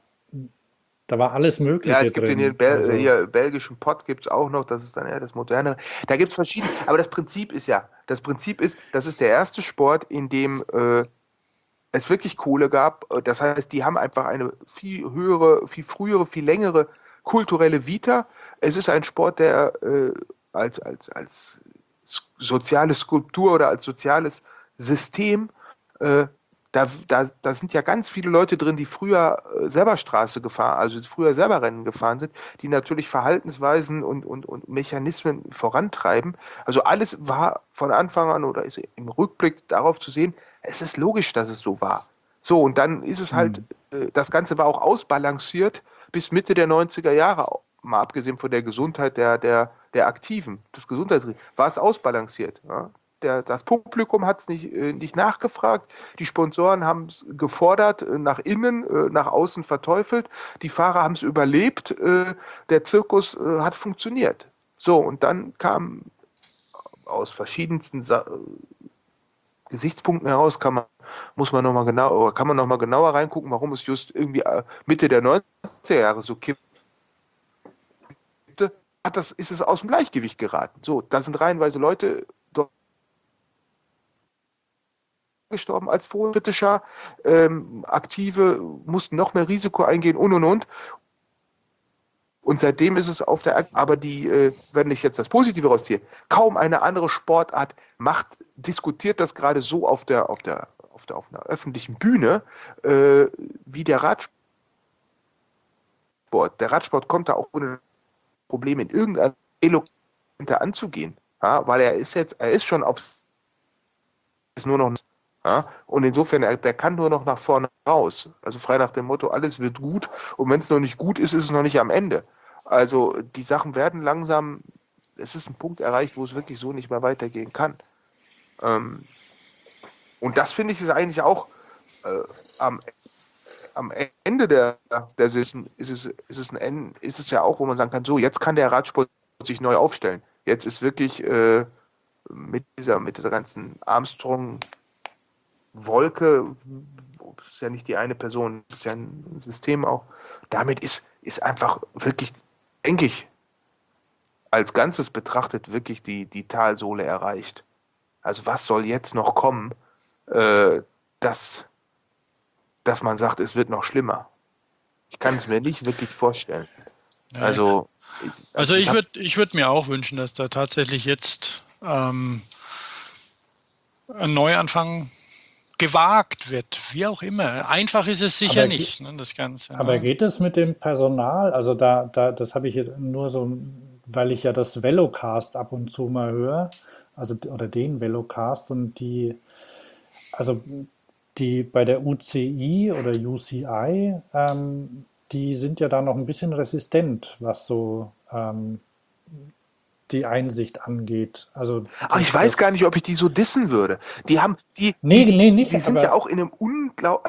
da war alles ja, Mögliche es gibt den hier, drin. Bel äh, Also, hier belgischen Pott gibt es auch noch, das ist dann eher das Modernere. Da gibt es verschiedene, aber das Prinzip ist ja, das Prinzip ist, das ist der erste Sport, in dem äh, es wirklich Kohle gab. Das heißt, die haben einfach eine viel höhere, viel frühere, viel längere kulturelle Vita. Es ist ein Sport, der äh, als, als, als soziale Skulptur oder als soziales System, äh, da, da, da sind ja ganz viele Leute drin, die früher äh, selber Straße gefahren, also früher selber Rennen gefahren sind, die natürlich Verhaltensweisen und, und, und Mechanismen vorantreiben. Also alles war von Anfang an oder ist im Rückblick darauf zu sehen, es ist logisch, dass es so war. So, und dann ist es halt, hm, äh, das Ganze war auch ausbalanciert bis Mitte der neunziger Jahre, mal abgesehen von der Gesundheit der, der, der Aktiven, des Gesundheitsregimes, war es ausbalanciert. Ja? der, das Publikum hat es nicht, äh, nicht nachgefragt, die Sponsoren haben es gefordert, äh, nach innen, äh, nach außen verteufelt, die Fahrer haben es überlebt, äh, der Zirkus äh, hat funktioniert. So, und dann kam aus verschiedensten Sa Gesichtspunkten heraus, kann man, muss man noch mal genau, oder kann man noch mal genauer reingucken, warum es just irgendwie äh, Mitte der neunziger Jahre so kippte, hat das, ist es aus dem Gleichgewicht geraten. So, da sind reihenweise Leute dort gestorben als kritischer, ähm, Aktive mussten noch mehr Risiko eingehen und und und. Und seitdem ist es auf der, aber die, äh, wenn ich jetzt das Positive rausziehe, kaum eine andere Sportart macht, diskutiert das gerade so auf der, auf der, auf der, auf einer öffentlichen Bühne, äh, wie der Radsport. Der Radsport kommt da auch ohne Probleme in irgendeiner Eloquente anzugehen, ja, weil er ist jetzt, er ist schon auf, ist nur noch, ja, und insofern, er, der kann nur noch nach vorne raus. Also frei nach dem Motto, alles wird gut und wenn es noch nicht gut ist, ist es noch nicht am Ende. Also die Sachen werden langsam, es ist ein Punkt erreicht, wo es wirklich so nicht mehr weitergehen kann. Ähm, und das finde ich ist eigentlich auch äh, am, am Ende der, der Saison ist es, ist, es ein, ist es ja auch, wo man sagen kann, so, jetzt kann der Radsport sich neu aufstellen. Jetzt ist wirklich äh, mit dieser, mit der ganzen Armstrong Wolke, ist ja nicht die eine Person, ist ja ein System auch. Damit ist, ist einfach wirklich, denke ich, als Ganzes betrachtet, wirklich die, die Talsohle erreicht. Also was soll jetzt noch kommen, äh, dass, dass man sagt, es wird noch schlimmer? Ich kann es mir nicht wirklich vorstellen. Nee. Also, ich, Also ich hab- würde ich würd mir auch wünschen, dass da tatsächlich jetzt ähm, ein Neuanfang gewagt wird, wie auch immer. Einfach ist es sicher Aber ge- nicht, ne, das Ganze. Aber Ne? geht es mit dem Personal? Also da, da, das habe ich jetzt nur so, weil ich ja das Velocast ab und zu mal höre, also oder den Velocast und die, also die bei der U C I oder U C I, ähm, die sind ja da noch ein bisschen resistent, was so ähm, die Einsicht angeht. Also Aber ich weiß gar nicht, ob ich die so dissen würde. Die haben, die, Nee, die, die, nee, die, nicht, die sind ja aber- auch in einem unglaublich,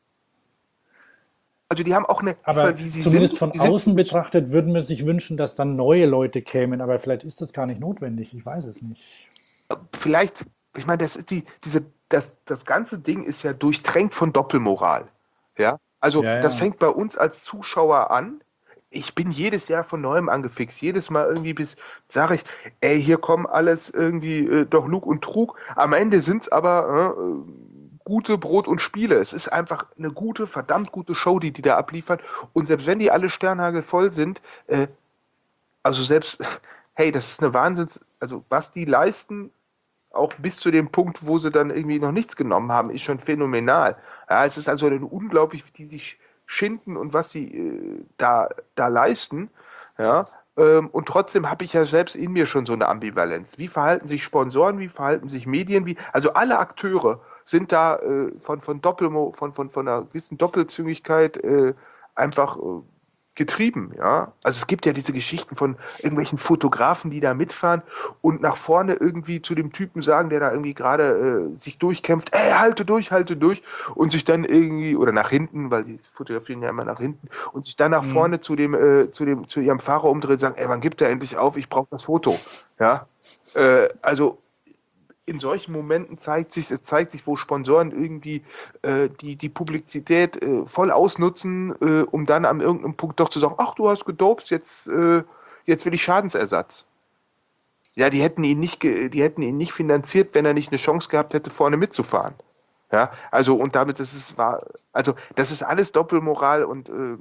also die haben auch eine, Aber wie sie zumindest sind, von die sind, außen betrachtet würden wir sich wünschen, dass dann neue Leute kämen, aber vielleicht ist das gar nicht notwendig, ich weiß es nicht. vielleicht, ich meine, das ist die, diese, das, das ganze Ding ist ja durchtränkt von Doppelmoral. Ja, also Ja, das ja. fängt bei uns als Zuschauer an. Ich bin jedes Jahr von neuem angefixt. Jedes Mal irgendwie bis, sage ich, ey, hier kommen alles irgendwie äh, doch Lug und Trug. Am Ende sind es aber äh, gute Brot und Spiele. Es ist einfach eine gute, verdammt gute Show, die die da abliefern. Und selbst wenn die alle sternhagelvoll sind, äh, also selbst, hey, das ist eine Wahnsinns, also was die leisten, auch bis zu dem Punkt, wo sie dann irgendwie noch nichts genommen haben, ist schon phänomenal. Ja, es ist also eine unglaublich, wie die sich schinden und was sie äh, da, da leisten. Ja, ähm, und trotzdem habe ich ja selbst in mir schon so eine Ambivalenz. Wie verhalten sich Sponsoren, wie verhalten sich Medien, wie, also alle Akteure sind da äh, von, von Doppelmo, von, von, von einer gewissen Doppelzüngigkeit äh, einfach äh, getrieben, ja. Also es gibt ja diese Geschichten von irgendwelchen Fotografen, die da mitfahren und nach vorne irgendwie zu dem Typen sagen, der da irgendwie gerade äh, sich durchkämpft, ey, halte durch, halte durch und sich dann irgendwie, oder nach hinten, weil die fotografieren ja immer nach hinten, und sich dann nach Mhm. vorne zu dem, äh, zu dem, zu ihrem Fahrer umdreht und sagen, ey, wann gibt er endlich auf, ich brauche das Foto, ja. Äh, also in solchen Momenten zeigt sich, es zeigt sich, wo Sponsoren irgendwie äh, die, die Publizität äh, voll ausnutzen, äh, um dann an irgendeinem Punkt doch zu sagen, ach, du hast gedopst, jetzt, äh, jetzt will ich Schadensersatz. Ja, die hätten ihn nicht, ge- die hätten ihn nicht finanziert, wenn er nicht eine Chance gehabt hätte, vorne mitzufahren. Ja, also und damit, das ist war, also das ist alles Doppelmoral und äh,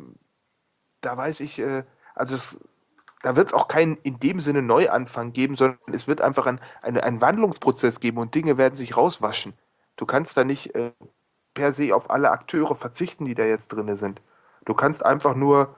da weiß ich, äh, also es, da wird es auch keinen in dem Sinne Neuanfang geben, sondern es wird einfach ein, eine, einen Wandlungsprozess geben und Dinge werden sich rauswaschen. Du kannst da nicht äh, per se auf alle Akteure verzichten, die da jetzt drin sind. Du kannst einfach nur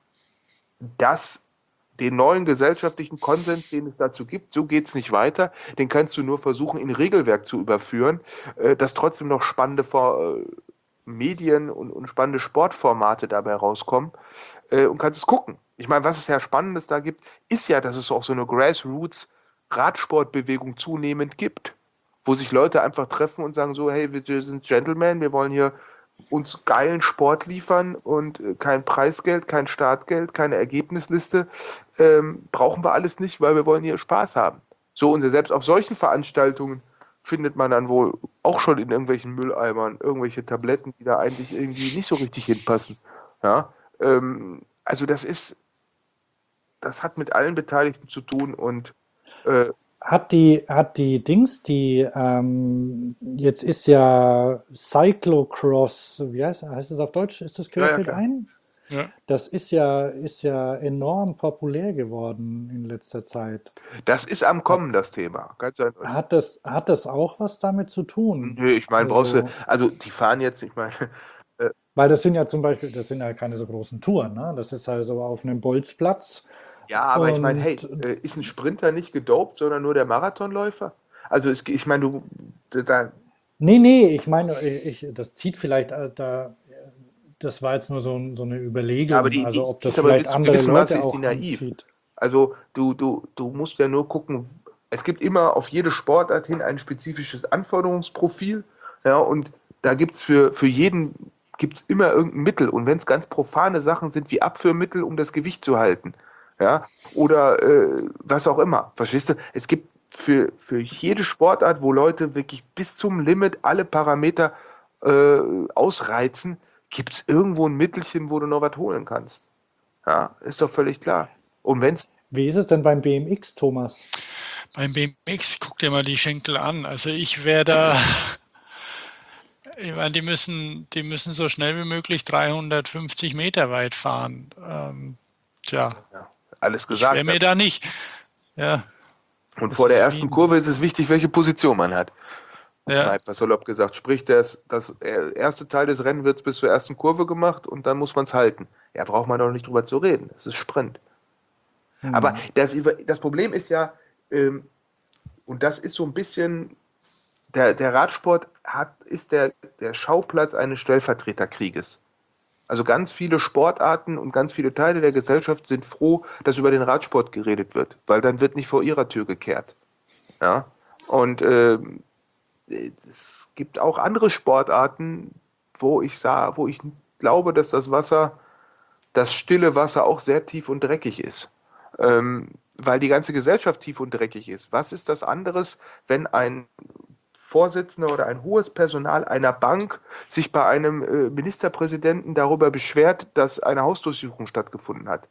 das, den neuen gesellschaftlichen Konsens, den es dazu gibt, so geht es nicht weiter, den kannst du nur versuchen, in Regelwerk zu überführen, äh, dass trotzdem noch spannende Vor äh, Medien und, und spannende Sportformate dabei rauskommen äh, und kannst es gucken. Ich meine, was es ja Spannendes da gibt, ist ja, dass es auch so eine Grassroots-Radsportbewegung zunehmend gibt. wo sich Leute einfach treffen und sagen so, hey, wir sind Gentlemen, wir wollen hier uns geilen Sport liefern und äh, kein Preisgeld, kein Startgeld, keine Ergebnisliste, ähm, brauchen wir alles nicht, weil wir wollen hier Spaß haben. So, und selbst auf solchen Veranstaltungen findet man dann wohl auch schon in irgendwelchen Mülleimern irgendwelche Tabletten, die da eigentlich irgendwie nicht so richtig hinpassen. Ja, ähm, also das ist, das hat mit allen Beteiligten zu tun und äh, Hat die, hat die Dings, die, ähm, jetzt ist ja Cyclocross, wie heißt, heißt das auf Deutsch? Ist das ja, ja, Querfeld klar. ein? Ja. Das ist ja, ist ja enorm populär geworden in letzter Zeit. Das ist am Hat, Kommen, das Thema. Ganz eindeutig. hat das, hat das auch was damit zu tun? Nö, ich meine, brauchst du, Also, also die fahren jetzt, ich meine, äh, weil das sind ja zum Beispiel, das sind ja keine so großen Touren, ne? Das ist also auf einem Bolzplatz ja, aber ich meine, hey, und äh, ist ein Sprinter nicht gedopt, sondern nur der Marathonläufer? Also es, ich meine, du, da, nee, nee, ich meine, ich, das zieht vielleicht, äh, da, das war jetzt nur so, ein- so eine ja, aber Überlegung, die, die, also ob ist- die das ist aber vielleicht bis zu andere gewissem Maße Leute ist die auch naiv. anzieht. Also du, du, du musst ja nur gucken, es gibt immer auf jede Sportart hin ein spezifisches Anforderungsprofil, ja, und da gibt es für, für jeden gibt's immer irgendein Mittel. Und wenn es ganz profane Sachen sind wie Abführmittel, um das Gewicht zu halten, ja, oder äh, was auch immer, verstehst du? Es gibt für, für jede Sportart, wo Leute wirklich bis zum Limit alle Parameter äh, ausreizen, gibt es irgendwo ein Mittelchen, wo du noch was holen kannst. Ja, ist doch völlig klar. Und wenn es, Wie ist es denn beim B M X, Thomas? Beim B M X, guck dir mal die Schenkel an. Also ich wäre da, ich meine, die müssen, die müssen so schnell wie möglich dreihundertfünfzig Meter weit fahren. Ähm, tja, ja, alles ich wäre gesagt, mir da nicht. Ja, und das vor der ist ersten wie, Kurve ist es wichtig, welche Position man hat. Mal ja, etwas salopp gesagt. Sprich, das, das erste Teil des Rennens wird bis zur ersten Kurve gemacht und dann muss man es halten. Ja, braucht man doch nicht drüber zu reden. Das ist Sprint. Aber Hm. das, das Problem ist ja, ähm, und das ist so ein bisschen, der, der Radsport hat, ist der, der Schauplatz eines Stellvertreterkrieges. Also ganz viele Sportarten und ganz viele Teile der Gesellschaft sind froh, dass über den Radsport geredet wird, weil dann wird nicht vor ihrer Tür gekehrt. Ja? Und ähm, es gibt auch andere Sportarten, wo ich sah, wo ich glaube, dass das Wasser, das stille Wasser auch sehr tief und dreckig ist. Ähm, weil die ganze Gesellschaft tief und dreckig ist. Was ist das anderes, wenn ein Vorsitzender oder ein hohes Personal einer Bank sich bei einem äh, Ministerpräsidenten darüber beschwert, dass eine Hausdurchsuchung stattgefunden hat?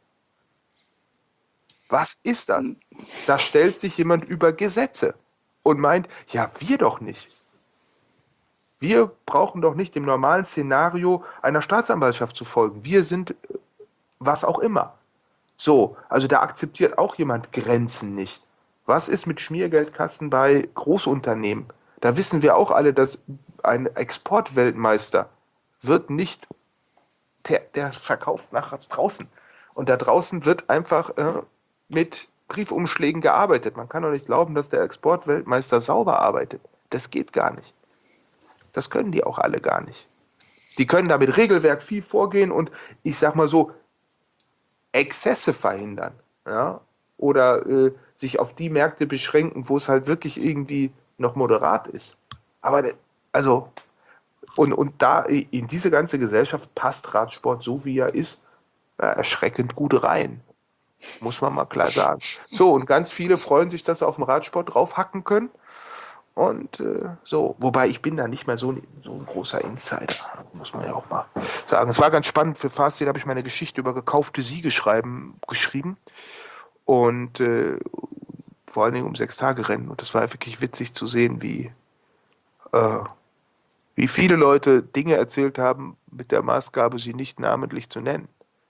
Was ist das? Da stellt sich jemand über Gesetze und meint, ja, wir doch nicht. Wir brauchen doch nicht dem normalen Szenario einer Staatsanwaltschaft zu folgen. Wir sind äh, was auch immer. So, also da akzeptiert auch jemand Grenzen nicht. Was ist mit Schmiergeldkassen bei Großunternehmen? Da wissen wir auch alle, dass ein Exportweltmeister wird nicht, der, der verkauft nach draußen. Und da draußen wird einfach äh, mit Briefumschlägen gearbeitet. Man kann doch nicht glauben, dass der Exportweltmeister sauber arbeitet. Das geht gar nicht. Das können die auch alle gar nicht. Die können da mit Regelwerk viel vorgehen und ich sag mal so, Exzesse verhindern. Ja? Oder äh, sich auf die Märkte beschränken, wo es halt wirklich irgendwie noch moderat ist. Aber de- also, und, und da in diese ganze Gesellschaft passt Radsport so wie er ist, ja, erschreckend gut rein. Muss man mal klar sagen. So, und ganz viele freuen sich, dass sie auf dem Radsport draufhacken können. Und äh, so, wobei ich bin da nicht mehr so, so ein großer Insider, muss man ja auch mal sagen. Es war ganz spannend, für Fastid habe ich meine Geschichte über gekaufte Siege schreiben, geschrieben und äh, vor allen Dingen um sechs Tage Rennen. Und es war wirklich witzig zu sehen, wie, äh, wie viele Leute Dinge erzählt haben mit der Maßgabe, sie nicht namentlich zu nennen.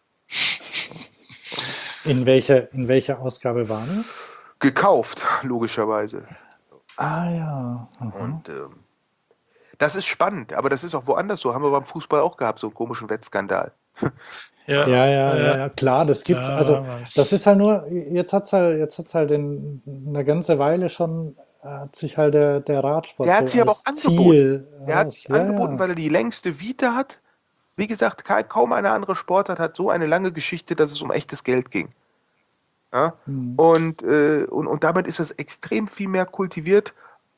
In welcher, in welcher Ausgabe war das? Gekauft, logischerweise. Ah ja. Aha. Und ähm, das ist spannend, aber das ist auch woanders so. Haben wir beim Fußball auch gehabt, so einen komischen Wettskandal. ja, Ja, ja, ja, ja, ja, klar, das gibt's. da Also, war das was. ist halt nur, jetzt hat's halt, jetzt hat's halt in, eine ganze Weile schon, äh, hat sich halt der, der Radsport Der hat so sich aber auch als angeboten. Ziel Der hat raus. sich Ja, angeboten, ja. weil er die längste Vita hat. Wie gesagt, ka- kaum eine andere Sportart hat so eine lange Geschichte, dass es um echtes Geld ging. Ja? Hm. Und, äh, und, und damit ist es extrem viel mehr kultiviert,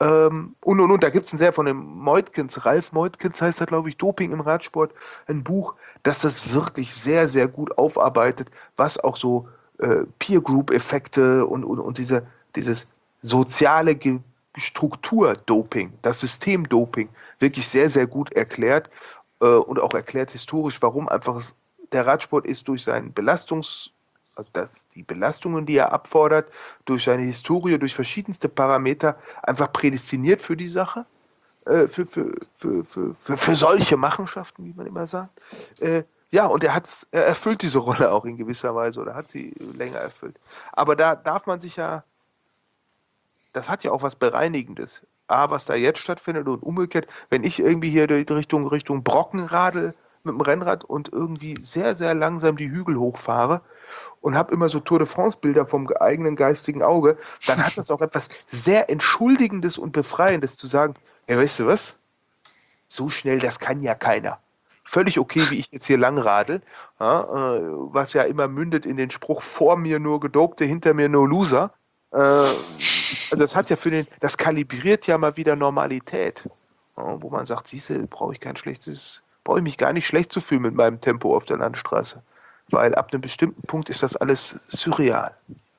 Ähm, und, und, und, da gibt es ein sehr von dem Meutkens, Ralf Meutkens heißt er, glaube ich, Doping im Radsport, ein Buch, das das wirklich sehr, sehr gut aufarbeitet, was auch so äh, Peer-Group-Effekte und, und, und diese, dieses soziale Ge Struktur-Doping, das System-Doping wirklich sehr, sehr gut erklärt äh, und auch erklärt historisch, warum einfach es- der Radsport ist durch seinen Belastungs, also das, die Belastungen, die er abfordert, durch seine Historie, durch verschiedenste Parameter einfach prädestiniert für die Sache, äh, für, für, für, für, für, für solche Machenschaften, wie man immer sagt. Äh, ja, und er hat's, er erfüllt diese Rolle auch in gewisser Weise oder hat sie länger erfüllt. Aber da darf man sich ja, das hat ja auch was Bereinigendes. A, was da jetzt stattfindet und umgekehrt, wenn ich irgendwie hier die Richtung, Richtung Brocken radel mit dem Rennrad und irgendwie sehr, sehr langsam die Hügel hochfahre und habe immer so Tour de France-Bilder vom eigenen geistigen Auge, dann hat das auch etwas sehr Entschuldigendes und Befreiendes zu sagen, ja, weißt du was? So schnell, das kann ja keiner. Völlig okay, wie ich jetzt hier lang radel, ja, äh, was ja immer mündet in den Spruch, vor mir nur Gedopte, hinter mir nur Loser. Äh, also das hat ja für den, das kalibriert ja mal wieder Normalität. Ja, wo man sagt, siehste, brauche ich kein schlechtes, brauche ich mich gar nicht schlecht zu fühlen mit meinem Tempo auf der Landstraße. Weil ab einem bestimmten Punkt ist das alles surreal.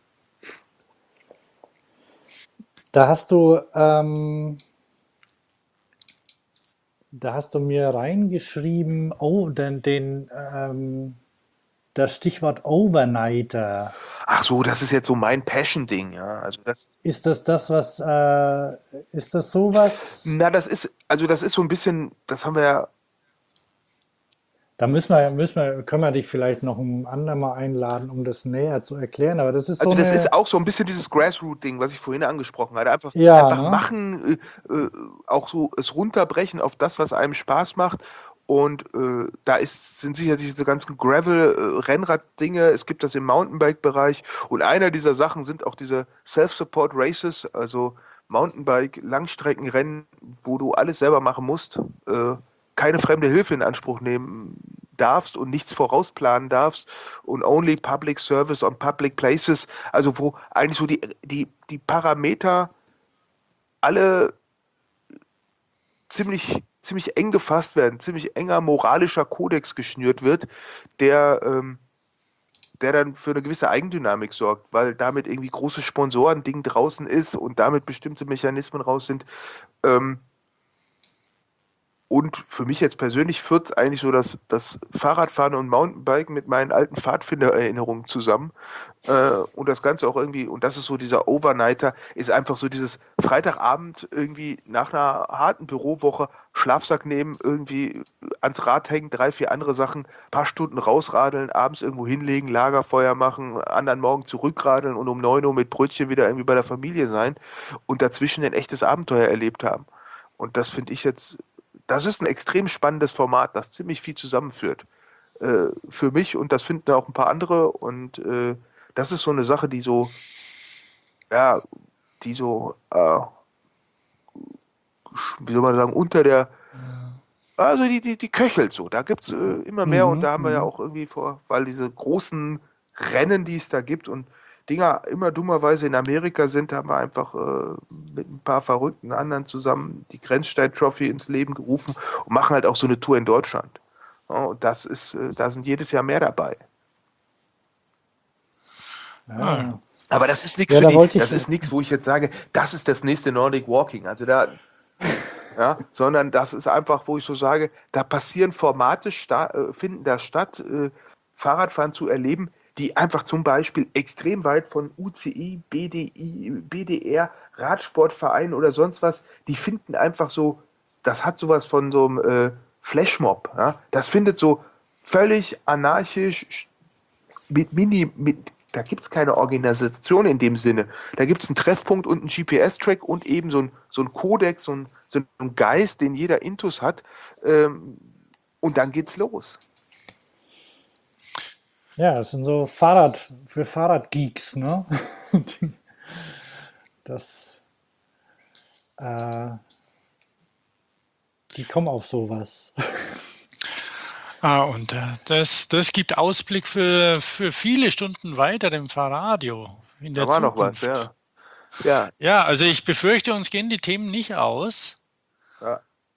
Da hast du, ähm, da hast du mir reingeschrieben, oh, den, den, ähm, das Stichwort Overnighter. Ach so, das ist jetzt so mein Passion-Ding, ja. Also das, Ist das das, was, äh, ist das sowas? na, das ist, also das ist so ein bisschen, das haben wir ja. Da müssen wir, müssen wir, können wir dich vielleicht noch ein andermal einladen, um das näher zu erklären. Aber das ist so Also das ist eine, auch so ein bisschen dieses Grassroot-Ding, was ich vorhin angesprochen hatte. Einfach, ja, einfach ne? machen, äh, äh, auch so es runterbrechen auf das, was einem Spaß macht. Und äh, da ist, sind sicherlich diese ganzen Gravel-Rennrad-Dinge. Es gibt das im Mountainbike-Bereich. Und einer dieser Sachen sind auch diese Self-Support-Races, also Mountainbike-Langstreckenrennen, wo du alles selber machen musst. Äh, keine fremde Hilfe in Anspruch nehmen darfst und nichts vorausplanen darfst und only public service on public places, also wo eigentlich so die, die, die Parameter alle ziemlich, ziemlich eng gefasst werden, ziemlich enger moralischer Kodex geschnürt wird, der, ähm, der dann für eine gewisse Eigendynamik sorgt, weil damit irgendwie große Sponsoren-Ding draußen ist und damit bestimmte Mechanismen raus sind. Ähm, Und für mich jetzt persönlich führt es eigentlich so das, das Fahrradfahren und Mountainbiken mit meinen alten Pfadfindererinnerungen zusammen. Äh, und das Ganze auch irgendwie, und das ist so dieser Overnighter, ist einfach so dieses Freitagabend irgendwie nach einer harten Bürowoche Schlafsack nehmen, irgendwie ans Rad hängen, drei, vier andere Sachen, paar Stunden rausradeln, abends irgendwo hinlegen, Lagerfeuer machen, anderen Morgen zurückradeln und um neun Uhr mit Brötchen wieder irgendwie bei der Familie sein und dazwischen ein echtes Abenteuer erlebt haben. Und das finde ich jetzt, das ist ein extrem spannendes Format, das ziemlich viel zusammenführt. Äh, für mich und das finden auch ein paar andere. Und äh, das ist so eine Sache, die so, ja, die so, äh, wie soll man sagen, unter der, also die, die, die köchelt so. Da gibt es äh, immer mehr und Mhm, da haben wir ja mhm. auch irgendwie vor, weil diese großen Rennen, die es da gibt und Dinger immer dummerweise in Amerika sind, haben wir einfach äh, mit ein paar verrückten anderen zusammen die Grenzstein Trophy ins Leben gerufen und machen halt auch so eine Tour in Deutschland. Ja, und das ist, äh, da sind jedes Jahr mehr dabei. Ah, Ja, Aber das ist nichts ja, für da die, wollte das ich, ist nichts, wo ich jetzt sage, das ist das nächste Nordic Walking. Also da, ja, sondern das ist einfach, wo ich so sage, da passieren Formate, sta äh, finden da statt, äh, Fahrradfahren zu erleben, die einfach zum Beispiel extrem weit von U C I, B D I, B D R, Radsportvereinen oder sonst was, die finden einfach so, das hat sowas von so einem äh, Flashmob. Ja? Das findet so völlig anarchisch mit Mini, mit, da gibt es keine Organisation in dem Sinne. Da gibt es einen Treffpunkt und einen G P S-Track und eben so ein, so ein Kodex, so ein, so ein Geist, den jeder Intus hat. Ähm, und dann geht's los. ja, es sind so Fahrrad, für Fahrradgeeks, ne? Die- Das, äh, die kommen auf sowas. ah und äh, das, das gibt Ausblick für, für viele Stunden weiter im Fahrradio in Da der war noch was, Zukunft. ja. Ja, Ja, also ich befürchte, uns gehen die Themen nicht aus, ja.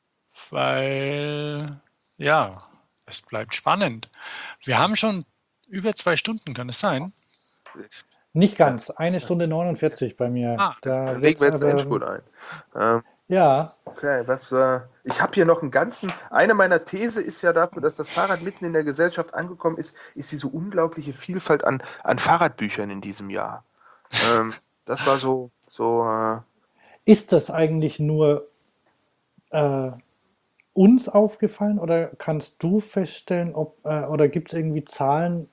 weil, ja, es bleibt spannend. Wir haben schon über zwei Stunden, kann es sein? Ich, Nicht ja. ganz, eine Stunde neunundvierzig bei mir. Ah, Dann, Da dann legen wird's wir jetzt einen aber, Endspurt ein. Ähm, ja, okay, was, äh, ich habe hier noch einen ganzen, eine meiner These ist ja dafür, dass das Fahrrad mitten in der Gesellschaft angekommen ist, ist diese unglaubliche Vielfalt an, an Fahrradbüchern in diesem Jahr. Ähm, das war so, so, äh, ist das eigentlich nur äh, uns aufgefallen oder kannst du feststellen, ob äh, oder gibt es irgendwie Zahlen,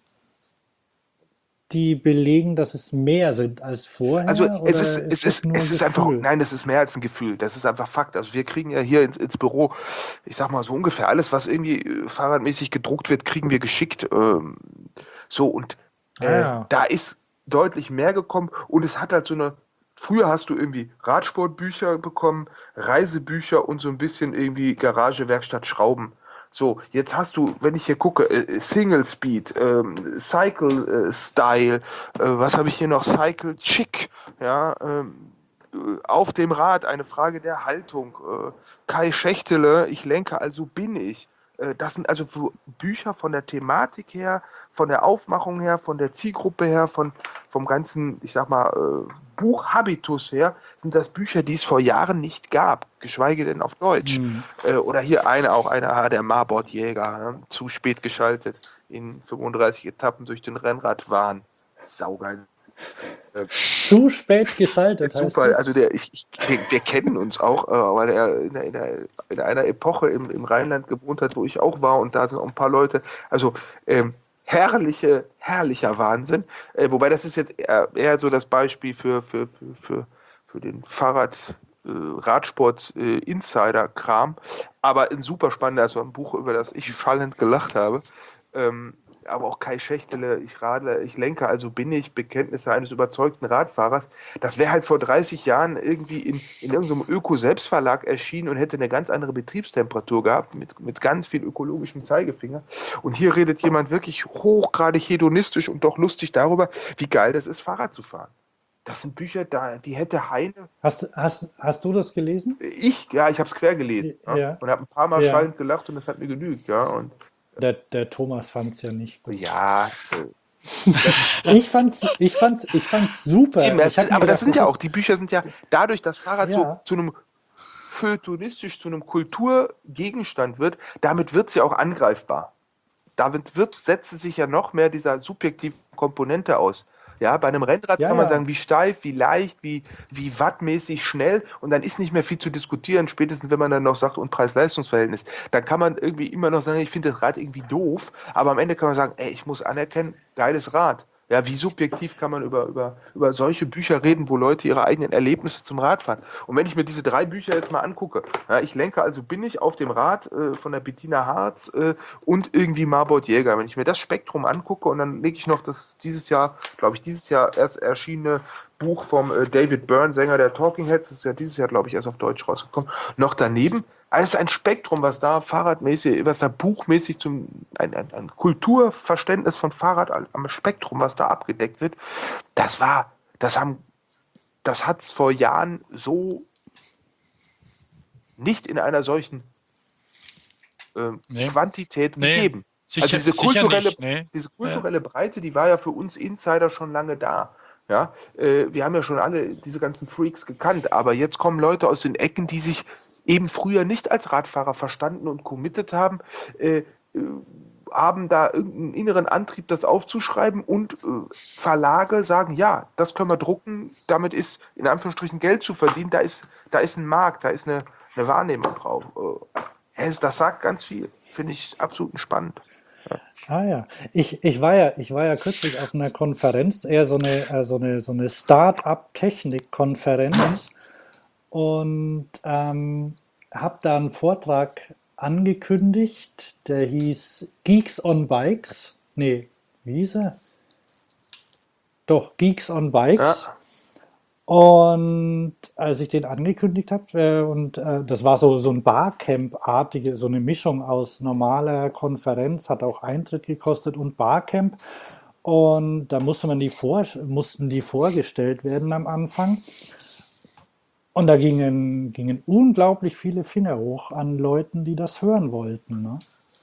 die belegen, dass es mehr sind als Also vorher es ist, oder es ist das ist, nur es ist einfach, Gefühl? nein, es ist mehr als ein Gefühl. Das ist einfach Fakt. Also wir kriegen ja hier ins, ins Büro, ich sag mal so ungefähr alles, was irgendwie äh, fahrradmäßig gedruckt wird, kriegen wir geschickt. Ähm, so und Ah äh, ja, da ist deutlich mehr gekommen und es hat halt so eine, früher hast du irgendwie Radsportbücher bekommen, Reisebücher und so ein bisschen irgendwie Garage, Werkstatt, Schrauben. So, jetzt hast du, wenn ich hier gucke, äh, Single Speed, ähm, Cycle äh, Style, äh, was habe ich hier noch? Cycle Chic, ja, ähm, äh, auf dem Rad, eine Frage der Haltung. Äh, Kai Schächtele, ich lenke, also bin ich. Äh, das sind also so Bücher von der Thematik her, von der Aufmachung her, von der Zielgruppe her, von, vom ganzen, ich sag mal, äh, Buchhabitus her, sind das Bücher, die es vor Jahren nicht gab, geschweige denn auf Deutsch. hm. Äh, oder hier eine, auch eine, ah, der Marbot-Jäger, ne? Zu spät geschaltet in fünfunddreißig Etappen durch den Rennradwahn. Saugeil. Äh, Zu spät geschaltet ist heißt super. es? Also der, ich, ich, wir, wir kennen uns auch, äh, weil er in, der- in, der, in einer Epoche im, im Rheinland gewohnt hat, wo ich auch war und da sind auch ein paar Leute. Also ähm, herrliche, herrlicher Wahnsinn. Äh, wobei das ist jetzt eher, eher so das Beispiel für, für, für, für, für den Fahrrad, äh, Radsport, äh, Insider-Kram. Aber ein super spannender, also ein Buch, über das ich schallend gelacht habe. Ähm, aber auch Kai Schächtele, ich radle, ich lenke, also bin ich, Bekenntnisse eines überzeugten Radfahrers. Das wäre halt vor dreißig Jahren irgendwie in, in irgendeinem Öko-Selbstverlag erschienen und hätte eine ganz andere Betriebstemperatur gehabt, mit, mit ganz viel ökologischem Zeigefinger. Und hier redet jemand wirklich hochgradig hedonistisch und doch lustig darüber, wie geil das ist, Fahrrad zu fahren. Das sind Bücher, da, die hätte Heine, Hast, hast, hast du das gelesen? ich, ja, ich habe es quer gelesen, ja, Ja, und habe ein paar Mal ja. schallend gelacht und das hat mir genügt, ja. Und Der, der Thomas fand es ja nicht gut. ja, äh, Ich fand's, ich fand's, ich fand's eben, super. das Ich habe ist, mir aber das gedacht, sind das ja auch, ist, die Bücher sind ja dadurch, dass Fahrrad so ja, zu einem feuilletonistisch, zu einem Kulturgegenstand wird, damit wird es ja auch angreifbar. Damit wird, setzt es sich ja noch mehr dieser subjektiven Komponente aus. Ja, bei einem Rennrad ja, kann man sagen, ja, wie steif, wie leicht, wie, wie wattmäßig schnell und dann ist nicht mehr viel zu diskutieren, spätestens wenn man dann noch sagt, und Preis-Leistungs-Verhältnis. Dann kann man irgendwie immer noch sagen, ich finde das Rad irgendwie doof, aber am Ende kann man sagen, ey, ich muss anerkennen, geiles Rad. Ja, wie subjektiv kann man über, über, über solche Bücher reden, wo Leute ihre eigenen Erlebnisse zum Radfahren. Und wenn ich mir diese drei Bücher jetzt mal angucke, ja, ich lenke also bin ich auf dem Rad äh, von der Bettina Harz äh, und irgendwie Marbot Jäger. Wenn ich mir das Spektrum angucke und dann lege ich noch das dieses Jahr, glaube ich, dieses Jahr erst erschienene Buch vom äh, David Byrne, Sänger der Talking Heads, das ist ja dieses Jahr, glaube ich, erst auf Deutsch rausgekommen, noch daneben. Alles ein Spektrum, was da fahrradmäßig, was da buchmäßig zum ein, ein, ein Kulturverständnis von Fahrrad am Spektrum, was da abgedeckt wird, das war, das haben, das hat es vor Jahren so nicht in einer solchen äh, nee, Quantität nee, gegeben. Also sicher, diese sicher kulturelle, nicht, nee. diese Ja, kulturelle Breite, die war ja für uns Insider schon lange da. Ja, äh, wir haben ja schon alle diese ganzen Freaks gekannt, aber jetzt kommen Leute aus den Ecken, die sich eben früher nicht als Radfahrer verstanden und committed haben, äh, äh, haben da irgendeinen inneren Antrieb, das aufzuschreiben und äh, Verlage sagen, ja, das können wir drucken, damit ist in Anführungsstrichen Geld zu verdienen, da ist, da ist ein Markt, da ist eine, eine Wahrnehmung drauf. Äh, es- das sagt ganz viel, finde ich absolut spannend. ah ja. Ich, ich war ja, ich war ja kürzlich auf einer Konferenz, eher so eine, äh, so eine, so eine Start-up-Technik-Konferenz und ähm, habe da einen Vortrag angekündigt, der hieß Geeks on Bikes. Nee, wie hieß er? Doch, Geeks on Bikes. Ja, Und als ich den angekündigt habe, äh, und äh, das war so, so ein Barcamp-artige, so eine Mischung aus normaler Konferenz, hat auch Eintritt gekostet und Barcamp. Und da musste man die vor, mussten die vorgestellt werden am Anfang. Und da gingen, gingen unglaublich viele Finger hoch an Leuten, die das hören wollten. Ne?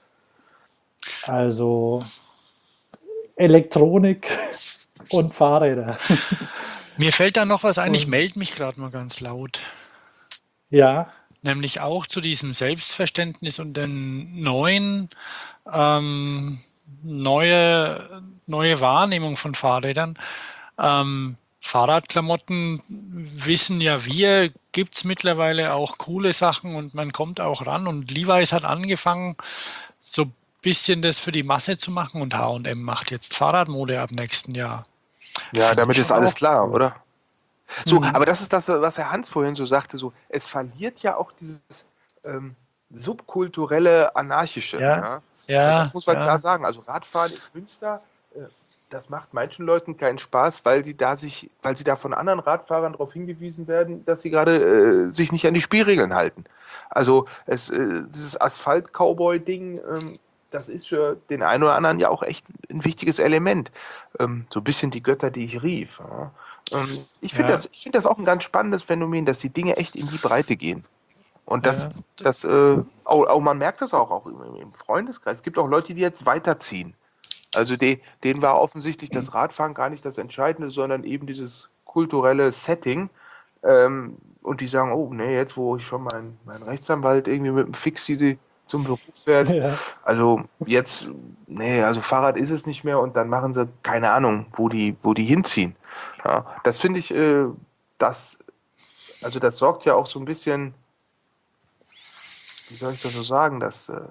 Also Elektronik und Fahrräder. Mir fällt da noch was ein, ich Und melde mich gerade mal ganz laut. ja, Nämlich auch zu diesem Selbstverständnis und den neuen, ähm, neue, neue Wahrnehmung von Fahrrädern. Ähm, Fahrradklamotten wissen ja wir, gibt es mittlerweile auch coole Sachen und man kommt auch ran. Und Levi's hat angefangen, so ein bisschen das für die Masse zu machen und H und M macht jetzt Fahrradmode ab nächsten Jahr. Ja, Finde ich damit ist schon alles auch klar, cool. oder? So, mhm. aber das ist das, was Herr Hans vorhin so sagte, so, es verliert ja auch dieses ähm, subkulturelle, anarchische, Ja, ja. Äh, Das ja, muss man klar ja, sagen. Also Radfahren in Münster, äh, das macht manchen Leuten keinen Spaß, weil sie da sich, weil sie da von anderen Radfahrern darauf hingewiesen werden, dass sie gerade äh, sich nicht an die Spielregeln halten. Also es, äh, dieses Asphalt-Cowboy-Ding, ähm, das ist für den einen oder anderen ja auch echt ein wichtiges Element. Ähm, so ein bisschen die Götter, die ich rief. Ja. Ähm, ich finde ja, das, ich finde das auch ein ganz spannendes Phänomen, dass die Dinge echt in die Breite gehen. Und das, ja. das, äh, auch, auch man merkt das auch, auch im, im Freundeskreis. Es gibt auch Leute, die jetzt weiterziehen. Also die, denen war offensichtlich das Radfahren gar nicht das Entscheidende, sondern eben dieses kulturelle Setting. Ähm, und die sagen, oh nee, jetzt wo ich schon meinen mein Rechtsanwalt irgendwie mit dem Fixie zum Beruf fährt, Ja, also jetzt, nee, also Fahrrad ist es nicht mehr und dann machen sie keine Ahnung, wo die, wo die hinziehen. Ja, das finde ich, äh, das, also das sorgt ja auch so ein bisschen, wie soll ich das so sagen, das, äh,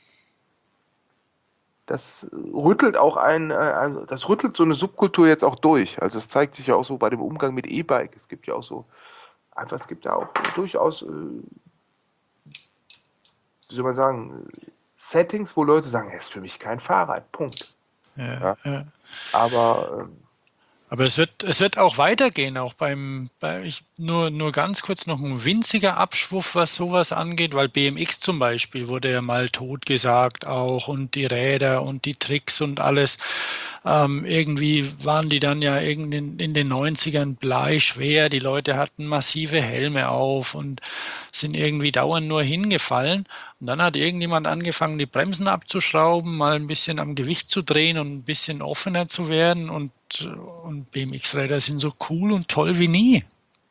das rüttelt auch ein, äh, ein, das rüttelt so eine Subkultur jetzt auch durch. Also das zeigt sich ja auch so bei dem Umgang mit E-Bike. Es gibt ja auch so, einfach, es gibt ja auch durchaus, äh, wie soll man sagen, Settings, wo Leute sagen, es ist für mich kein Fahrrad, Punkt. Ja, Ja, ja. aber ähm, Aber es wird, es wird auch weitergehen, auch beim, bei, ich, nur, nur ganz kurz noch ein winziger Abschwuff, was sowas angeht, weil B M X zum Beispiel wurde ja mal totgesagt auch und die Räder und die Tricks und alles. Ähm, irgendwie waren die dann ja irgendwie in, in den Neunzigern bleischwer, die Leute hatten massive Helme auf und sind irgendwie dauernd nur hingefallen. Und dann hat irgendjemand angefangen, die Bremsen abzuschrauben, mal ein bisschen am Gewicht zu drehen und ein bisschen offener zu werden. Und, und B M X-Räder sind so cool und toll wie nie.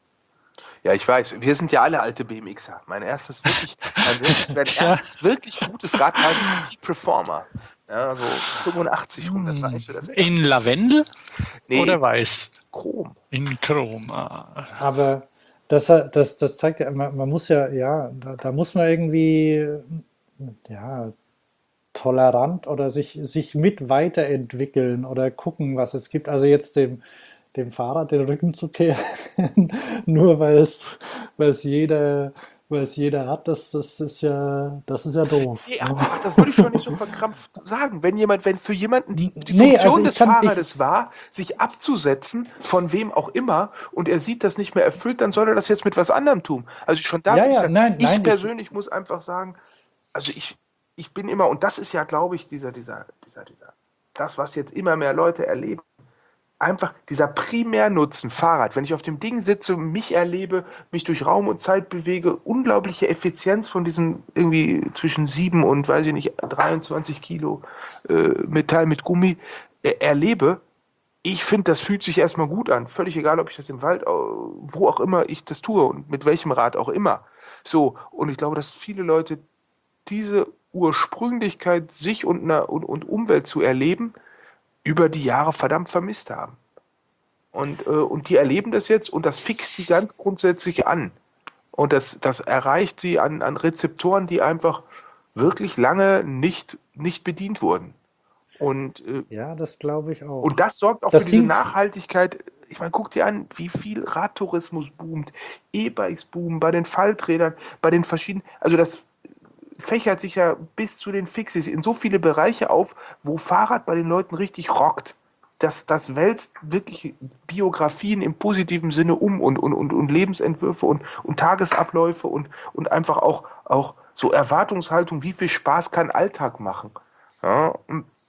ja, ich weiß, wir sind ja alle alte BMXer. Mein erstes wirklich, mein wirklich, mein Ja. erstes wirklich gutes Rad war ein T-Performer. Ja, so fünfundachtzig rum, das war eigentlich so das In erste. Lavendel Nee, oder weiß? Chrom. In Chrom. Ah. aber das, das, das zeigt ja, man, man muss ja, ja, da, da muss man irgendwie, ja, tolerant oder sich, sich mit weiterentwickeln oder gucken, was es gibt. Also jetzt dem, dem Fahrrad den Rücken zu kehren, nur weil es, weil es jeder, weil es jeder hat, das, das ist ja, das ist ja doof. Nee, Ne? ach, das wollte ich schon nicht so verkrampft sagen. Wenn jemand, wenn für jemanden die, die Nee, also Funktion ich des kann, ich, Fahrrades war, sich abzusetzen, von wem auch immer, und er sieht das nicht mehr erfüllt, dann soll er das jetzt mit was anderem tun. Also schon da ja, würde ich ja, sagen, nein, ich nein, ich, persönlich muss einfach sagen, also ich, ich bin immer, und das ist ja, glaube ich, dieser, dieser, dieser, dieser, das, was jetzt immer mehr Leute erleben, einfach dieser Primärnutzen Fahrrad, wenn ich auf dem Ding sitze, mich erlebe, mich durch Raum und Zeit bewege, unglaubliche Effizienz von diesem irgendwie zwischen sieben und, weiß ich nicht, dreiundzwanzig Kilo äh, Metall mit Gummi äh, erlebe. Ich finde, das fühlt sich erstmal gut an. Völlig egal, ob ich das im Wald, au- wo auch immer ich das tue und mit welchem Rad auch immer. So, und ich glaube, dass viele Leute diese Ursprünglichkeit, sich und, na- und, und Umwelt zu erleben, über die Jahre verdammt vermisst haben. Und, äh, und die erleben das jetzt und das fixt die ganz grundsätzlich an. Und das, das erreicht sie an, an Rezeptoren, die einfach wirklich lange nicht, nicht bedient wurden. Und, äh, ja, das glaube ich und auch. das sorgt auch für Das diese ging, Nachhaltigkeit. Ich meine, guck dir an, wie viel Radtourismus boomt, E-Bikes boomen, bei den Falträdern, bei den verschiedenen, also das fächert sich ja bis zu den Fixies in so viele Bereiche auf, wo Fahrrad bei den Leuten richtig rockt. Das, das wälzt wirklich Biografien im positiven Sinne um und, und, und, und Lebensentwürfe und, und Tagesabläufe und, und einfach auch, auch so Erwartungshaltung, wie viel Spaß kann Alltag machen. Ja, und das,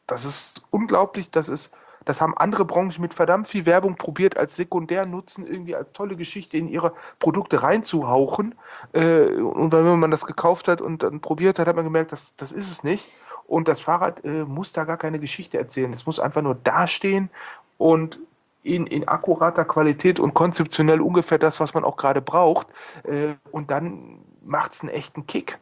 das ist unglaublich, das ist, das haben andere Branchen mit verdammt viel Werbung probiert, als Sekundärnutzen irgendwie als tolle Geschichte in ihre Produkte reinzuhauchen. Äh, und wenn man das gekauft hat und dann probiert hat, hat man gemerkt, das, das ist es nicht. Und das Fahrrad äh, muss da gar keine Geschichte erzählen. Es muss einfach nur dastehen und in, in akkurater Qualität und konzeptionell ungefähr das, was man auch gerade braucht. Äh, und dann macht es einen echten Kick.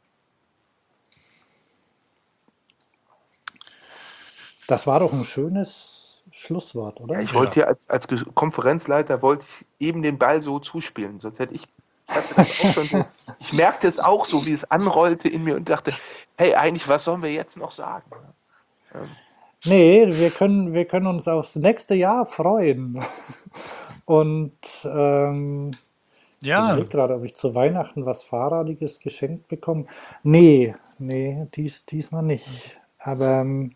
Das war doch ein schönes Schlusswort, oder? Ja, ich wollte hier als, als Ge- Konferenzleiter wollte ich eben den Ball so zuspielen. Sonst hätte ich, ich, hatte das auch schon so, ich merkte es auch so, wie es anrollte in mir und dachte, hey, eigentlich, was sollen wir jetzt noch sagen? Nee, wir können, wir können uns aufs nächste Jahr freuen. Und ähm, ich Ja, überlege gerade, ob ich zu Weihnachten was Fahrradiges geschenkt bekomme. Nee, nee, dies, diesmal nicht. Aber ähm,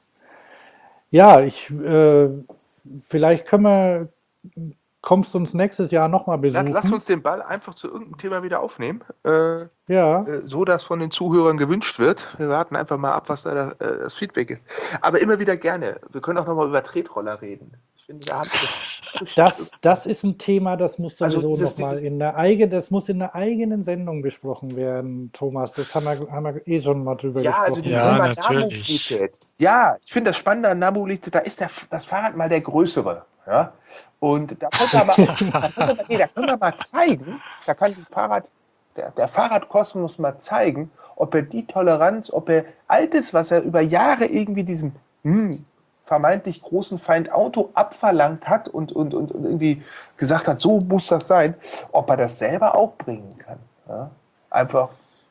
ja, ich, äh, vielleicht können wir, kommst du uns nächstes Jahr nochmal Lass, lass besuchen. uns den Ball einfach zu irgendeinem Thema wieder aufnehmen, äh, Ja, äh, so dass von den Zuhörern gewünscht wird. Wir warten einfach mal ab, was da da, äh, das Feedback ist. Aber immer wieder gerne. Wir können auch nochmal über Tretroller reden. Ich finde, da haben wir das, das ist ein Thema, das muss Also sowieso dieses- nochmal dieses- in der eigenen, das muss in einer eigenen Sendung besprochen werden, Thomas. Das haben wir, haben wir eh schon mal drüber Ja, also gesprochen. dieses Ja, Thema natürlich. Nahmobilität. Ja, ich finde das Spannende an Nahmobilität, da ist der, das Fahrrad mal der Größere. Ja? Und da können wir mal, da können wir, nee, da können wir mal zeigen, da kann die Fahrrad, der, der Fahrradkosmos mal zeigen, ob er die Toleranz, ob er altes, was er über Jahre irgendwie diesem hm, vermeintlich großen Feind Auto abverlangt hat und, und, und, und irgendwie gesagt hat, so muss das sein, ob er das selber auch bringen kann. Ja? Einfach.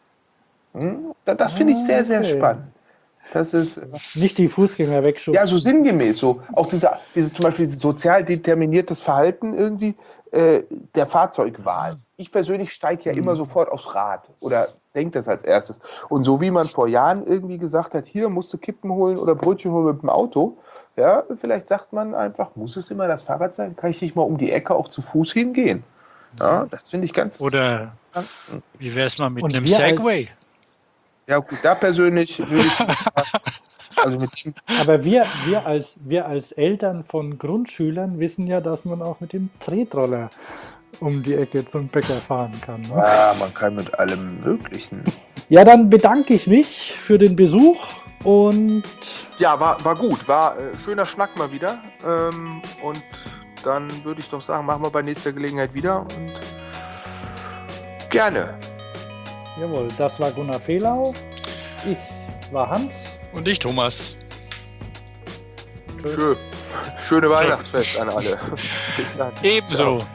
Hm, da- das finde ich sehr, sehr Okay. spannend. Das ist äh, Nicht die Fußgänger wegschubsen. ja so sinngemäß, so auch dieser, diese, zum Beispiel dieses sozial determiniertes Verhalten irgendwie äh, der Fahrzeugwahl. Ich persönlich steige ja immer sofort aufs Rad oder denke das als erstes. Und so wie man vor Jahren irgendwie gesagt hat, hier musst du Kippen holen oder Brötchen holen mit dem Auto, ja, vielleicht sagt man einfach, muss es immer das Fahrrad sein? Kann ich nicht mal um die Ecke auch zu Fuß hingehen? Ja, das finde ich ganz. Oder wie wäre es mal mit Und einem wir als- Segway? Ja, gut, da persönlich würde ich. Also mit dem Aber wir, wir, als, wir als Eltern von Grundschülern wissen ja, dass man auch mit dem Tretroller um die Ecke zum Bäcker fahren kann. Ne? Ja, man kann mit allem Möglichen. Ja, dann bedanke ich mich für den Besuch und Ja, war, war gut. War äh, schöner Schnack mal wieder. Ähm, und dann würde ich doch sagen, machen wir bei nächster Gelegenheit wieder. Und gerne. jawohl, das war Gunnar Fehlau. Ich war Hans. Und ich, Thomas. Schön. Schöne Weihnachtsfest an alle. Bis dann. Ebenso. Ciao.